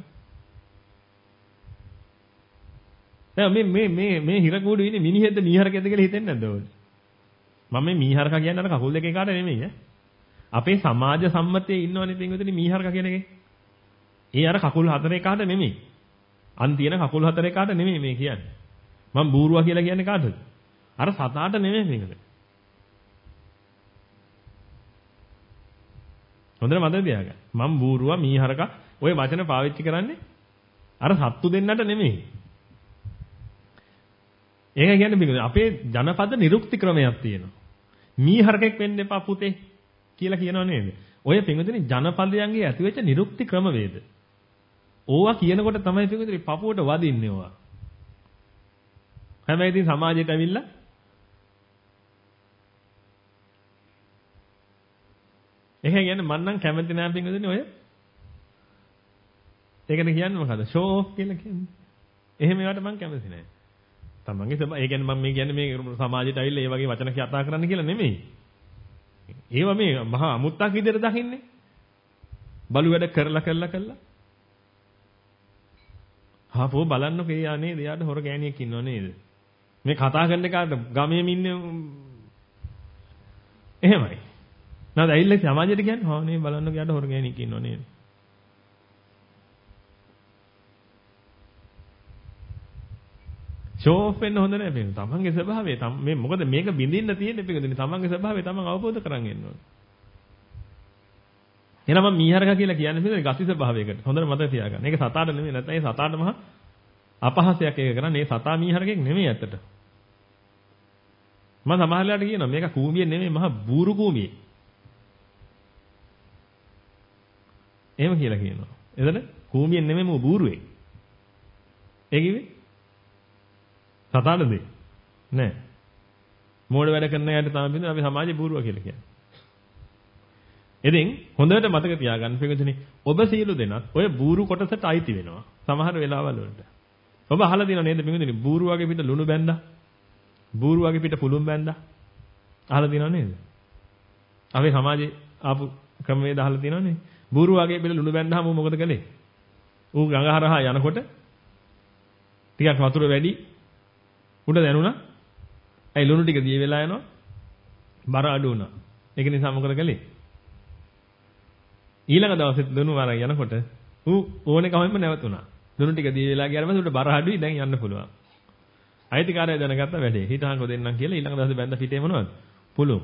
දැන් මේ මේ මේ මේ හිර කූඩු ඉන්නේ මිනිහෙක්ද මීහරකෙක්ද කියලා හිතෙන්නේ නැද්ද ඔයාලා? මම මේ මීහරකා කියන්නේ අර කකුල් දෙකේ කාට නෙමෙයි ඈ. අපේ සමාජ සම්මතයේ ඉන්නවනේ පින්වතුනි මීහරකා කියන එකේ. ඒ අර කකුල් හතරේ කාට නෙමෙයි. අන් තියෙන කකුල් හතරේ කාට නෙමෙයි මේ කියන්නේ. මම බූරුවා කියලා කියන්නේ කාටද? අර සතාට නෙමෙයි මේකද. හොඳට මතක තියාගන්න. මම බූරුවා මීහරකා ওই වචන පාවිච්චි කරන්නේ අර සත්තු දෙන්නට නෙමෙයි. ඒක කියන්නේ පිළිගන්න. අපේ ජනපද නිරුක්ති ක්‍රමයක් තියෙනවා. මීහරකෙක් වෙන්න එපා පුතේ කියලා කියනව නේද? ඔය පිළිගන්නේ ජනපදයන්ගේ ඇතිවෙච්ච නිරුක්ති ක්‍රමවේද. ඕවා කියනකොට තමයි පිළිගන්නේ පපුවට වදින්නේ ඕවා. හැබැයි ඉතින් සමාජයට ඇවිල්ලා ඒක කියන්නේ මම නම් කැමති නෑ පිළිගන්නේ ඔය. ඒකට කියන්නේ මොකද්ද? ෂෝ ඔෆ් කියලා කියන්නේ. එහෙම ඒවට මම කැමති නෑ. තමන්ගේ සබ ඒ කියන්නේ මම මේ කියන්නේ මේ සමාජයට ඇවිල්ලා ඒ වගේ වචන කතා කරන්න කියලා නෙමෙයි. ඒව මේ මහා අමුත්තක් විදිහට දකින්නේ. බලු වැඩ කරලා කරලා කරලා. හාපෝ බලන්නකෝ ඒ අනේ එයාට හොර ගෑණියෙක් ඉන්නව නේද? මේ කතා කරන එකාට ගමේම ඉන්නේ එහෙමයි. නේද? ඇවිල්ලා සමාජයට කියන්නේ හා නේ බලන්නකෝ එයාට හොර ගෑණියෙක් ඉන්නව නේද? ෂෝ ඔෆ් වෙන්න හොඳ නැහැ මේ. තමන්ගේ ස්වභාවය මේ මොකද මේක බින්දින්න තියෙන්නේ පිටුදින තමන්ගේ ස්වභාවය තමන් අවබෝධ කරගන්න ඉන්න ඕනේ. එහෙනම් මම මීහරක කියලා කියන්නේ පිටුදින ගති ස්වභාවයකට. හොඳට මතක තියාගන්න. ඒක සතාට නෙමෙයි නැත්නම් ඒ සතාට මහා අපහාසයක් ඒක කරන්නේ. ඒ සතා මීහරකෙක් නෙමෙයි ඇත්තට. මම සමහරලාට කියනවා මේක කූඹිය නෙමෙයි මහා බූරු කූඹියේ. එහෙම කියලා කියනවා. එතන කූඹියෙන් නෙමෙයි මෝ බූරුවේ. ඒ කිව්වේ සතාටද? නෑ. මෝඩ වැඩ කරන අයට තමයි බින්ද අපි සමාජයේ බූරුවා කියලා කියන්නේ. ඉතින් හොඳට මතක තියාගන්න පිටුදිනේ ඔබ සියලු දෙනාත් ඔය බූරු කොටසට අයිති වෙනවා. සමහර වෙලාවල් වලට. ඔබ අහලා දිනව නේද පිටුදිනේ බූරුවාගේ පිට ලුණු බැන්දා? බූරුවාගේ පිට පුළුම් බැන්දා? අහලා දිනව නේද? අපේ සමාජයේ ආපු ක්‍රමවේද අහලා දිනවනේ. බූරුවාගේ පිට ලුණු බැන්දාම ඌ මොකද කළේ? ඌ ගඟ හරහා යනකොට ටිකක් වතුර වැඩි උඩ දැනුණා. ඇයි ලුණු ටික දිය වෙලා යනවා. බර අඩු වුණා. ඒක නිසා මොකද කළේ? ඊළඟ දවසෙත් ලුණු වර යනකොට ඌ ඕනේ කමෙන්ම නැවතුණා. ලුණු ටික දිය වෙලා ගියාම උඩ බර අඩුයි දැන් යන්න පුළුවන්. අයිතිකාරය දැනගත්ත වැඩේ. හිතහංකො දෙන්නම් කියලා ඊළඟ දවසේ බැඳ පිටේ මොනවද? පුළුම්.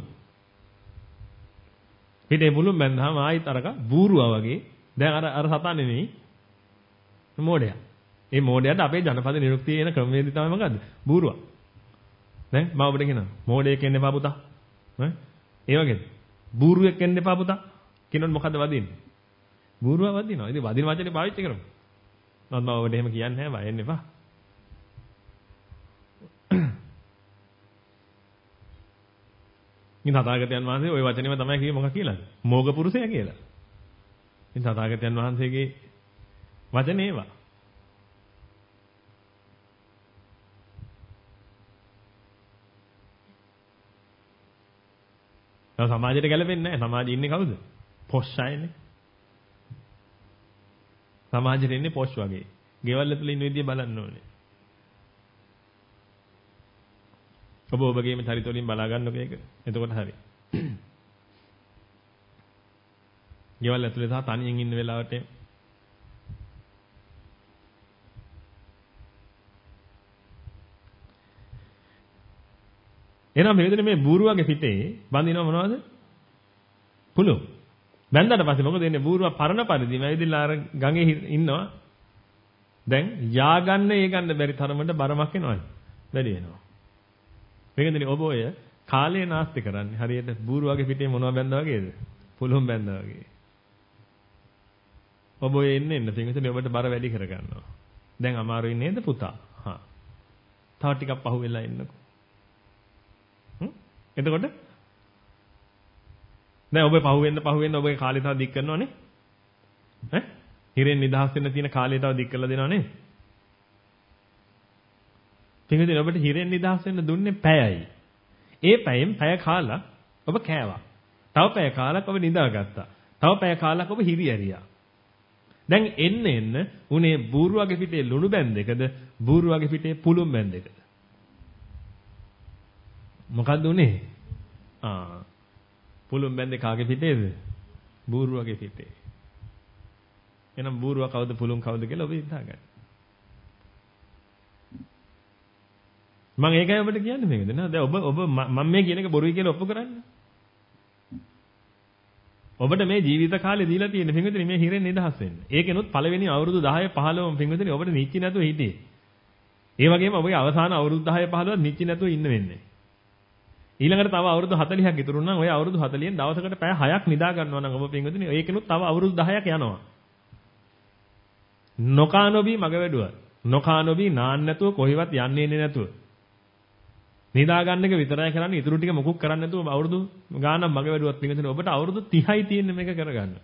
පිටේ පුළුම් බැඳාම ආයිත් අරක බූරුවා වගේ දැන් අර අර සතා නෙමෙයි මෝඩයා. ඒ මෝඩයාට අපේ ජනපද නිරුක්තිය එන ක්‍රමවේදය තමයි මොකද්ද? බූරුවා. දැන් මම ඔබට කියනවා මෝඩයෙක් වෙන්න එපා පුතා. ඈ ඒ වගේද? බූරුවෙක් වෙන්න එපා පුතා. කියනොත් මොකද්ද වදින්නේ? බූරුවා වදිනවා. ඉතින් වදින වචනේ පාවිච්චි කරමු. මම ඔබට එහෙම කියන්නේ නැහැ බය වෙන්න එපා. ඉතින් තථාගතයන් වහන්සේ ওই වචනේම තමයි කිව්වේ මොකක් කියලාද? මෝග පුරුෂයා කියලා. ඉතින් තථාගතයන් වහන්සේගේ වචන ඒවා. දැන් සමාජයට ගැලපෙන්නේ නැහැ. සමාජයේ ඉන්නේ කවුද? පොෂ් අයනේ. සමාජෙට ඉන්නේ පොෂ් වගේ. ගෙවල් ඇතුළේ ඉන්න විදිය බලන්න ඕනේ. ඔබ ඔබගේම චරිත වලින් බලා ගන්නකො ඒක. එතකොට හරි. ගෙවල් ඇතුලේ සහ තනියෙන් ඉන්න වෙලාවට එහෙනම් මේ විදිහට මේ බූරුවගේ පිටේ බඳිනව මොනවද? පුළු. බැන්දාට පස්සේ මොකද වෙන්නේ? බූරුවා පරණ පරිදිම ඇවිදලා අර ගඟේ ඉන්නවා. දැන් යා ගන්න ඒ ගන්න බැරි තරමට බරමක් එනවා. වැඩි වෙනවා. මේකෙන්දනේ ඔබ ඔය කාලේ නාස්ති කරන්නේ. හරියට බූරුවගේ පිටේ මොනවද බැන්දා වගේද? පුළුම් බැන්දා වගේ. ඔබ ඔය එන්න එන්න පින්විතනේ ඔබට බර වැඩි කර ගන්නවා. දැන් අමාරුයි නේද පුතා? හා. තව ටිකක් පහු වෙලා එන්නකෝ. හ්ම්? එතකොට දැන් ඔබ පහු වෙන්න පහු වෙන්න ඔබේ කාලේ තව දික් කරනවනේ. ඈ? හිරෙන් නිදහස් වෙන්න තියෙන කාලේ තව දික් කරලා දෙනවනේ. පින්විතනේ ඔබට හිරෙන් නිදහස් වෙන්න දුන්නේ පැයයි. ඒ පැයෙන් පැය කාලා ඔබ කෑවා. තව පැය කාලක් ඔබ නිදාගත්තා. තව පැය කාලක් ඔබ හිරි ඇරියා. දැන් එන්න එන්න උනේ බූරුවගේ පිටේ ලුණු බැන්දකද බූරුවගේ පිටේ පුළුම් බැන්දකද? මොකද්ද උනේ? ආ පුළුම් බැන්දේ කාගේ පිටේද? බූරුවගේ පිටේ. එහෙනම් බූරුව කවුද පුළුම් කවුද කියලා ඔබ හිතාගන්න. මම ඒකයි ඔබට කියන්නේ මේකද නේද? දැන් ඔබ ඔබ මම මේ කියන එක බොරුයි කියලා ඔප්පු කරන්න. ඔබට මේ ජීවිත කාලේ දීලා තියෙන පින්විතනේ මේ හිරෙන් නිදහස් වෙන්න. ඒකෙනුත් පළවෙනි අවුරුදු දහය පහළොවම පින්විතනේ ඔබට නිච්චි නැතුව හිටියේ. ඒ වගේම ඔබගේ අවසාන අවුරුදු දහය පහළොව නිච්චි නැතුව ඉන්න වෙන්නේ. ඊළඟට තව අවුරුදු හතළිහක් ඉතුරු නම් ඔය අවුරුදු හතළිහෙන් දවසකට පැය හයක් නිදා ගන්නවා නම් ඔබ පින්විතනේ ඒකෙනුත් තව අවුරුදු දහයක් යනවා. නොකානොබී මග වැඩුවා. නොකානොබී නාන්න නැතුව කොහෙවත් යන්නේ නැතුව. නිදා ගන්න එක විතරයි කරන්නේ. ඉතුරු ටික මොකුත් කරන්නේ නැතුව අවුරුදු ගානක් මග වැඩුවත් පිටින් ඔබට අවුරුදු තිහයි තියෙන්නේ මේක කරගන්න.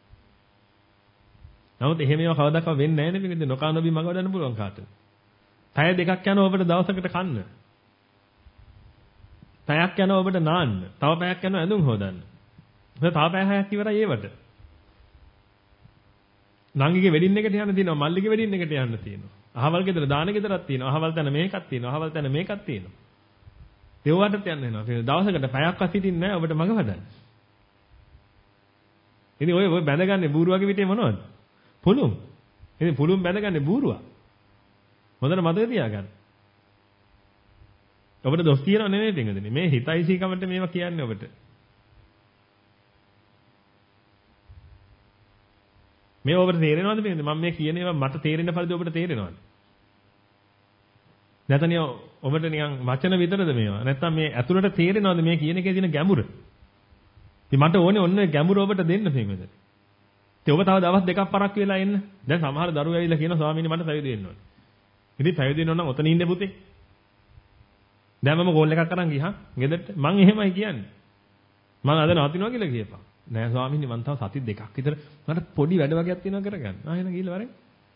නමුත් එහෙම ඒවා කවදාකවත් වෙන්නේ නැහැ නේ පිටින් නොකානොබී මග වැඩන්න පුළුවන් කාටද? පැය දෙකක් යනවා ඔබට දවසකට කන්න. පැයක් යනවා ඔබට නාන්න. තව පැයක් යනවා ඇඳුම් හොදන්න. තව පැය හයක් ඉවරයි ඒවට. නංගිගේ වෙඩින් එකට යන්න තියෙනවා. මල්ලිගේ වෙඩින් එකට යන්න තියෙනවා. අහවල් ගෙදර දාන ගෙදරක් තියෙනවා. අහවල් තැන මේකක් තියෙනවා. අහවල් තැන මේකක් තියෙනවා. දෙව්වටත් යන්න වෙනවා. දවසකට පැයක්වත් හිටින්නේ නැහැ ඔබට මග වඩන්න. ඉතින් ඔය ඔය බැඳගන්නේ බූරුවගේ පිටේ මොනවද? පුළුම්. ඉතින් පුළුම් බැඳගන්නේ බූරුවා. හොඳට මතක තියාගන්න. ඔබට දොස් කියනව නෙමෙයි පිටුදෙනේ. මේ හිතයිසීකමට මේවා කියන්නේ ඔබට. මේ ඔබට තේරෙනවද පිටුදෙනේ? මම මේ කියන ඒවා මට තේරෙන පරිදි ඔබට තේරෙනවද? නැත්නම් ඔබට නිකන් වචන විතරද මේවා? නැත්නම් මේ ඇතුළට තේරෙනවද මේ කියන එකේ තියෙන ගැඹුර? ඉතින් මට ඕනේ ඔන්න ගැඹුර ඔබට දෙන්න පින්වද. ඉතින් ඔබ තව දවස් දෙකක් පරක් වෙලා එන්න. දැන් සමහර දරුවෝ ඇවිල්ලා කියනවා ස්වාමීනි මට පැවිදි වෙන්න ඕනේ. ඉතින් පැවිදි වෙන්න ඕන නම් ඔතන ඉන්න පුතේ. දැන් මම කෝල් එකක් අරන් ගියා ගෙදරට. මං එහෙමයි කියන්නේ. මං අද නවතිනවා කියලා කියපන්. නෑ ස්වාමීනි මං තව සති දෙකක් විතර මට පොඩි වැඩ වගේක් තියෙනවා කරගන්න. ආ එහෙනම් ගිහලා වරෙන්.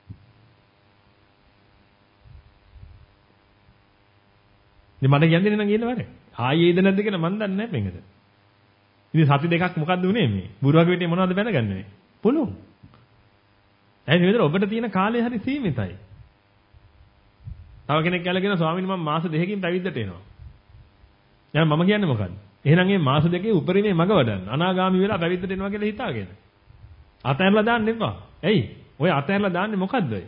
ඉතින් මට කියන්නේ නේද කියලා වරේ. ආයේ ඉද නැද්ද කියලා මන් දන්නේ නැහැ මේකද. ඉතින් සති දෙකක් මොකද්ද උනේ මේ? බුරුවගේ පිටේ මොනවද බැනගන්නේ මේ? පුළු. ඇයි මේ විතර ඔබට තියෙන කාලය හරි සීමිතයි. තව කෙනෙක් කියලා කියන ස්වාමීනි මම මාස දෙකකින් පැවිද්දට එනවා. දැන් මම කියන්නේ මොකද්ද? එහෙනම් මේ මාස දෙකේ උපරිමේ මග වඩන්න. අනාගාමි වෙලා පැවිද්දට එනවා කියලා හිතාගෙන. අතහැරලා දාන්න එපා. ඇයි? ඔය අතහැරලා දාන්නේ මොකද්ද ඔය?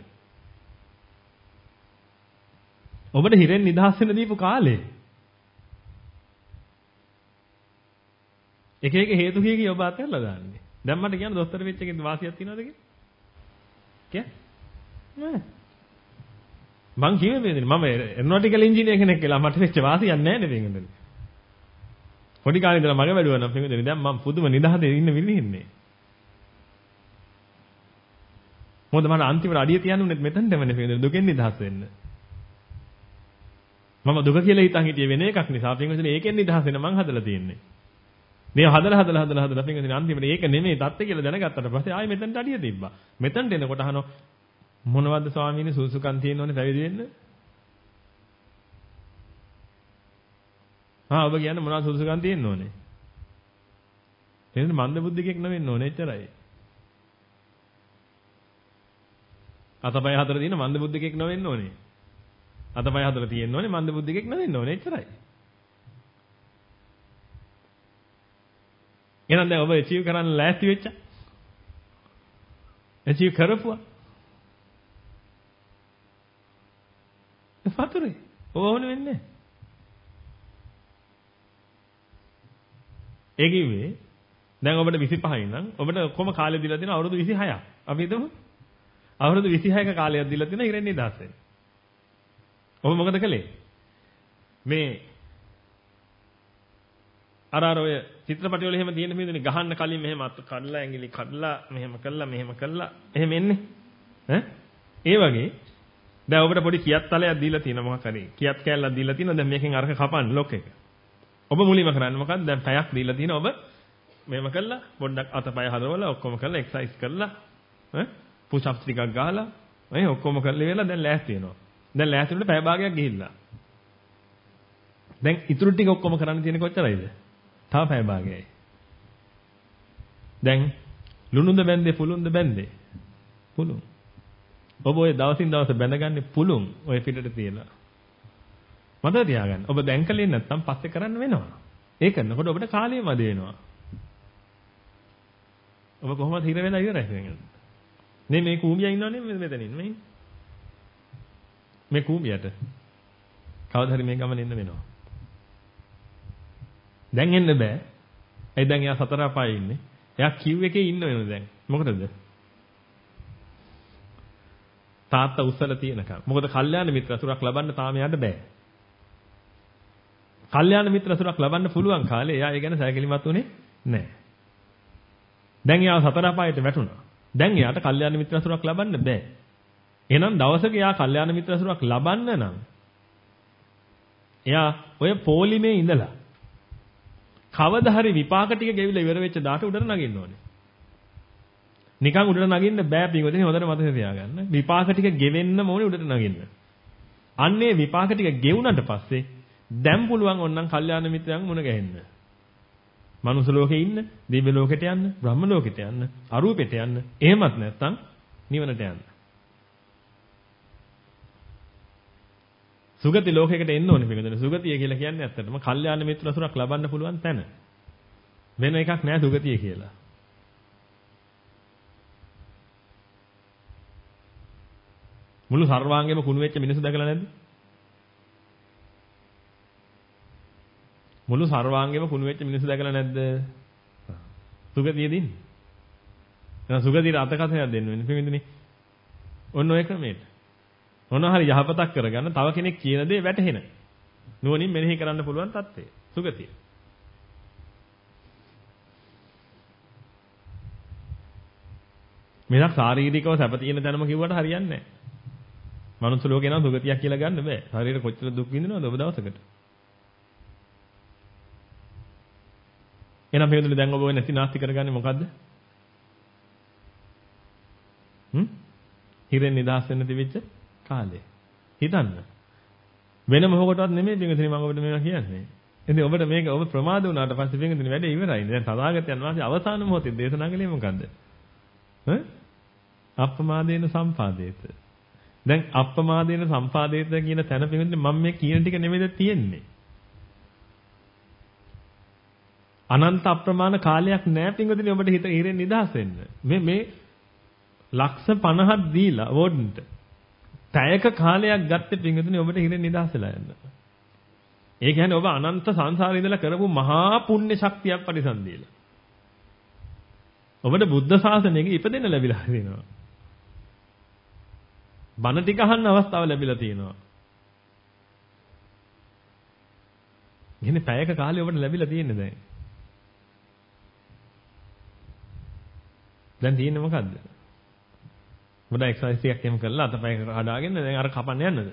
ඔබට හිරෙන් නිදහස් වෙන්න දීපු කාලේ. එක එක හේතු කිය කිය ඔබ අතහැරලා දාන්නේ. දැන් මට කියන්න දොස්තර වෙච්ච එකේ වාසියක් තියනවද කියලා? කිය? නෑ. මං කිව්වේ මේ මම එරොනොටිකල් ඉංජිනේර කෙනෙක් කියලා මට වෙච්ච වාසියක් නෑ නේ මේකෙන්. පොඩි කාලේ ඉඳලා මගේ වැඩුවා නම් මේකෙන් දැන් මම පුදුම නිදහසේ ඉන්න විදිහින්නේ. මොකද මට අන්තිමට අඩිය තියන්නුනේ මෙතනටමනේ මේකෙන් දුකෙන් නිදහස් වෙන්න. මම දුක කියලා හිතන් හිටියේ වෙන එකක් නිසා පින්වතුනි ඒකෙන් නිදහස් වෙන මං හදලා තියෙන්නේ. මේ හදලා හදලා හදලා හදලා පින්වතුනි අන්තිමට ඒක නෙමෙයි தත්ත්වය කියලා දැනගත්තට පස්සේ ආයෙ මෙතනට අඩිය තිබ්බා. මෙතනට එනකොට අහනවා මොනවද ස්වාමීනි සුසුකම් තියෙන්න ඕනේ පැවිදි වෙන්න? ආ ඔබ කියන්නේ මොනවද සුසුකම් තියෙන්න ඕනේ? එහෙනම් මන්ද බුද්ධිකෙක් නෙවෙන්න ඕනේ එච්චරයි. අතපය හතර තියෙන මන්ද බුද්ධිකෙක් නෙවෙන්න ඕනේ. අතපය හතර තියෙන්න ඕනේ මන්ද බුද්ධිකෙක් නෙවෙන්න ඕනේ එච්චරයි. එහෙනම් දැන් ඔබ achieve කරන්න ලෑස්ති වෙච්චා? achieve කරපුවා? වතුරේ ඕනේ වෙන්නේ. ඒ කිව්වේ දැන් ඔබට විසිපහයි නම් ඔබට කොහොම කාලය දීලා තියෙනවා අවුරුදු විසිහයක්. අපි හිතමු අවුරුදු විසිහයක කාලයක් දීලා තියෙනවා ඉරෙන් නිදහසේ. ඔබ මොකද කළේ? මේ අර අර ඔය චිත්‍රපටි වල එහෙම තියෙන මේදුනේ ගහන්න කලින් මෙහෙම අත් කඩලා ඇඟිලි කඩලා මෙහෙම කළා මෙහෙම කළා එහෙම එන්නේ. ඈ ඒ වගේ දැන් ඔබට පොඩි කියක් තලයක් දීලා තියෙනවා මොකක් හරි. කියක් කෑල්ලක් දීලා තියෙනවා දැන් මේකෙන් අරක කපන්න ලොක් එක. ඔබ මුලින්ම කරන්නේ මොකද්ද? දැන් පැයක් දීලා තියෙනවා ඔබ මෙහෙම කළා පොඩ්ඩක් අතපය හදවලා ඔක්කොම කරලා එක්සර්සයිස් කරලා ඈ පුෂ් අප්ස් ටිකක් ගහලා මේ ඔක්කොම කරලා ඉවරලා දැන් ලෑස්ති වෙනවා. දැන් ලෑස්ති වෙනකොට පැය භාගයක් ගිහිල්ලා. දැන් ඉතුරු ටික ඔක්කොම කරන්න තියෙන්නේ කොච්චරයිද? තව පැය භාගයයි. දැන් ලුණුද බැන්දේ පුළුන්ද බැන්දේ? පුළුන්. ඔබ ඔය දවසින් දවස බැඳගන්නේ පුළුන් ඔය පිටට තියලා. මතක තියාගන්න. ඔබ දැන් කලේ නැත්තම් පස්සේ කරන්න වෙනවා. ඒ කරනකොට ඔබට කාලය මදි වෙනවා. ඔබ කොහොමද හිර වෙලා ඉවරයි කියන්නේ? නේ මේ කූඹියා ඉන්නවනේ මෙතනින් මේ. මේ කූඹියට කවදා හරි මේ ගමන එන්න වෙනවා. දැන් එන්න බෑ. ඒ දැන් එයා සතර අපායේ ඉන්නේ. එයා කිව් එකේ ඉන්න වෙනවා දැන්. මොකටද? තාත්තා උස්සලා තියෙනකම්. මොකද කල්යාණ මිත්‍ර අසුරක් ලබන්න තාම යන්න බෑ. කල්යාණ මිත්‍ර අසුරක් ලබන්න පුළුවන් කාලේ එයා ඒ ගැන සැලකිලිමත් උනේ නැහැ. දැන් එයා සතර අපායට වැටුණා. දැන් එයාට කල්යාණ මිත්‍ර අසුරක් ලබන්න බෑ. එහෙනම් දවසක එයා කල්යාණ මිත්‍ර අසුරක් ලබන්න නම් එයා ඔය පොලිමේ ඉඳලා කවදා හරි විපාක ටික ගෙවිලා ඉවර වෙච්ච දාට උඩට නගින්න ඕනේ. නිකන් උඩට නගින්න බෑ පින්වතුනි හොඳට මතක තියාගන්න. විපාක ටික ගෙවෙන්නම ඕනේ උඩට නගින්න. අන්නේ විපාක ටික ගෙවුනට පස්සේ දැන් පුළුවන් ඕනනම් කල්යාණ මිත්‍රයන් මුණ ගැහෙන්න. මනුස්ස ලෝකේ ඉන්න, දිව්‍ය ලෝකෙට යන්න, බ්‍රහ්ම ලෝකෙට යන්න, අරූපෙට යන්න, එහෙමත් නැත්නම් නිවනට යන්න. සුගති ලෝකයකට එන්න ඕනේ පින්වතුනි. සුගතිය කියලා කියන්නේ ඇත්තටම කල්යාණ මිත්‍ර අසුරක් ලබන්න පුළුවන් තැන. වෙන එකක් නෑ සුගතිය කියලා. මුළු සර්වාංගෙම කුණු වෙච්ච මිනිස්සු දැකලා නැද්ද? මුළු සර්වාංගෙම කුණු වෙච්ච මිනිස්සු දැකලා නැද්ද? සුගතිය දින්නේ. එහෙනම් සුගතියට අතකසයක් දෙන්න වෙන්නේ පින්වතුනි. ඔන්න ඔය ක්‍රමයට. මොන හරි යහපතක් කරගන්න තව කෙනෙක් කියන දේ වැටහෙන. නුවණින් මෙනෙහි කරන්න පුළුවන් තත්ත්වය. සුගතිය. මෙලක් ශාරීරිකව සැප තියෙන තැනම කිව්වට හරියන්නේ නැහැ. මනුස්ස ලෝකේ නම් සුගතියක් කියලා ගන්න බෑ. ශරීරෙ කොච්චර දුක් විඳිනවද ඔබ දවසකට? එහෙනම් පිළිතුරු දැන් ඔබ ඔය නැති නාස්ති කරගන්නේ මොකද්ද? හ්ම්? හිරෙන් නිදහස් වෙන්න තිබිච්ච කාලේ. හිතන්න. වෙන මොකකටවත් නෙමෙයි පින්වතුනි මම ඔබට මේවා කියන්නේ. ඉතින් ඔබට මේක ඔබ ප්‍රමාද වුණාට පස්සේ පින්වතුනි වැඩේ ඉවරයි. දැන් තථාගතයන් වහන්සේ අවසාන මොහොතේ දේශනා කළේ මොකද්ද? ඈ? අප්පමාදේන සම්පාදේත. දැන් අප්පමාදේන සම්පාදේත කියන තැන පින්වතුනි මම මේ කියන ටික නෙමෙයිද තියෙන්නේ. අනන්ත අප්‍රමාණ කාලයක් නෑ පින්වතුනි ඔබට හිත හිරෙන් නිදහස් වෙන්න. මේ මේ ලක්ෂ පනහක් දීලා වෝඩන්ට පැයක කාලයක් ගත්තේ පින්වතුනි ඔබට හිරෙන් නිදහස් වෙලා යන්න. ඒ කියන්නේ ඔබ අනන්ත සංසාරේ ඉඳලා කරපු මහා පුණ්‍ය ශක්තියක් පරිසම් දීලා. ඔබට බුද්ධ ශාසනයක ඉපදෙන්න ලැබිලා තියෙනවා. බණ ටික අහන්න අවස්ථාව ලැබිලා තියෙනවා. ඉන්නේ පැයක කාලේ ඔබට ලැබිලා තියෙන්නේ දැන්. දැන් තියෙන්නේ මොකද්ද? මොඩ එක්සර්සයිස් එකක් එහෙම කරලා අතපය හදාගෙන දැන් අර කපන්න යන්නද?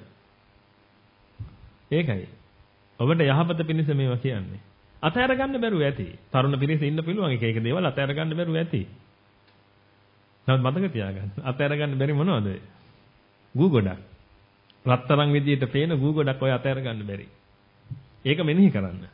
ඒකයි. ඔබට යහපත පිණිස මේවා කියන්නේ. අතහැර ගන්න බැරුව ඇති. තරුණ පිරිස ඉන්න පුළුවන් එක එක දේවල් අතහැර ගන්න බැරුව ඇති. නමුත් මතක තියාගන්න. අතහැර ගන්න බැරි මොනවද? ගූ ගොඩක්. රත්තරන් විදියට පේන ගූ ගොඩක් ඔය අතහැර ගන්න බැරි. ඒක මෙනෙහි කරන්න.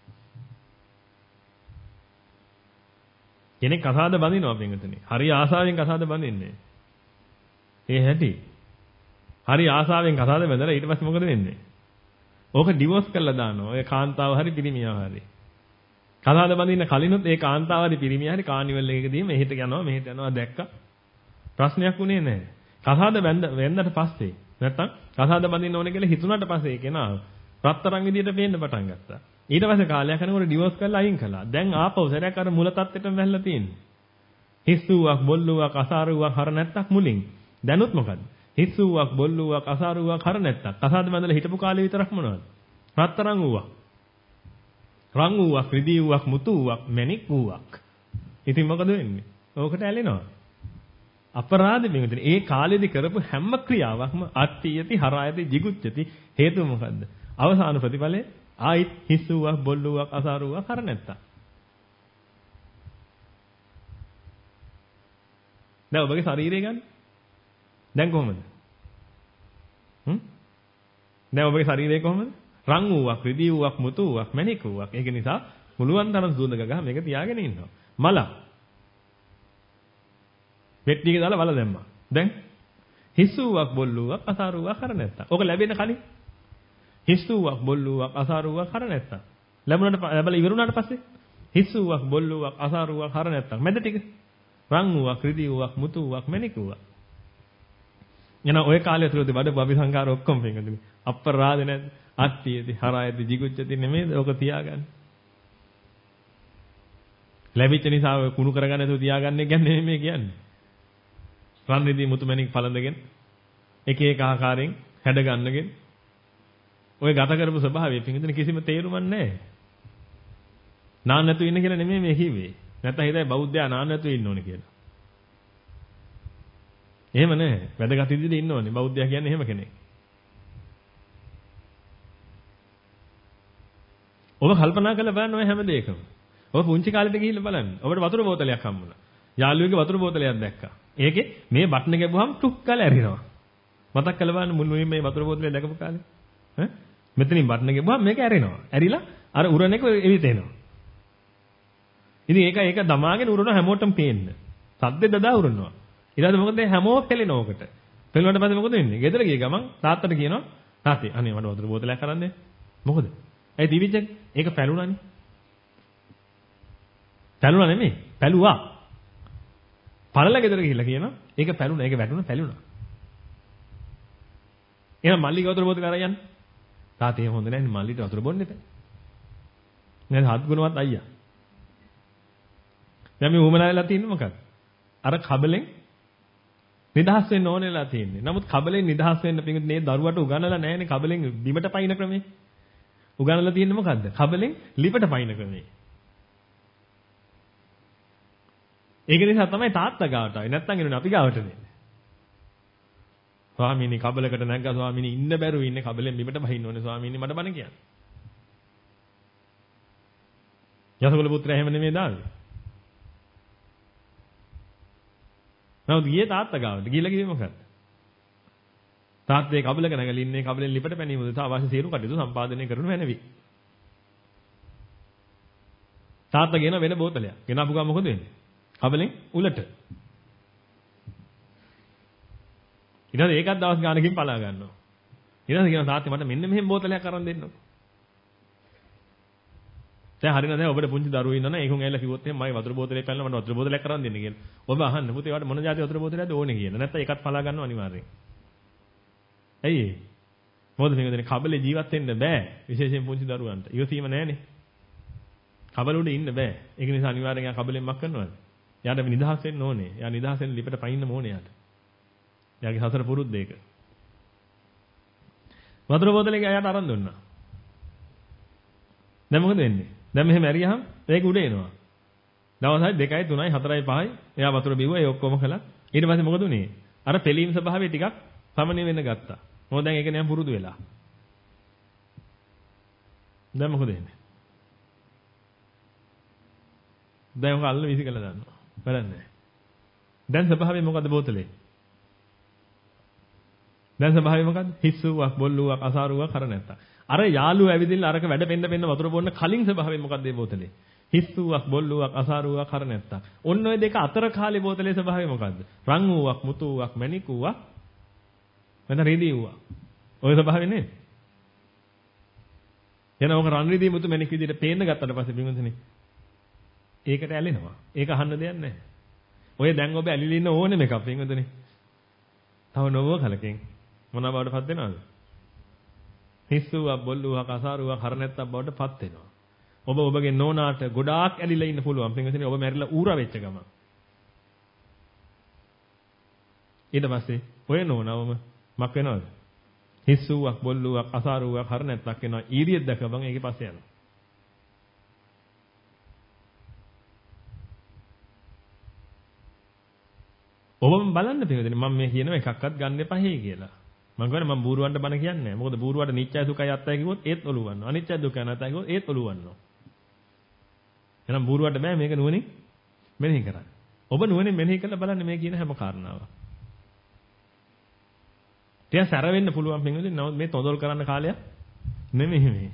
කෙනෙක් කසාද බඳිනවා පින්වතුනි. හරි ආසාවෙන් කසාද බඳින්නේ. ඒ හැටි. හරි ආසාවෙන් කසාද බඳලා ඊට පස්සේ මොකද වෙන්නේ? ඕක ඩිවෝස් කරලා දානවා. ඔය කාන්තාව හරි පිරිමියා හරි. කසාද බඳින්න කලිනුත් ඒ කාන්තාව හරි පිරිමියා හරි කානිවල් එකකදී මෙහෙට යනවා මෙහෙට යනවා දැක්කා. ප්‍රශ්නයක් උනේ නැහැ. කසාද බැඳ වෙන්දට පස්සේ නැත්තම් කසාද බඳින්න ඕනේ කියලා හිතුණාට පස්සේ ඒ කෙනා රත්තරන් විදියට පේන්න පටන් ගත්තා. ඊට පස්සේ කාලයක් යනකොට ඩිවෝස් කරලා අයින් කළා. දැන් ආපහු සරයක් අර මුල තත්ත්වෙටම වැල්ලා තියෙන්නේ. හිස්සුවක් බොල්ලුවක් අසාරුවක් හර නැත්තක් මුලින්. දැනුත් මොකද්ද? හිස්සුවක් බොල්ලුවක් අසාරුවක් හර නැත්තක්. කසාද බඳලා හිටපු කාලේ විතරක් මොනවද? රත්තරන් ඌවක්. රන් ඌවක්, රිදී ඌවක්, මුතු ඌවක්, මණික් ඌවක්. ඉතින් මොකද වෙන්නේ? ඕකට ඇලෙනවා. අපරාධ මෙතන ඒ කාලෙදි කරපු හැම ක්‍රියාවක්ම අට්ඨියති හරායති jigucchati හේතුව මොකද්ද? අවසාන ප්‍රතිඵලය ආයිත් හිස්සුවක් බොල්ලුවක් අසාරුවක් හර නැත්තම්. දැන් ඔබගේ ශරීරය ගන්න. දැන් කොහොමද? හ්ම්? දැන් ඔබගේ ශරීරය කොහොමද? රන් ඌවක්, රිදී ඌවක්, මුතු ඌවක්, මණික් ඌවක්. ඒක නිසා මුළුවන් තරම් සුවඳ ගගහ මේක තියාගෙන ඉන්නවා. මල පෙට්ටියක දාලා වල දැම්මා. දැන් හිස්සුවක් බොල්ලුවක් අසාරුවක් හර නැත්තම්. ඕක ලැබෙන කලින් හිස්සුවක් බොල්ලුවක් අසාරුවක් හර නැත්තම්. ලැබුණාට ලැබලා ඉවරුණාට පස්සේ හිස්සුවක් බොල්ලුවක් අසාරුවක් හර නැත්තම්. මැද ටික රන් ඌවක්, රිදී ඌවක්, මුතු ඌවක්, මණික් ඌවක්. එන ඔය කාලය තුලදී වඩ අபிසංකාර ඔක්කොම පෙන්නන්නේ. අපරාධ නැද්ද? අට්ඨියති හරායති jigucchati නෙමෙයිද? ඕක තියාගන්න. ලැබිච්ච නිසා ඔය කුණු කරගන්න නැතුව තියාගන්න කියන්නේ මේ කියන්නේ. රන් රිදී මුතු මණික් පළඳගෙන එක එක ආකාරයෙන් හැඩ ගන්නගෙන ඔය ගත කරපු ස්වභාවය පිටින් කිසිම තේරුමක් නැහැ. නාන්න නැතුව ඉන්න කියලා නෙමෙයි මේ කිව්වේ. නැත්නම් හිතයි බෞද්ධයා නාන්න නැතුව ඉන්න ඕනේ කියලා. එහෙම නැහැ. වැදගත් විදිහට ඉන්න ඕනේ. බෞද්ධයා කියන්නේ එහෙම කෙනෙක්. ඔබ කල්පනා කරලා බලන්න ඔය හැම දෙයකම. ඔබ පුංචි කාලේට ගිහිල්ලා බලන්න. ඔබට වතුර බෝතලයක් හම්බුණා. යාළුවෙක්ගේ වතුර බෝතලයක් දැක්කා. ඒකේ මේ බට්න ගැබුවහම ටුක් කාලා ඇරිනවා. මතක් කරලා බලන්න මුළුමනින් මේ වතුර බෝතලේ දැකපු කාලේ. ඈ මෙතනින් බට්න ගැබුවහම මේක ඇරෙනවා. ඇරිලා අර උරණ එක එවිත එනවා. ඉතින් ඒක ඒක දමාගෙන උරන හැමෝටම පේන්න. සද්දේ දදා උරනවා. ඊට පස්සේ මොකද හැමෝම පෙලෙනවා ඔකට. පෙලුණාට පස්සේ මොකද වෙන්නේ? ගෙදර ගිය ගමන් තාත්තට කියනවා තාත්තේ අනේ මට වතුර බෝතලයක් අරන් දෙන්න. මොකද? ඇයි තිබිච්ච ඒක පැලුණානේ. පැලුණා නෙමෙයි. පැලුවා. පළල ගෙදර ගිහිල්ලා කියනවා ඒක පැලුණා. ඒක වැටුණා පැලුණා. එහෙනම් මල්ලිගේ වතුර බෝතල අරන් යන්න. තාත්තේ හොඳ නැහැ මල්ලිට වතුර බොන්න එපා. නේද හත් ගුණවත් අයියා. දැන් මේ උමනා වෙලා තියෙන්නේ මොකක්ද? අර කබලෙන් නිදහස් වෙන්න ඕනෙලා තියෙන්නේ. නමුත් කබලෙන් නිදහස් වෙන්න පිටින් මේ දරුවට උගන්වලා නැහැනේ කබලෙන් බිමට පයින් ක්‍රමේ. උගන්වලා තියෙන්නේ මොකද්ද? කබලෙන් ලිපට පයින් ක්‍රමේ. ඒක නිසා තමයි තාත්තා ගාවට ආවේ. නැත්තම් එන්නේ අපි ගාවට නේ. ස්වාමීනි කබලකට නැග්ගා ස්වාමීනි ඉන්න බැරුව ඉන්නේ කබලෙන් බිමට පයින්න ඕනේ ස්වාමීනි මට බණ කියන්න. යසකුල පුත්‍රයා එහෙම නෙමෙයි දාන්නේ. නමුත් ගියේ තාත්තා ගාවට. ගිහලා කිව්වේ මොකක්ද? තාත්තේ කබලක නැගලා ඉන්නේ කබලෙන් ලිපට පැනීම උදෙසා අවශ්‍ය සියලු කටයුතු සම්පාදනය කරනු මැනවි. තාත්තා ගෙන වෙන බෝතලයක්. ගෙනාපු ගමන් මොකද වෙන්නේ? කබලෙන් උලට. ඊට පස්සේ ඒකත් දවස් ගානකින් පලා ගන්නවා. ඊට පස්සේ කියනවා තාත්තේ මට මෙන්න මෙහෙම බෝතලයක් අරන් දෙන්නකෝ. දැන් හරිනද දැන් ඔබට පුංචි දරුවෝ ඉන්නවනේ ඒකුන් ඇවිල්ලා කිව්වොත් එහෙනම් මගේ වතුර බෝතලේ පැනලා මට වතුර බෝතලයක් අරන් දෙන්න කියලා. ඔබ අහන්න පුතේ වට මොන જાති වතුර බෝතලයක්ද ඕනේ කියලා. නැත්නම් ඒකත් පලා ගන්නවා අනිවාර්යෙන්. ඇයි ඒ? මොකද මේක දෙන්නේ කබලේ ජීවත් වෙන්න බෑ. විශේෂයෙන් පුංචි දරුවන්ට. ඉවසීම නැහැනේ. කබල උඩ ඉන්න බෑ. ඒක නිසා අනිවාර්යෙන් යා කබලෙන් මක් කරනවද? යාට නිදහස් වෙන්න ඕනේ. යා නිදහස් වෙන්න ලිපට පයින්න ඕනේ යාට. යාගේ හතර පුරුද්ද ඒක. වතුර බෝතලේ යාට අරන් දුන්නා. දැන් මොකද වෙන්නේ? දැන් මෙහෙම ඇරියහම මේක උඩ එනවා. දවසයි දෙකයි තුනයි හතරයි පහයි එයා වතුර බිව්වා ඒ ඔක්කොම කළා. ඊට පස්සේ මොකද උනේ? අර පෙලීම් ස්වභාවය ටිකක් සමනය වෙන්න ගත්තා. මොකද දැන් ඒක නෑ පුරුදු වෙලා. දැන් මොකද වෙන්නේ? දැන් ඔක අල්ල විසි කළා දානවා. බලන්න. දැන් ස්වභාවය මොකද්ද බෝතලේ? දැන් ස්වභාවය මොකද්ද? හිස්සුවක්, බොල්ලුවක්, අසාරුවක්, කර නැත්තම්. අර යාළුව ඇවිදින්න අරක වැඩ පෙන්න පෙන්න වතුර බොන්න කලින් ස්වභාවය මොකද්ද මේ බෝතලේ? හිස්සුවක්, බොල්ලුවක්, අසාරුවක්, කර නැත්තම්. ඔන්න ඔය දෙක අතර කාලේ බෝතලේ ස්වභාවය මොකද්ද? රන් ඌවක්, මුතු ඌවක්, මණික් ඌවක්, වෙන රිදී ඌවක්. ඔය ස්වභාවය නේද? එන ඔක රන් රිදී මුතු මණික් විදිහට පේන්න ගත්තට පස්සේ බින්දුනේ ඒකට ඇලෙනවා. ඒක අහන්න දෙයක් නැහැ. ඔය දැන් ඔබ ඇලිලා ඉන්න ඕනෙම එකක් බින්දුනේ. තව නොව කලකින් මොනවා බවට පත් වෙනවද? හිස්සුවක්, බොල්ලුවක්, අසාරුවක්, හර නැත්තක් බවට පත් වෙනවා. ඔබ ඔබගේ නෝනාට ගොඩාක් ඇලිලා ඉන්න පුළුවන්. පින්වතුනි ඔබ මැරිලා ඌරා වෙච්ච ගම. ඊට පස්සේ ඔය නෝනවම මක් වෙනවද? හිස්සුවක්, බොල්ලුවක්, අසාරුවක්, හර නැත්තක් වෙනවා. ඊරියෙක් දැකපන් ඒකේ පස්සේ යනවා. ඔබම බලන්න පින්වතුනි මම මේ කියනවා එකක්වත් ගන්න එපා හේ කියලා. මම කියන්නේ මම බූරුවන්ට බන කියන්නේ නැහැ. මොකද බූරුවට නිච්චය සුඛය අත්තයි කිව්වොත් ඒත් ඔලුව වන්නවා. අනිච්චය දුක්ඛය අනත්තයි කිව්වොත් ඒත් ඔලුව වන්නවා. එහෙනම් බූරුවට බෑ මේක නුවණින් මෙනෙහි කරන්න. ඔබ නුවණින් මෙනෙහි කරලා බලන්න මේ කියන හැම කාරණාවක්. ටික සැර වෙන්න පුළුවන් පින්වතුනි. නමුත් මේ තොඳොල් කරන්න කාලයක් නෙමෙයි මේ.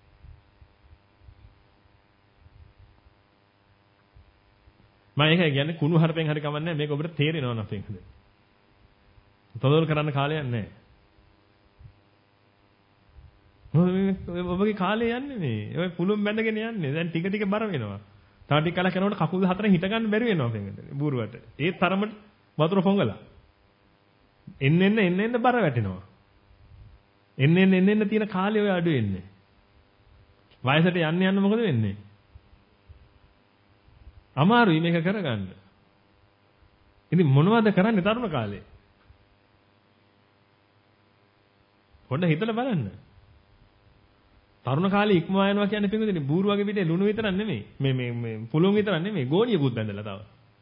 මම ඒකයි කියන්නේ කුණු හරපෙන් හරි කමන්නේ මේක ඔබට තේරෙනවා නම් පින්වතුනි. තොඳොල් කරන්න කාලයක් නැහැ. ඔබගේ කාලේ යන්නේ මේ. ඔය පුළුම් බැඳගෙන යන්නේ. දැන් ටික ටික බර වෙනවා. තව ටික කලක් යනකොට කකුල් හතරෙන් හිට ගන්න බැරි වෙනවා පින්වතුනි. බූරුවට. ඒ තරමට වතුර පොඟලා. එන්න එන්න එන්න එන්න බර වැටෙනවා. එන්න එන්න එන්න එන්න තියෙන කාලේ ඔය අඩු වෙන්නේ. වයසට යන්න යන්න මොකද වෙන්නේ? අමාරුයි මේක කරගන්න. ඉතින් මොනවද කරන්නේ තරුණ කාලේ? පොඩ්ඩ හිතලා බලන්න. තරුණ කාලේ ඉක්මවා යනවා කියන්නේ පින්වතුනි බූරු වගේ පිටේ ලුණු විතරක් නෙමෙයි. මේ මේ මේ පුළුන් විතරක් නෙමෙයි ගෝණියකුත් බැඳලා තව.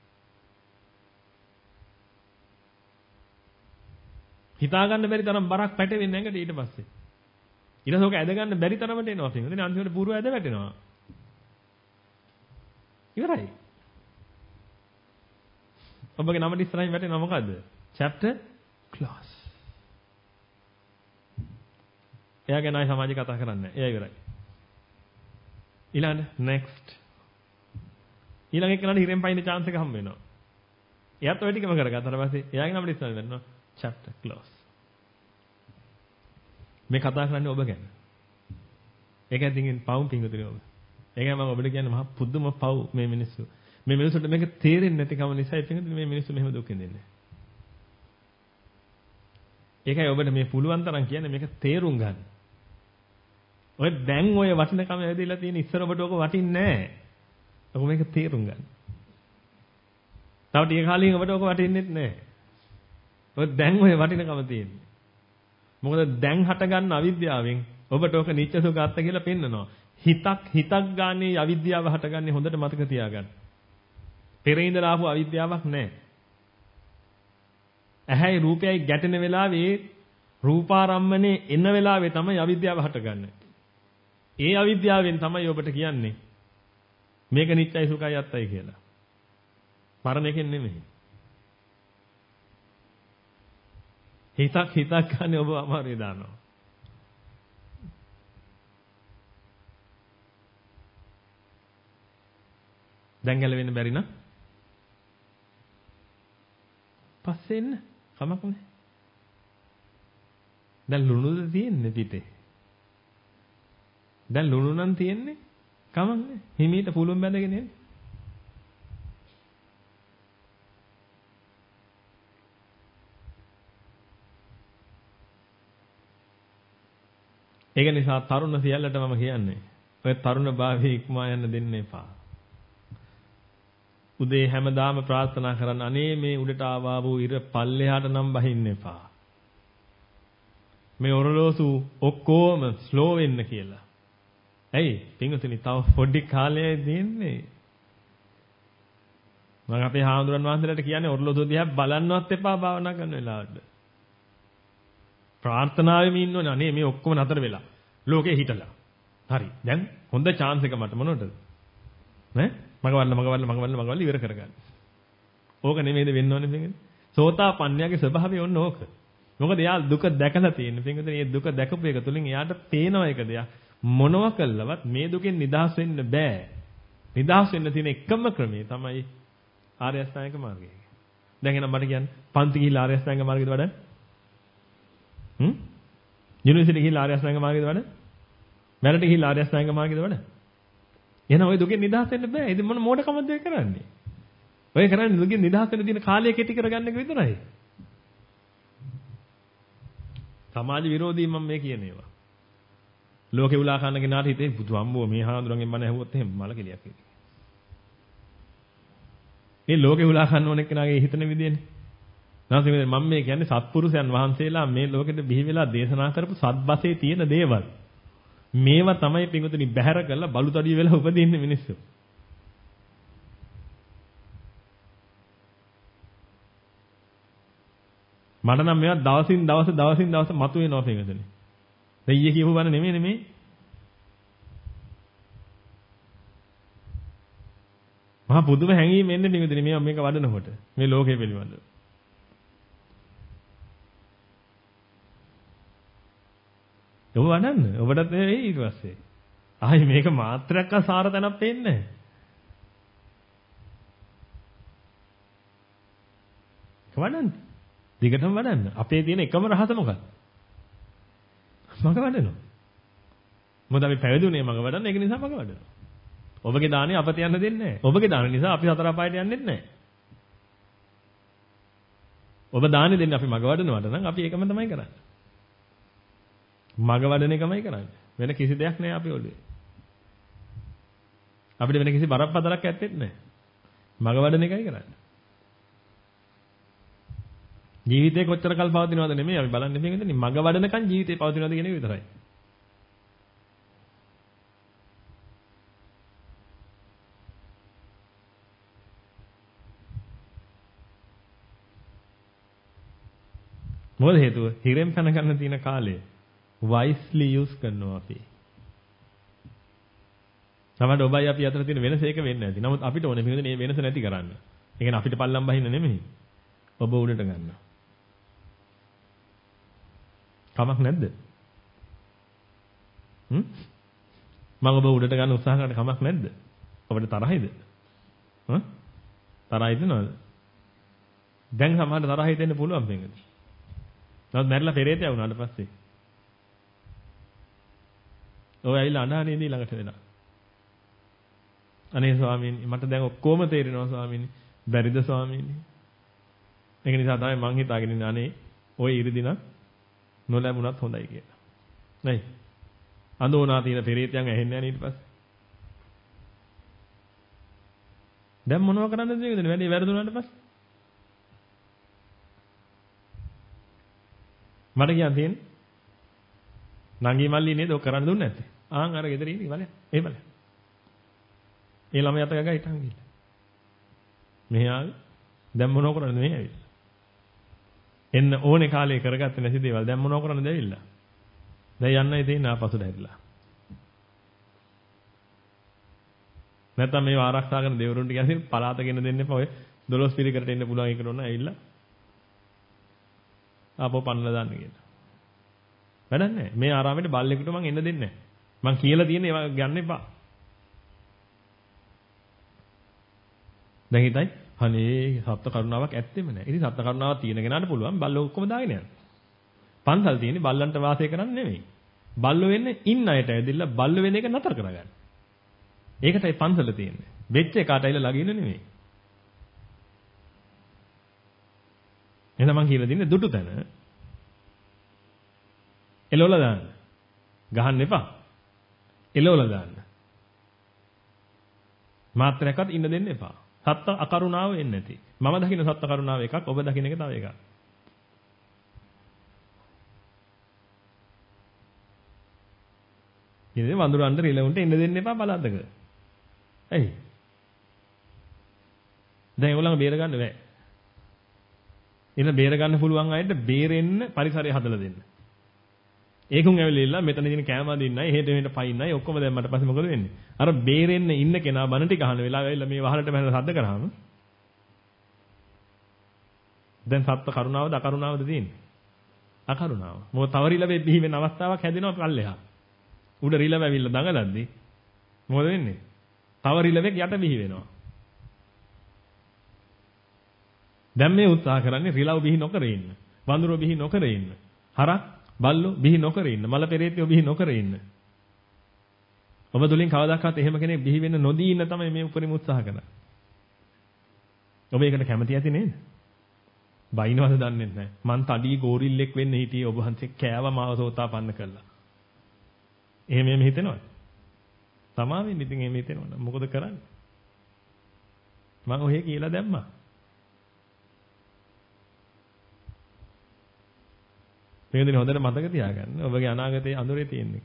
හිතා ගන්න බැරි තරම් බරක් පැටවෙන්නේ නැඟට ඊට පස්සේ. ඊළඟට ඇද ගන්න බැරි තරමට එනවා පින්වතුනි අන්තිමට බූරුව ඇද වැටෙනවා. ඉවරයි. ඔබගේ නම ඉස්සරහින් වැටෙනවා මොකද්ද? chapter class. එයා ගැන ආයි සමාජය කතා කරන්නේ නැහැ. එයා ඉවරයි. ඊළඟ next. ඊළඟ එක්කනට හිරෙන් පයින්න chance එක හම්බ වෙනවා. එයාත් ඔය ටිකම කරගත්තාට පස්සේ එයාගේ නම ඉස්සරහින් වැටෙනවා chapter class. මේ කතා කරන්නේ ඔබ ගැන. ඒක ඇතින් පවුම් පිංගුතුනේ ඔබ. ඒකයි මම ඔබට කියන්නේ මහා පුදුම පව් මේ මිනිස්සු. මේ මිනිස්සුන්ට මේක තේරෙන්නේ නැති කම නිසා ඉතින් මේ මිනිස්සු මෙහෙම දුක් විඳින්නේ. ඒකයි ඔබට මේ පුළුවන් තරම් කියන්නේ මේක තේරුම් ගන්න. ඔය දැන් ඔය වටිනකම ඇවිදලා තියෙන ඉස්සර ඔබට ඔක වටින්නේ නැහැ. ඔක මේක තේරුම් ගන්න. තව ටික කාලෙකින් ඔබට ඔක වටින්නේ නැහැ. ඔය දැන් ඔය වටිනකම තියෙන්නේ. මොකද දැන් හට ගන්න අවිද්‍යාවෙන් ඔබට ඔක නිච්ච සුඛාත්ත කියලා පෙන්නනවා. හිතක් හිතක් ගානේ අවිද්‍යාව හටගන්නේ හොඳට මතක තියාගන්න. පෙර ඉඳලා ආපු අවිද්‍යාවක් නැහැ. ඇහැයි රූපයයි ගැටෙන වෙලාවේ රූපාරම්මනේ එන වෙලාවේ තමයි අවිද්‍යාව හටගන්නේ. ඒ අවිද්‍යාවෙන් තමයි ඔබට කියන්නේ මේක නිත්‍යයි සුඛයි අත්තයි කියලා. මරණ එකෙන් නෙමෙයි. හිතක් හිතක් ගන්න ඔබ අමාරුවේ දානවා. දැන් ගැලවෙන්න බැරි නම් පස්සේ එන්න කමක් නැහැ. දැන් ලුණුද තියෙන්නේ පිටේ. දැන් ලුණු නම් තියෙන්නේ කමක් නැහැ. හිමීට පුළුම් බැඳගෙන එන්න. ඒක නිසා තරුණ සියල්ලට මම කියන්නේ ඔය තරුණ භාවයේ ඉක්මවා යන්න දෙන්න එපා. උදේ හැමදාම ප්‍රාර්ථනා කරන්න අනේ මේ උඩට ආවා වූ ඉර පල්ලෙහාට නම් බහින්න එපා. මේ ඔරලෝසු ඔක්කොම ස්ලෝ වෙන්න කියලා. ඇයි? පින්වතුනි තව පොඩි කාලයයි දෙන්නේ. මම අපේ හාමුදුරන් වහන්සේලාට කියන්නේ ඔරලෝසු දිහා බලන්නවත් එපා භාවනා කරන වෙලාවට. ප්‍රාර්ථනාවෙම ඉන්න ඕනේ. අනේ මේ ඔක්කොම නතර වෙලා. ලෝකේ හිටලා. හරි. දැන් හොඳ chance එක මට මොනවටද? නේ? මගවල්ල මගවල්ල මගවල්ල මගවල්ල ඉවර කරගන්න. ඕක නෙමෙයිද වෙන්න ඕනේ මේකනේ. සෝතාපන්නයාගේ ස්වභාවය ඔන්න ඕක. මොකද එයා දුක දැකලා තියෙන්නේ. පින්වතුනි මේ දුක දැකපු එක තුලින් එයාට පේනවා එක දෙයක්. මොනවා කළවත් මේ දුකෙන් නිදහස් වෙන්න බෑ. නිදහස් වෙන්න තියෙන එකම ක්‍රමය තමයි ආර්ය අෂ්ටාංගික මාර්ගය. දැන් එහෙනම් මට කියන්න පන්ති ගිහිල්ලා ආර්ය අෂ්ටාංගික මාර්ගයට වඩා හ්ම් යුනිවර්සිටි ගිහිල්ලා ආර්ය අෂ්ටාංගික මාර්ගයට වඩා මැරට ගිහිල්ලා ආර්ය අෂ්ටාංගික මාර්ගයට වඩා එහෙනම් ওই දුකෙන් නිදහස් වෙන්න බෑ. ඉතින් මොන මෝඩකමද ඔය කරන්නේ? ඔය කරන්නේ දුකෙන් නිදහස් වෙන්න තියෙන කාලය කෙටි කරගන්න එක විතරයි. සමාජ විරෝධී මම මේ කියන ඒවා. ලෝකේ උලා කන්න කෙනාට හිතේ බුදු අම්බෝ මේ හාඳුරන්ගෙන් මම ඇහුවොත් එහෙම මල කෙලියක් වෙයි. මේ ලෝකේ උලා කන්න ඕන එක්කනාගේ හිතන විදියනේ. නැත්නම් මම මේ කියන්නේ සත්පුරුෂයන් වහන්සේලා මේ ලෝකෙට බිහි වෙලා දේශනා කරපු සත්බසේ තියෙන දේවල්. මේවා තමයි පිටුතුනි බැහැර කරලා බලුතඩිය වෙලා උපදින්නේ මිනිස්සු. මට නම් මේවා දවසින් දවස දවසින් දවස මතුවෙනවා පිටුතුනි. දැන් ඊයේ කියපු බණ නෙමෙයි නෙමෙයි. මහා පුදුම හැඟීම් එන්නේ පිටුතුනි මේ මේක වඩනකොට මේ ලෝකේ පිළිබඳව. ඔබ වඩන්න. ඔබටත් එයි ඊට පස්සේ. ආයි මේක මාත්‍රයක් අසාර තැනක් පේන්නේ නැහැ. වඩන්න. දිගටම වඩන්න. අපේ තියෙන එකම රහස මොකක්ද? මග වඩනවා. මොකද අපි පැවිදුනේ මග වඩන්න. ඒක නිසා මග වඩනවා. ඔබගේ දානේ අපත යන්න දෙන්නේ නැහැ. ඔබගේ දාන නිසා අපි සතර අපායට යන්නේ නැහැ. ඔබ දානේ දෙන්නේ අපි මග වඩනවට නම් අපි ඒකම තමයි කරන්නේ. මග වඩන එකමයි කරන්නේ. වෙන කිසි දෙයක් නෑ අපි ඔළුවේ. අපිට වෙන කිසි බරපතලක් ඇත්තෙත් නෑ. මග වඩන එකයි කරන්නේ. ජීවිතේ කොච්චර කල් පවතිනවද නෙමෙයි අපි බලන්නේ මේකෙන්ද මග වඩනකන් ජීවිතේ පවතිනවද කියන එක විතරයි. මොකද හේතුව? හිරෙන් පැන ගන්න තියෙන කාලය wisely use කරනවා අපි. තමයි ඔබයි අපි අතර තියෙන වෙනස ඒක වෙන්නේ නැති. නමුත් අපිට ඕනේ මේකද මේ වෙනස නැති කරන්න. ඒ කියන්නේ අපිට පල්ලම් බහින්න නෙමෙයි. ඔබ උඩට ගන්න. කමක් නැද්ද? හ්ම්? මම ඔබ උඩට ගන්න උත්සාහ කරන්න කමක් නැද්ද? ඔබට තරහින්ද? හ්ම්? තරහ හිතෙනවද? දැන් සමහරට තරහ හිතෙන්න පුළුවන් මේකද? නමුත් මැරිලා පෙරේතය වුණාට පස්සේ ඔය ඇවිල්ලා අඬහනේ ළඟට වෙලා. අනේ ස්වාමීනි මට දැන් ඔක්කොම තේරෙනවා ස්වාමීනි. බැරිද ස්වාමීනි? ඒක නිසා තමයි මං හිතාගෙන ඉන්නේ අනේ ඔය ඉරිදින නොලැබුණත් හොඳයි කියලා. නයි. අඳෝනා තියෙන පෙරේතයන් ඇහෙන්නේ නැහැ ඊට පස්සේ. දැන් මොනව කරන්නද මේකද? වැඩි වැරදුනාට පස්සේ. මට කියන්න තියෙන්නේ නංගි මල්ලි නේද ඔක කරන්න දුන්නේ නැත්තේ. ආන් අර ගෙදර ඉන්නේ බලන්න. ඒ බලන්න. ඒ ළමයා අත ගගා හිටන් ගිහින්. මෙහි ආවේ දැන් මොනව කරන්නද මේ ඇවිල්ලා. එන්න ඕනේ කාලේ කරගත්තේ නැති දේවල් දැන් මොනව කරන්නද ඇවිල්ලා. දැන් යන්නයි තියෙන්නේ ආපසු දැරිලා. නැත්තම් මේව ආරක්ෂා කරන දෙවරුන්ට කියන්න පලාතගෙන දෙන්න එපා. ඔය දොළොස් පිළිකරට එන්න පුළුවන් එක නෝන ඇවිල්ලා. ආපහු පන්නලා දාන්න කියලා. වැඩක් නැහැ. මේ ආරාමෙට බල්ලෙකුට මං එන්න දෙන්නේ නැහැ. මං කියලා තියෙන ඒවා ගන්න එපා. දැන් හිතයි අනේ සත්ත්ව කරුණාවක් ඇත්තෙම නැහැ. ඉතින් සත්ත්ව කරුණාවක් තියෙන කෙනාට පුළුවන් බල්ලෝ ඔක්කොම දාගෙන යන්න. පන්සල් තියෙන්නේ බල්ලන්ට වාසය කරන්න නෙමෙයි. බල්ලෝ වෙන්නේ ඉන්න අයට ඇවිදilla බල්ලෝ වෙන එක නතර කරගන්න. ඒකටයි පන්සල තියෙන්නේ. වෙච්ච එකට ඇවිල්ලා ළඟින්න නෙමෙයි. එහෙනම් මං කියලා දෙන්නේ දුටු තැන එලවලා දාන්න. ගහන්න එපා. එලවලා දාන්න. මාත්‍රයක්වත් ඉන්න දෙන්න එපා. සත්ත්ව අකරුණාව එන්නේ නැති. මම දකින්න සත්ත්ව කරුණාව එකක්, ඔබ දකින්න එක තව එකක්. ඉතින් වඳුරන්ට රිලවුන්ට ඉන්න දෙන්න එපා බලද්දක. ඇයි? දැන් ඒගොල්ලන් බේර ගන්න බෑ. ඉතින් බේර ගන්න පුළුවන් අයට බේරෙන්න පරිසරය හදලා දෙන්න. ඒකුන් ඇවිල්ලා මෙතන ඉන්න කැම අදින්නයි හෙට මෙහෙට පයින්නයි ඔක්කොම දැම්මට පස්සේ මොකද වෙන්නේ? අර බේරෙන්න ඉන්න කෙනා බන ටික අහන වෙලාව ඇවිල්ලා මේ වහලට බහලා සද්ද කරාම දැන් සත්ත්ව කරුණාවද අකරුණාවද තියෙන්නේ? අකරුණාව. මොකද තව රිලෙවෙ බිහි වෙන අවස්ථාවක් හැදෙනවා පල්ලෙහා. උඩ රිලෙව ඇවිල්ලා දඟලද්දි මොකද වෙන්නේ? තව රිලෙවෙක් යට බිහි වෙනවා. දැන් මේ උත්සාහ කරන්නේ රිලව් බිහි නොකර ඉන්න. වඳුරෝ බිහි නොකර ඉන්න. හරක් බල්ලෝ බිහි නොකර ඉන්න. මල පෙරේතයෝ බිහි නොකර ඉන්න. ඔබ තුලින් කවදාකවත් එහෙම කෙනෙක් බිහි වෙන්න නොදී ඉන්න තමයි මේ උපරිම උත්සාහ කරන්නේ. ඔබ ඒකට කැමති ඇති නේද? බයිනවද දන්නේ නැහැ. මං තඩි ගෝරිල්ලෙක් වෙන්න හිටියේ ඔබ හන්සේ කෑව මාව සෝතාපන්න කළා. එහෙම එහෙම හිතෙනවද? තමාවෙන් ඉතින් එහෙම හිතෙනවද? මොකද කරන්නේ? මං ඔහෙ කියලා දැම්මා. මේක දින හොඳට මතක තියාගන්න. ඔබගේ අනාගතයේ අඳුරේ තියෙන්නේ.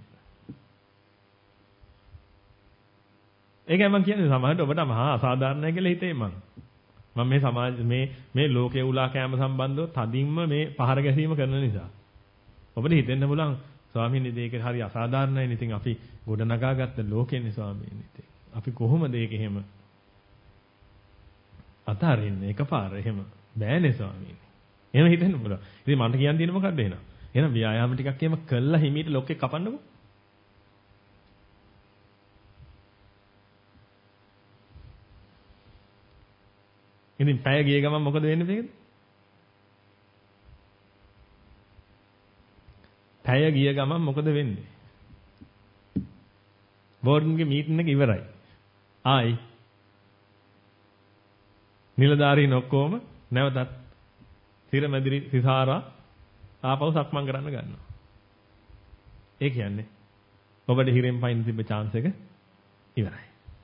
ඒකයි මම කියන්නේ සමහරවිට ඔබට මහා අසාධාරණයි කියලා හිතේ මං. මම මේ සමාජ මේ මේ ලෝකයේ උලා කෑම සම්බන්ධව තදින්ම මේ පහර ගැසීම කරන නිසා. ඔබට හිතෙන්න පුළුවන් ස්වාමීන් වහන්සේ ඒක හරි අසාධාරණයි. ඉතින් අපි ගොඩනගාගත්ත ලෝකෙන්නේ ස්වාමීන් වහන්සේ. අපි කොහොමද ඒක එහෙම අතාරින්නේ එකපාර එහෙම බෑනේ ස්වාමීන්. එහෙම හිතෙන්න පුළුවන්. ඉතින් මන්ට කියන්න තියෙන්නේ මොකද්ද එහෙනම්? එහෙනම් ව්‍යායාම ටිකක් එහෙම කළා හිමීට ලොක්කේ කපන්නකෝ. ඉතින් පැය ගිය ගමන් මොකද වෙන්නේ මේකද? පැය ගිය ගමන් මොකද වෙන්නේ? බෝඩ්ගේ මීටින් එක ඉවරයි. ආයි නිලධාරීන් ඔක්කොම නැවතත් සිරමැදිරි සිසාරා ආපහු සක්මන් කරන්න ගන්නවා. ඒ කියන්නේ ඔබට හිරෙන් පයින් තිබ්බ chance එක ඉවරයි.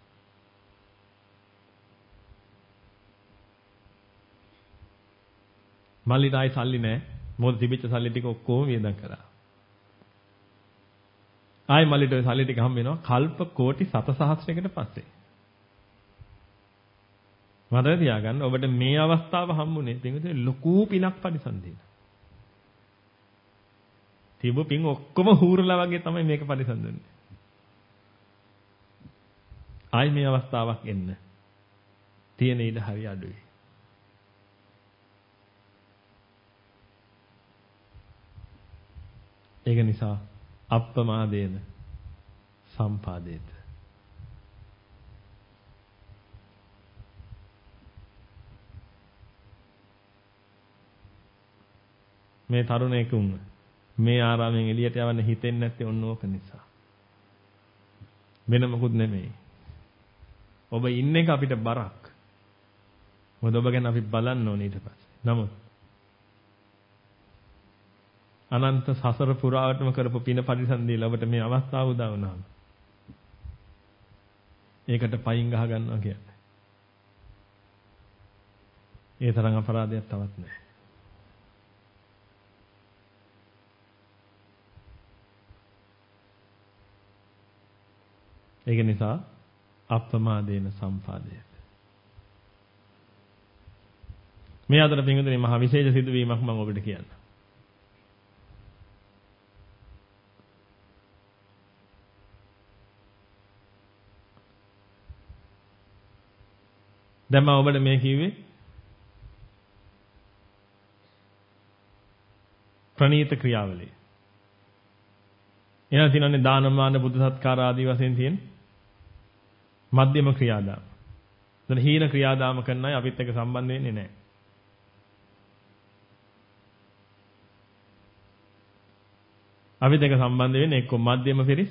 මල්ලිට ආයි සල්ලි නැහැ. මොකද තිබිච්ච සල්ලි ටික ඔක්කොම වියදම් කරා. ආයි මල්ලිට ওই සල්ලි ටික හම්බ වෙනවා කල්ප කෝටි සත සහස්‍රයකට පස්සේ. මතක තියාගන්න ඔබට මේ අවස්ථාව හම්බුනේ පින්විතේ ලොකු පිනක් පරිසන්දේන. තිබු පින් ඔක්කොම හූරලා වගේ තමයි මේක පරිසන්දන්නේ. ආයි මේ අවස්ථාවක් එන්න තියෙන ඉඩ හරි අඩුයි. ඒක නිසා අප්පමාදේන සම්පාදේත. මේ තරුණයෙකුන් මේ ආරාමයෙන් එළියට යවන්න හිතෙන්නේ නැත්තේ ඔන්න ඕක නිසා. වෙන මොකුත් නෙමෙයි. ඔබ ඉන්න එක අපිට බරක්. මොකද ඔබ ගැන අපි බලන්න ඕනේ ඊට පස්සේ. නමුත් අනන්ත සසර පුරාවටම කරපු පින පරිසන්දීලා ඔබට මේ අවස්ථාව උදා වුණාම ඒකට පයින් ගහ ගන්නවා කියන්නේ. ඒ තරම් අපරාධයක් තවත් නැහැ. ඒක නිසා අප්‍රමාදේන සම්පාදයට. මේ අතර පින්විතනේ මහා විශේෂ සිදුවීමක් මම ඔබට කියන්නම්. දැන් මම ඔබට මේ කිව්වේ ප්‍රණීත ක්‍රියාවලිය. එනවා තියෙනනේ දානමාන බුද්ධ සත්කාර ආදී වශයෙන් තියෙන මධ්‍යම ක්‍රියාදාම. දැන් හීන ක්‍රියාදාම කරන අය අපිත් එක්ක සම්බන්ධ වෙන්නේ නැහැ. අපිත් එක්ක සම්බන්ධ වෙන්නේ එක්ක මධ්‍යම පිරිස්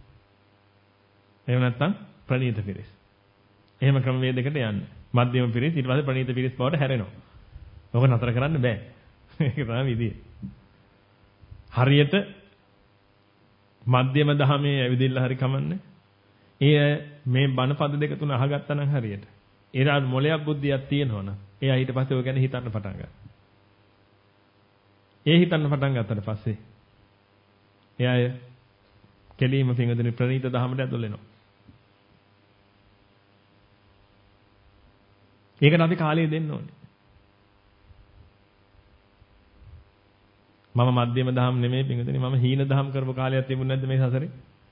එහෙම නැත්නම් ප්‍රණීත පිරිස්. එහෙම ක්‍රමවේදයකට යන්න. මධ්‍යම පිරිස් ඊට පස්සේ ප්‍රණීත පිරිස් බවට හැරෙනවා. ඔක නතර කරන්න බෑ. ඒක තමයි විදිය. හරියට මධ්‍යම දහමේ ඇවිදින්න හරි කමන්නේ. ඒ මේ බණපද දෙක තුන අහගත්තා නම් හරියට. ඒලා මොලයක් බුද්ධියක් තියෙනවනම් එයා ඊට පස්සේ ඔය ගැන හිතන්න පටන් ගන්නවා. ඒ හිතන්න පටන් ගත්තට පස්සේ එයා කෙලීම පිංගුදුනි ප්‍රණීත දහමට ඇතුල් වෙනවා. ඒකට අපි කාලය දෙන්න ඕනේ. මම මධ්‍යම දහම් නෙමෙයි පිංගුදුනි මම හීන දහම් කරපු කාලයක් තිබුණ නැද්ද මේ සසරේ?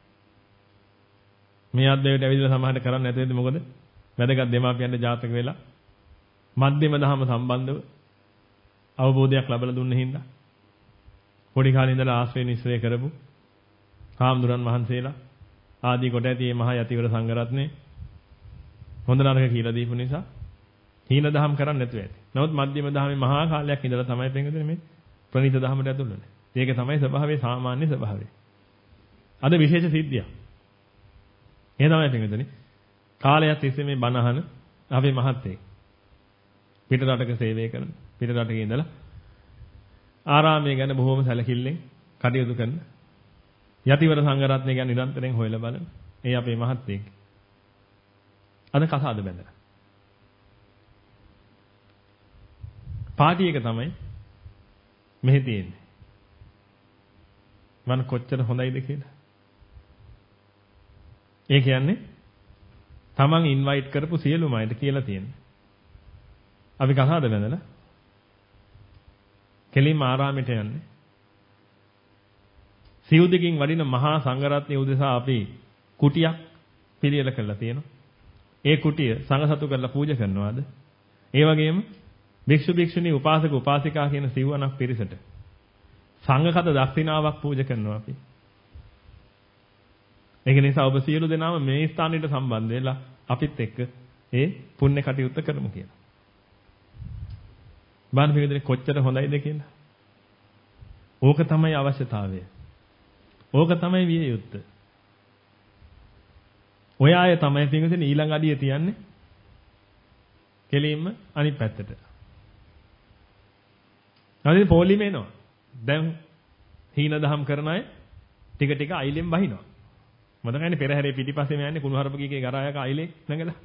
මේ අද්දේට ඇවිදලා සමහරට කරන්නේ නැති වෙද්දි මොකද? වැදගත් දෙමාපියන්ට ජාතක වෙලා මධ්‍යම දහම සම්බන්ධව අවබෝධයක් ලැබලා දුන්න හින්දා පොඩි කාලේ ඉඳලා ආශ්‍රය නිස්සය කරපු හාමුදුරන් වහන්සේලා ආදී කොට ඇති මේ මහා යතිවර සංඝරත්නය හොඳ නරක කියලා දීපු නිසා හීන දහම් කරන්නේ නැතුව ඇති. නමුත් මධ්‍යම දහමේ මහා කාලයක් ඉඳලා තමයි පෙන්වන්නේ මේ ප්‍රණීත දහමට ඇතුල් වෙන්නේ. ඒක තමයි ස්වභාවයේ සාමාන්‍ය ස්වභාවය. අද විශේෂ සිද්ධියක්. ඒ තමයි පෙන්වන්නේ. කාලයක් තිස්සේ මේ බණ අහන අපේ මහත්තයෙක් පිට රටක සේවය කරන පිට රටක ඉඳලා ආරාමයේ ගැන බොහොම සැලකිල්ලෙන් කටයුතු කරන යතිවර සංඝරත්නය ගැන නිරන්තරයෙන් හොයලා බලන ඒ අපේ මහත්තයෙක් අද කසාද බැඳලා. පාටි එක තමයි මෙහි තියෙන්නේ. මම කොච්චර හොඳයිද කියලා. ඒ කියන්නේ තමන් ඉන්වයිට් කරපු සියලුම අයට කියලා තියෙන්නේ. අපි කසාද බැඳලා කෙලින්ම ආරාමයට යන්නේ. සිවුදකින් වඩින මහා සංඝරත්නය උදෙසා අපි කුටියක් පිළියෙල කරලා තියෙනවා. ඒ කුටිය සංඝසතු කරලා පූජා කරනවාද? ඒ වගේම භික්ෂු භික්ෂුණී උපාසක උපාසිකා කියන සිව්වණක් පිරිසට සංඝකත දක්ෂිනාවක් පූජා කරනවා අපි. ඒක නිසා ඔබ සියලු දෙනාම මේ ස්ථානෙට සම්බන්ධ වෙලා අපිත් එක්ක ඒ පුණ්‍ය කටයුත්ත කරමු කියලා. බාන පිළිදෙන කොච්චර හොඳයිද කියලා. ඕක තමයි අවශ්‍යතාවය. ඕක තමයි විය යුත්තේ. ඔය අය තමයි පිළිදෙන ඊළඟ අඩිය තියන්නේ කෙලින්ම අනිත් පැත්තට. නැවතින් පොලිම එනවා. දැන් හීන දහම් කරන අය ටික ටික අයිලෙන් බහිනවා. මොකදන්නේ පෙරහැරේ පිටිපස්සේම යන්නේ කුණුහරුපකීගේ ගරායක අයිලේ නැගලා.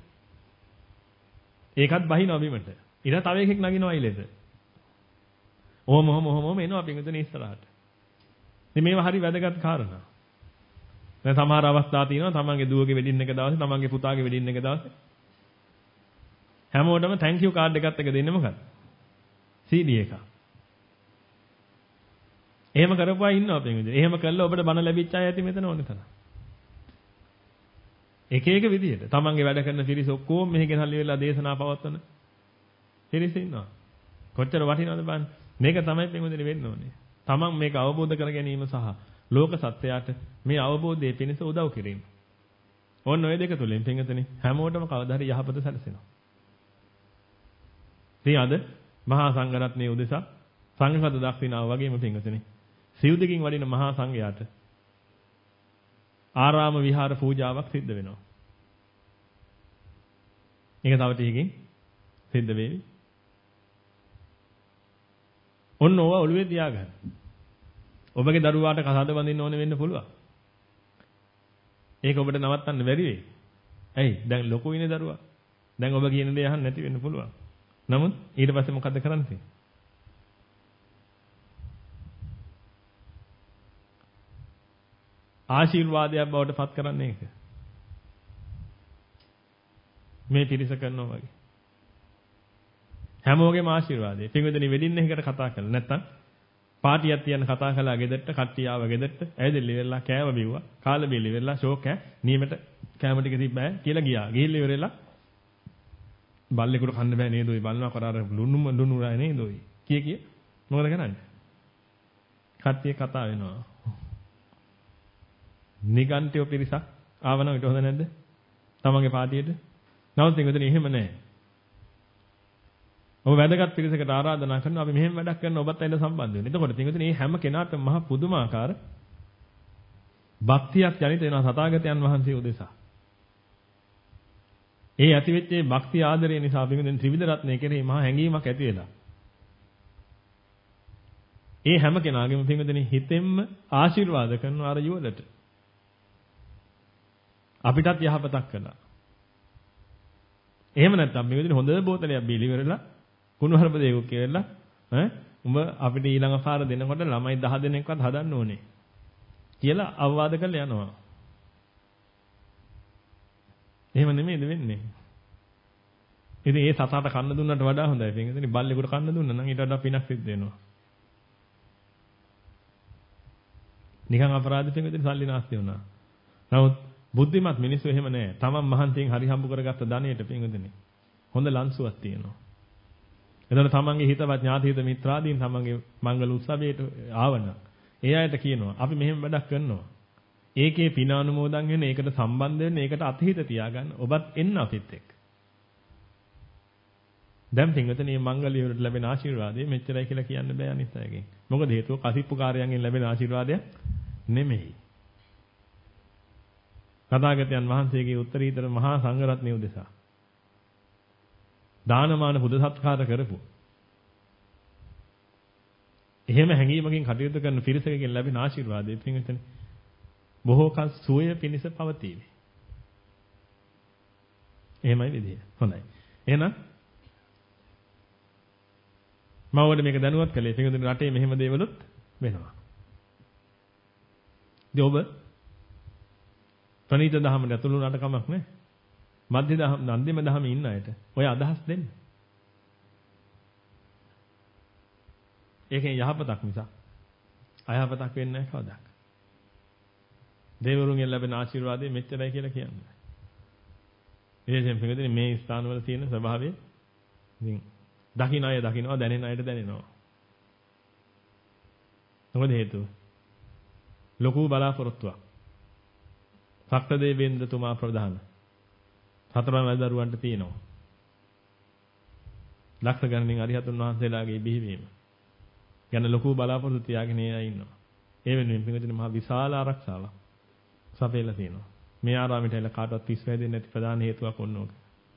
ඒකත් බහිනවා බිමට. ඊට තව එකෙක් නගිනවා අයිලෙට. ඔහොම ඔහොම ඔහොම එනවා පිටුතුන ඉස්සරහට. ඉතින් මේවා හරි වැදගත් කාරණා. දැන් සමහර අවස්ථා තියෙනවා තමන්ගේ දුවගේ වෙඩින් එක දවසේ තමන්ගේ පුතාගේ වෙඩින් එක දවසේ හැමෝටම thank you card එකත් එක දෙන්නේ මොකක්ද? සී ඩී එකක්. එහෙම කරපුවා ඉන්නවා පිටුතුන. එහෙම කළා ඔබට බණ ලැබිච්ච අය ඇති මෙතන ඕනේ තරම්. එක එක විදියට තමන්ගේ වැඩ කරන පිරිස ඔක්කොම මෙහි ගෙනල්ලි වෙලා දේශනා පවත්වන පිරිස ඉන්නවා. කොච්චර වටිනවද බලන්න. මේක තමයි පින්වදින වෙන්න ඕනේ. තමන් මේක අවබෝධ කර ගැනීම සහ ලෝක සත්‍යයට මේ අවබෝධයේ පිණිස උදව් කිරීම. ඕන්න ඔය දෙක තුලින් පින්වදින හැමෝටම කවදා හරි යහපත සැලසෙනවා. ඉතින් අද මහා සංඝරත්නයේ උදෙසා සංඝපද දක්ෂිනාව වගේම පින්වදින සිවුදකින් වඩින මහා සංඝයාට ආරාම විහාර පූජාවක් සිද්ධ වෙනවා. ඒක තව ටිකකින් සිද්ධ වෙවි. ඔන්න ඕවා ඔළුවේ තියාගන්න. ඔබගේ දරුවාට කසාද බඳින්න ඕනේ වෙන්න පුළුවන්. ඒක ඔබට නවත්තන්න බැරි වෙයි. ඇයි? දැන් ලොකු ඉන්නේ දරුවා. දැන් ඔබ කියන දේ අහන්න නැති වෙන්න පුළුවන්. නමුත් ඊට පස්සේ මොකද්ද කරන්නේ? ආශිර්වාදයක් බවට පත් කරන්නේ ඒක. මේ පිරිස කරනවා වගේ. හැමෝගෙම ආශිර්වාදය. පින්විතනි වෙඩින් එකකට කතා කරලා නැත්තම් පාටියක් තියන්න කතා කළා ගෙදරට කට්ටිය ආව ගෙදරට ඇවිදලි වෙලා කෑව බිව්වා. කාලා බීලි වෙලා ෂෝක් ඈ නියමෙට කෑම ටික තිබ්බෑ කියලා ගියා. ගිහිල්ලා ඉවරලා බල්ලෙකුට කන්න බෑ නේද? ඔය බලනවා කර අර ලුණුම ලුණු රෑ නේද? ඔය කිය කිය මොකද කරන්නේ? කට්ටිය කතා වෙනවා. නිගන්ඨයෝ පිරිසක් ආවනම් ඊට හොඳ නැද්ද? තමන්ගේ පාටියට. නමුත් ඒකෙන් එහෙම නැහැ. ඔබ වැදගත් පිරිසකට ආරාධනා කරනවා අපි මෙහෙම වැඩක් කරන ඔබත් ඇයිද සම්බන්ධ වෙන්නේ. එතකොට ඒකෙන් මේ හැම කෙනාටම මහ පුදුමාකාර භක්තියක් ජනිත වෙනවා තථාගතයන් වහන්සේ උදෙසා. ඒ ඇතිවෙච්ච මේ භක්ති ආදරය නිසා පින්වදින ත්‍රිවිධ රත්නය කෙරෙහි මහා හැඟීමක් ඇති වෙලා. ඒ හැම කෙනාගේම පින්වදින හිතෙන්ම ආශිර්වාද කරන අර යුවලට. අපිටත් යහපතක් කළා. එහෙම නැත්නම් මේ විදිහට හොඳ බෝතලයක් බීලි ඉවරලා කුණු හරප දෙයක් කියලා ඈ උඹ අපිට ඊළඟ පාර දෙනකොට ළමයි දහ දෙනෙක්වත් හදන්න ඕනේ කියලා අවවාද කරලා යනවා. එහෙම නෙමෙයිද වෙන්නේ? ඉතින් ඒ සතාට කන්න දුන්නට වඩා හොඳයි. පින්වදින බල්ලෙකුට කන්න දුන්නා නම් ඊට වඩා පිනක් සිද්ධ වෙනවා. නිකන් අපරාධ පින්වදින සල්ලි නාස්ති වුණා. නමුත් බුද්ධිමත් මිනිස්සු එහෙම නැහැ. තමන් මහන්සියෙන් හරි හම්බ කරගත්ත ධනෙට පින්වදිනේ හොඳ ලන්සුවක් තියෙනවා. එතන තමන්ගේ හිතවත් ඥාති හිත මිත්‍රාදීන් තමන්ගේ මංගල උත්සවයට ආවන ඒ අයට කියනවා අපි මෙහෙම වැඩක් කරනවා. ඒකේ පින අනුමෝදන් වෙන, ඒකට සම්බන්ධ වෙන්න, ඒකට අතහිත තියාගන්න. ඔබත් එන්න අපිත් එක්ක. දැන් පින්වතුනි මේ මංගලිය වලට ලැබෙන ආශිර්වාදය මෙච්චරයි කියලා කියන්න බෑ අනිත් අයගෙන්. මොකද හේතුව කසිප්පු කාර්යයන්ගෙන් ලැබෙන ආශිර්වාදයක් නෙමෙයි. තථාගතයන් වහන්සේගේ උත්තරීතර මහා සංඝරත්නය උදෙසා දානමාන පුද සත්කාර කරපු එහෙම හැඟීමකින් කටයුතු කරන පිරිසකගෙන් ලැබෙන ආශිර්වාදය පින්වතුනි බොහෝ කල් සුවය පිණිස පවතීවි. එහෙමයි විදිය. හොඳයි. එහෙනම් මම ඔයාලට මේක දැනුවත් කළේ පින්වතුනි රටේ මෙහෙම දේවලුත් වෙනවා. ඉතින් ඔබ ප්‍රණීත දහමට ඇතුළු වුණාට කමක් නැහැ. මධ්‍ය දහම, අන්තිම දහමේ ඉන්න අයට ඔය අදහස් දෙන්න. ඒකෙන් යහපතක් මිසක් අයහපතක් වෙන්නේ නැහැ කවදාක. දේවරුන්ගෙන් ලැබෙන ආශිර්වාදය මෙච්චරයි කියලා කියන්නේ. විශේෂයෙන් පිටුදින මේ ස්ථානවල තියෙන ස්වභාවය ඉතින් දකින්න අය දකින්නවා, දැනෙන අයට දැනෙනවා. මොකද හේතුව? ලොකු බලාපොරොත්තුවක්. සක්‍ර දේවේන්ද්‍රතුමා ප්‍රධාන හතරම දරුවන්ට තියෙනවා. ලක්ෂ ගණනින් අරිහතුන් වහන්සේලාගේ බිහිවීම ගැන ලොකු බලාපොරොත්තු තියාගෙන ඒ ඉන්නවා. ඒ වෙනුවෙන් පිටුදින මහා විශාල ආරක්ෂාවක් සපයලා තියෙනවා. මේ ආරාමයට එල කාටවත් පිස් වැදෙන්නේ නැති ප්‍රධාන හේතුවක් ඔන්න ඕක.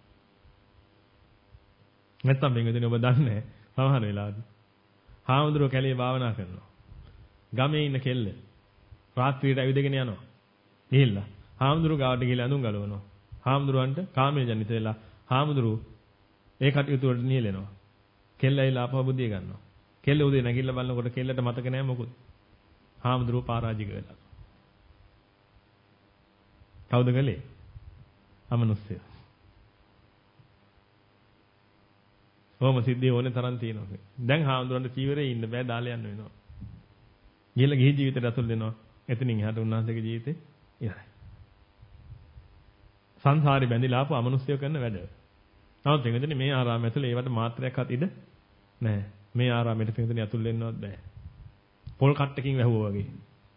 නැත්තම් පිටුදින ඔබ දන්නේ සමහර වෙලාවදී හාමුදුරුවෝ කැලේ භාවනා කරනවා. ගමේ ඉන්න කෙල්ල රාත්‍රියට ඇවිදගෙන යනවා. ගිහිල්ලා හාමුදුරුවෝ ගාවට ගිහිල්ලා අඳුන් ගලවනවා. හාමුදුරුවන්ට කාමයේ ජනිත වෙලා හාමුදුරුවෝ ඒ කටයුතු වලට නියැලෙනවා. කෙල්ල ඇවිල්ලා ආපහු බුදිය ගන්නවා. කෙල්ල උදේ නැගිටලා බලනකොට කෙල්ලට මතක නැහැ මොකුත්. හාමුදුරුවෝ පරාජික වෙලා. කවුද ගලේ? අමනුෂ්‍යය. කොහොම සිද්ධිය ඕනේ තරම් තියෙනවා. දැන් හාමුදුරන්ට චීවරේ ඉන්න බෑ දාලා යන්න වෙනවා. ගිහලා ගිහි ජීවිතයට අතුල් වෙනවා. එතනින් එහාට උන්වහන්සේගේ ජීවිතේ ඉවරයි. සංසාරේ බැඳිලා ආපු අමනුෂ්‍යය කරන වැඩ. නමුත් පින්වතුනි මේ ආරාමය ඇතුලේ ඒවට මාත්‍රයක්වත් ඉඩ නැහැ. මේ ආරාමයට පින්වතුනි අතුල් වෙන්නවත් බෑ. පොල් කට්ටකින් වැහුවා වගේ.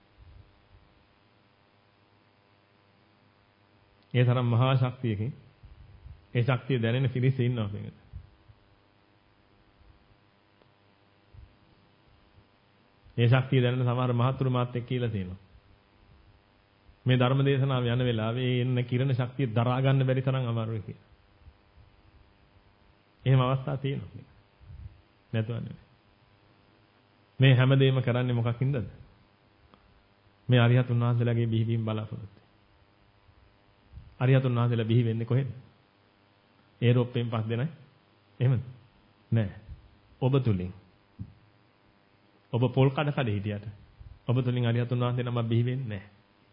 ඒ තරම් මහා ශක්තියකින් ඒ ශක්තිය දැනෙන පිරිස ඉන්නවා පින්වතුනි. ඒ ශක්තිය දැනෙන සමහර මහතුරු මාත් එක්ක කියලා තියෙනවා. මේ ධර්ම දේශනාව යන වෙලාවේ ඒ එන්න කිරණ ශක්තිය දරා ගන්න බැරි තරම් අමාරුයි කියලා. එහෙම අවස්ථා තියෙනවා. නැතුව නෙවෙයි. මේ හැමදේම කරන්නේ මොකකින්ද? මේ අරිහතුන් වහන්සේලාගේ බිහිවීම බලාපොරොත්තු. අරිහතුන් වහන්සේලා බිහි වෙන්නේ කොහෙද? ඒරෝප්පෙන් පස් දෙනයි. එහෙමද? නෑ. ඔබ තුලින්. ඔබ පොල් කඩ කඩ හිටියට ඔබ තුලින් අරිහතුන් වහන්සේ නම බිහි වෙන්නේ නැහැ.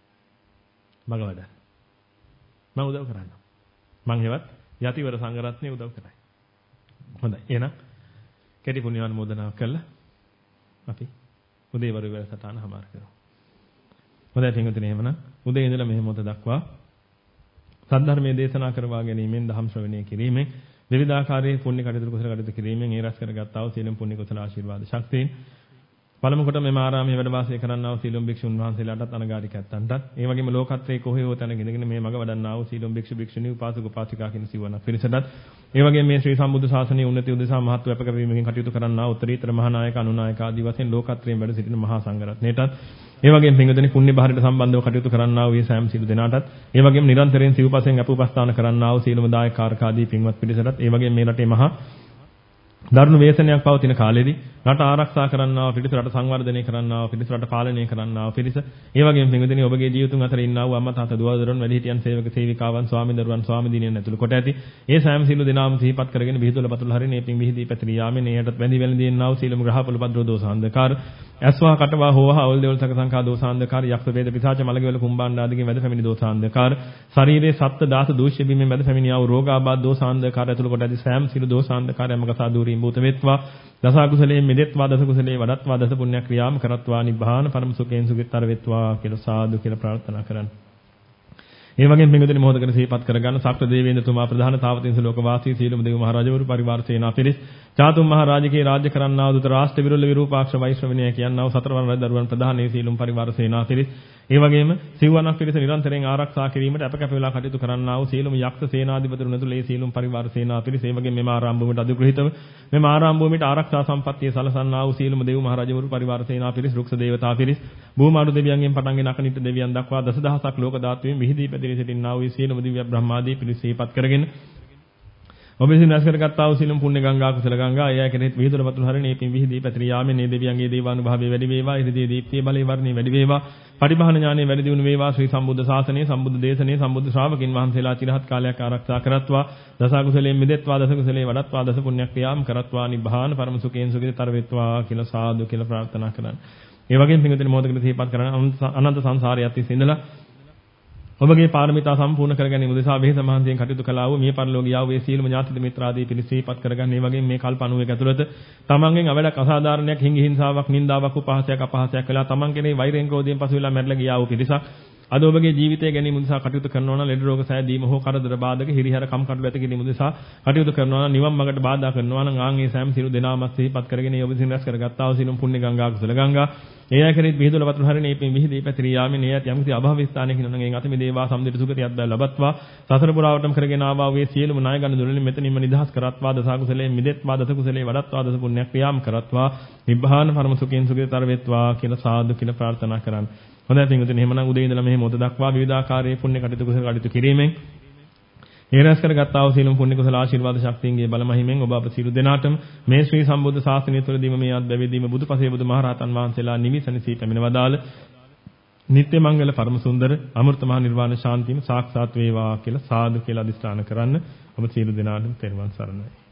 මග වඩා. මම උදව් කරන්නම්. මං හෙවත් යතිවර සංඝරත්නය උදව් කරයි. හොඳයි. එහෙනම් කෙටි පුණ්‍ය අනුමෝදනාවක් කළා. අපි උදේවරු වැඩසටහන හමාර කරමු. හොඳයි පින්වතුනි එහෙමනම් උදේ ඉඳලා මෙහෙම මොහොත දක්වා සද්ධර්මයේ දේශනා කරවා ගැනීමෙන් දහම් ශ්‍රවණය කිරීමෙන් විවිධාකාරයේ පුණ්‍ය කටයුතු කුසල කටයුතු කිරීමෙන් ඒ රැස් කරගත්තා වූ සියලුම පුණ්‍ය කුසල ආශිර්වාද ශක්තියින් පළමු කොට මෙම ආරාමයේ වැඩ වාසය කරන්නා වූ සීලොම් භික්ෂුන් වහන්සේලාටත් අනගාരികයන්ටත් ඒ වගේම ලෝකත්‍රයේ කොහේ හෝ තැනක ඉඳගෙන මේ මඟ වඩන්නා වූ සීලොම් භික්ෂු භික්ෂුණී උපාසක උපාසිකා කියන සිවණක් පිරිසටත් ඒ වගේම මේ ශ්‍රී සම්බුද්ධ ශාසනයේ උන්නතිය උදෙසා මහත් වූ අපකවීමකින් කටයුතු කරන්නා උත්තරීතර මහානායක අනුනායක ආදී වශයෙන් ලෝකත්‍රයෙන් වැඩ සිටින මහා සංඝරත්නයටත් ඒ වගේම පින්වතුනි පුණ්‍ය භාරයට සම්බන්ධව කටයුතු කරන්නා වූ සෑම සිළු දෙනාටත් ඒ වගේම නිරන්තරයෙන් සිව්පසෙන් අපුපස්ථාන කරන්නා වූ සීලම දායක කාර්කාදී පින්වත් පිරිසටත් ඒ වගේම මේ රටේ මහා ධර්ම වේසනයක් පවතින කාලෙදී රට ආරක්ෂා කරන්නා වූ පිරිස රට සංවර්ධනය කරන්නා වූ පිරිස රට පාලනය කරන්නා වූ පිරිස ඒ වගේම පින්වතුනි ඔබගේ ජීවිතුන් අතර ඉන්නා වූ අම්මා තාත්තා දුව දරුවන් වැඩිහිටියන් සේවක සේවිකාවන් ස්වාමි දරුවන් ස්වාමිදීනියන් ඇතුළු කොට ඇති ඒ සෑම සිළු දෙනාම සිහිපත් කරගෙන විහිදුල පතුල හරිනේ පින් විහිදී පැතිරී යාමෙන් එයටත් වැඳි වැළඳී ඉන්නා වූ සීලම ග්‍රහපල පද්‍රෝ දෝසාන්ධකාර ඇස්වා කටවා හෝවා අවල් දෙවල් සක සංඛා දෝසාන්ධකාර යක්ෂ වේද පිසාච මලගෙවල කුම්බාණ්ඩ ආදීගේ වැද පැමිණි දෝසාන්ධකාර ශරීරයේ සත්ත්ව දාස දූෂ්‍ය බිමෙන් වැද පැමිණියා වූ රෝගාබාධ දෝසාන්ධකාර ඇතුළු කොට ඇති සෑම සිළු දෝසාන්ධකාරයම කසා දූරීම් භූත වෙත්වා දස කුසලයෙන් මෙදෙත්වා දස කුසලයේ වඩත්වා දස පුණ්‍ය ක්‍රියාම කරත්වා නිබ්බාන පරම සුඛයෙන් සුඛිතතර වෙත්වා කියලා සාදු කියලා ප්‍රාර්ථනා කරන්න. ඒ වගේම පින්වතුනි මොහොතකට සිහිපත් කරගන්න සක්‍ර දේවේන්ද්‍රතුමා ප්‍රධාන තාවතින්ස ලෝක වාසී සීලම දේව මහරජවරු පරිවාර සේනා පිරිස් චාතුම් මහ රාජකීය රාජ්‍ය කරන්නා වූ රාෂ්ට්‍ර විරුල්ල විරූපාක්ෂ වෛශ්‍රවණිය කියනවා සතරවන රජදරුවන් ප්‍රධානී සීලුම් පරිවාර සේනා පිරිස්. ඒ වගේම සිව්වනක් පිරිස නිරන්තරයෙන් ආරක්ෂා කිරීමට අපකැප වෙලා කටයුතු කරන්නා වූ සීලුම් යක්ෂ සේනාධිපතිවරුන් ඇතුළේ සීලුම් පරිවාර සේනා පිරිස. ඒ වගේම මෙම ආරාම භූමියට අධිග්‍රහිතව මෙම ආරාම භූමියට ආරක්ෂා සම්පත්තිය සලසන්නා වූ සීලුම් දේව මහ රජවරු පරිවාර සේනා පිරිස, රුක්ෂ දේවතා පිරිස, භූමාරු දෙවියන්ගෙන් පටන්ගෙන අකනිට දෙවියන් දක්වා දසදහසක් ලෝක ධාතුවෙන් විහිදී පැතිරී සිටින්නා වූ සීලුම් දිව්‍ය බ්‍රහ්මාදී පිරිස සිහිපත් කරගෙන ඔබ විසින් රැස් කරගත්තා වූ සීලම් පුණ්‍ය ගංගා කුසල ගංගා එය කෙරෙහි විහිදුර වතුන හරිනේ පින් විහිදී පැතිරී යාමේ මේ දෙවියන්ගේ දේවානුභාවය වැඩි වේවා, ඉරිදී දීප්තිය බලේ වර්ණේ වැඩි වේවා, පටිභාන ඥානෙ වැඩි දියුණු වේවා, ශ්‍රී සම්බුද්ධ ශාසනය සම්බුද්ධ දේශනේ සම්බුද්ධ ශ්‍රාවකින් වහන්සේලා චිරහත් කාලයක් ආරක්ෂා කරත්වා, දස කුසලයෙන් මිදෙත්වා, දස කුසලේ වඩත්වා, දස පුණ්‍ය ක්‍රියාම් කරත්වා, නිබ්බාන පරම සුඛයෙන් සුඛිතතර වෙත්වා කියලා සාදු කියලා ප්‍රාර්ථනා කරන්න. ඒ වගේම පින්විතනි මොහොතකට සිහිපත් කරන අනන්ත සංසාරයත් ඉඳලා ඔබගේ පාරමිතා සම්පූර්ණ කරගැනීම උදෙසා වෙහෙස මහන්සියෙන් කටයුතු කළා වූ මිය පරලෝකීය ආ වූ සීලම ඥාති මිත්‍රාදී පිරිස සිහිපත් කරගන්න. මේ වගේම මේ කල්ප අනූවක ඇතුළත තමන්ගෙන් අවඩක් අසාධාරණයක්, හිඟි හිංසාවක්, නින්දාවක්, උපහාසයක්, අපහාසයක් කළා තමන් කෙරෙහි වෛරයෙන් ක්‍රෝධයෙන් පසු වෙලා මැරලා ගියා වූ පිරිසක් අද ඔබගේ ජීවිතය ගැනීම උදෙසා කටයුතු කරනවා නම් ලෙඩ රෝග සෑදීම හෝ කරදර බාධක හිරිහැර කම්කටොළු ඇති කිරීම උදෙසා කටයුතු කරනවා නම් නිවන් මාර්ගට බාධා කරනවා නම් ආන් ඒ සෑම සිළු දෙනාමත් සිහිපත් කරගෙන ඒ ඔබ විසින් රැස් කරගත්තා වූ සිළුම් පුණ්‍ය ගංගා කුසල ගංගා ඒ ආකාරයෙන් විහිදුල වතුන හරිනේ මේ විහිදී පැතිරී යාමේ නියත යම්කිසි අභව ස්ථානයක ඉන්නනම් එන් අත මේ දේවා සම්දිත සුගතියක් බැල ලබත්වා සසර පුරාවටම කරගෙන ආවා වූ සියලුම ණය ගන්න දුරලින් මෙතනින්ම නිදහස් කරත්වා දස කුසලයෙන් මිදෙත්වා දස කුසලේ වඩත්වා දස පුණ්‍යක් ක්‍රියාම් කරත්වා නිබ්බාන පරම සුඛයෙන් සුඛිතතර වෙත්වා කියලා සාදු කියලා ප්‍රාර්ථනා කරන්න. හොඳයි පින්වතුනි, එහෙමනම් උදේ ඉඳලා මෙහි මොහොත දක්වා විවිධාකාරයේ පුණ්‍ය කටයුතු කුසල කටයුතු කිරීමෙන් ඒ රැස් කරගත්තා වූ සීලම් පුණ්‍ය කුසල ආශිර්වාද ශක්තියන්ගේ බලමහිමෙන් ඔබ අප සියලු දෙනාටම මේ ශ්‍රී සම්බුද්ධ ශාසනය තුළදීම මේ අත්බැවීදීම බුදුපසේ බුදු මහරහතන් වහන්සේලා නිවිසනසී පැමිණ වදාළ නිත්‍ය මංගල පරම සුන්දර අමෘත මහ නිර්වාණ ශාන්තියම සාක්ෂාත් වේවා කියලා සාදු කියලා අදිස්ථාන කරන්න. ඔබ සියලු දෙනාටම තෙරුවන් සරණයි.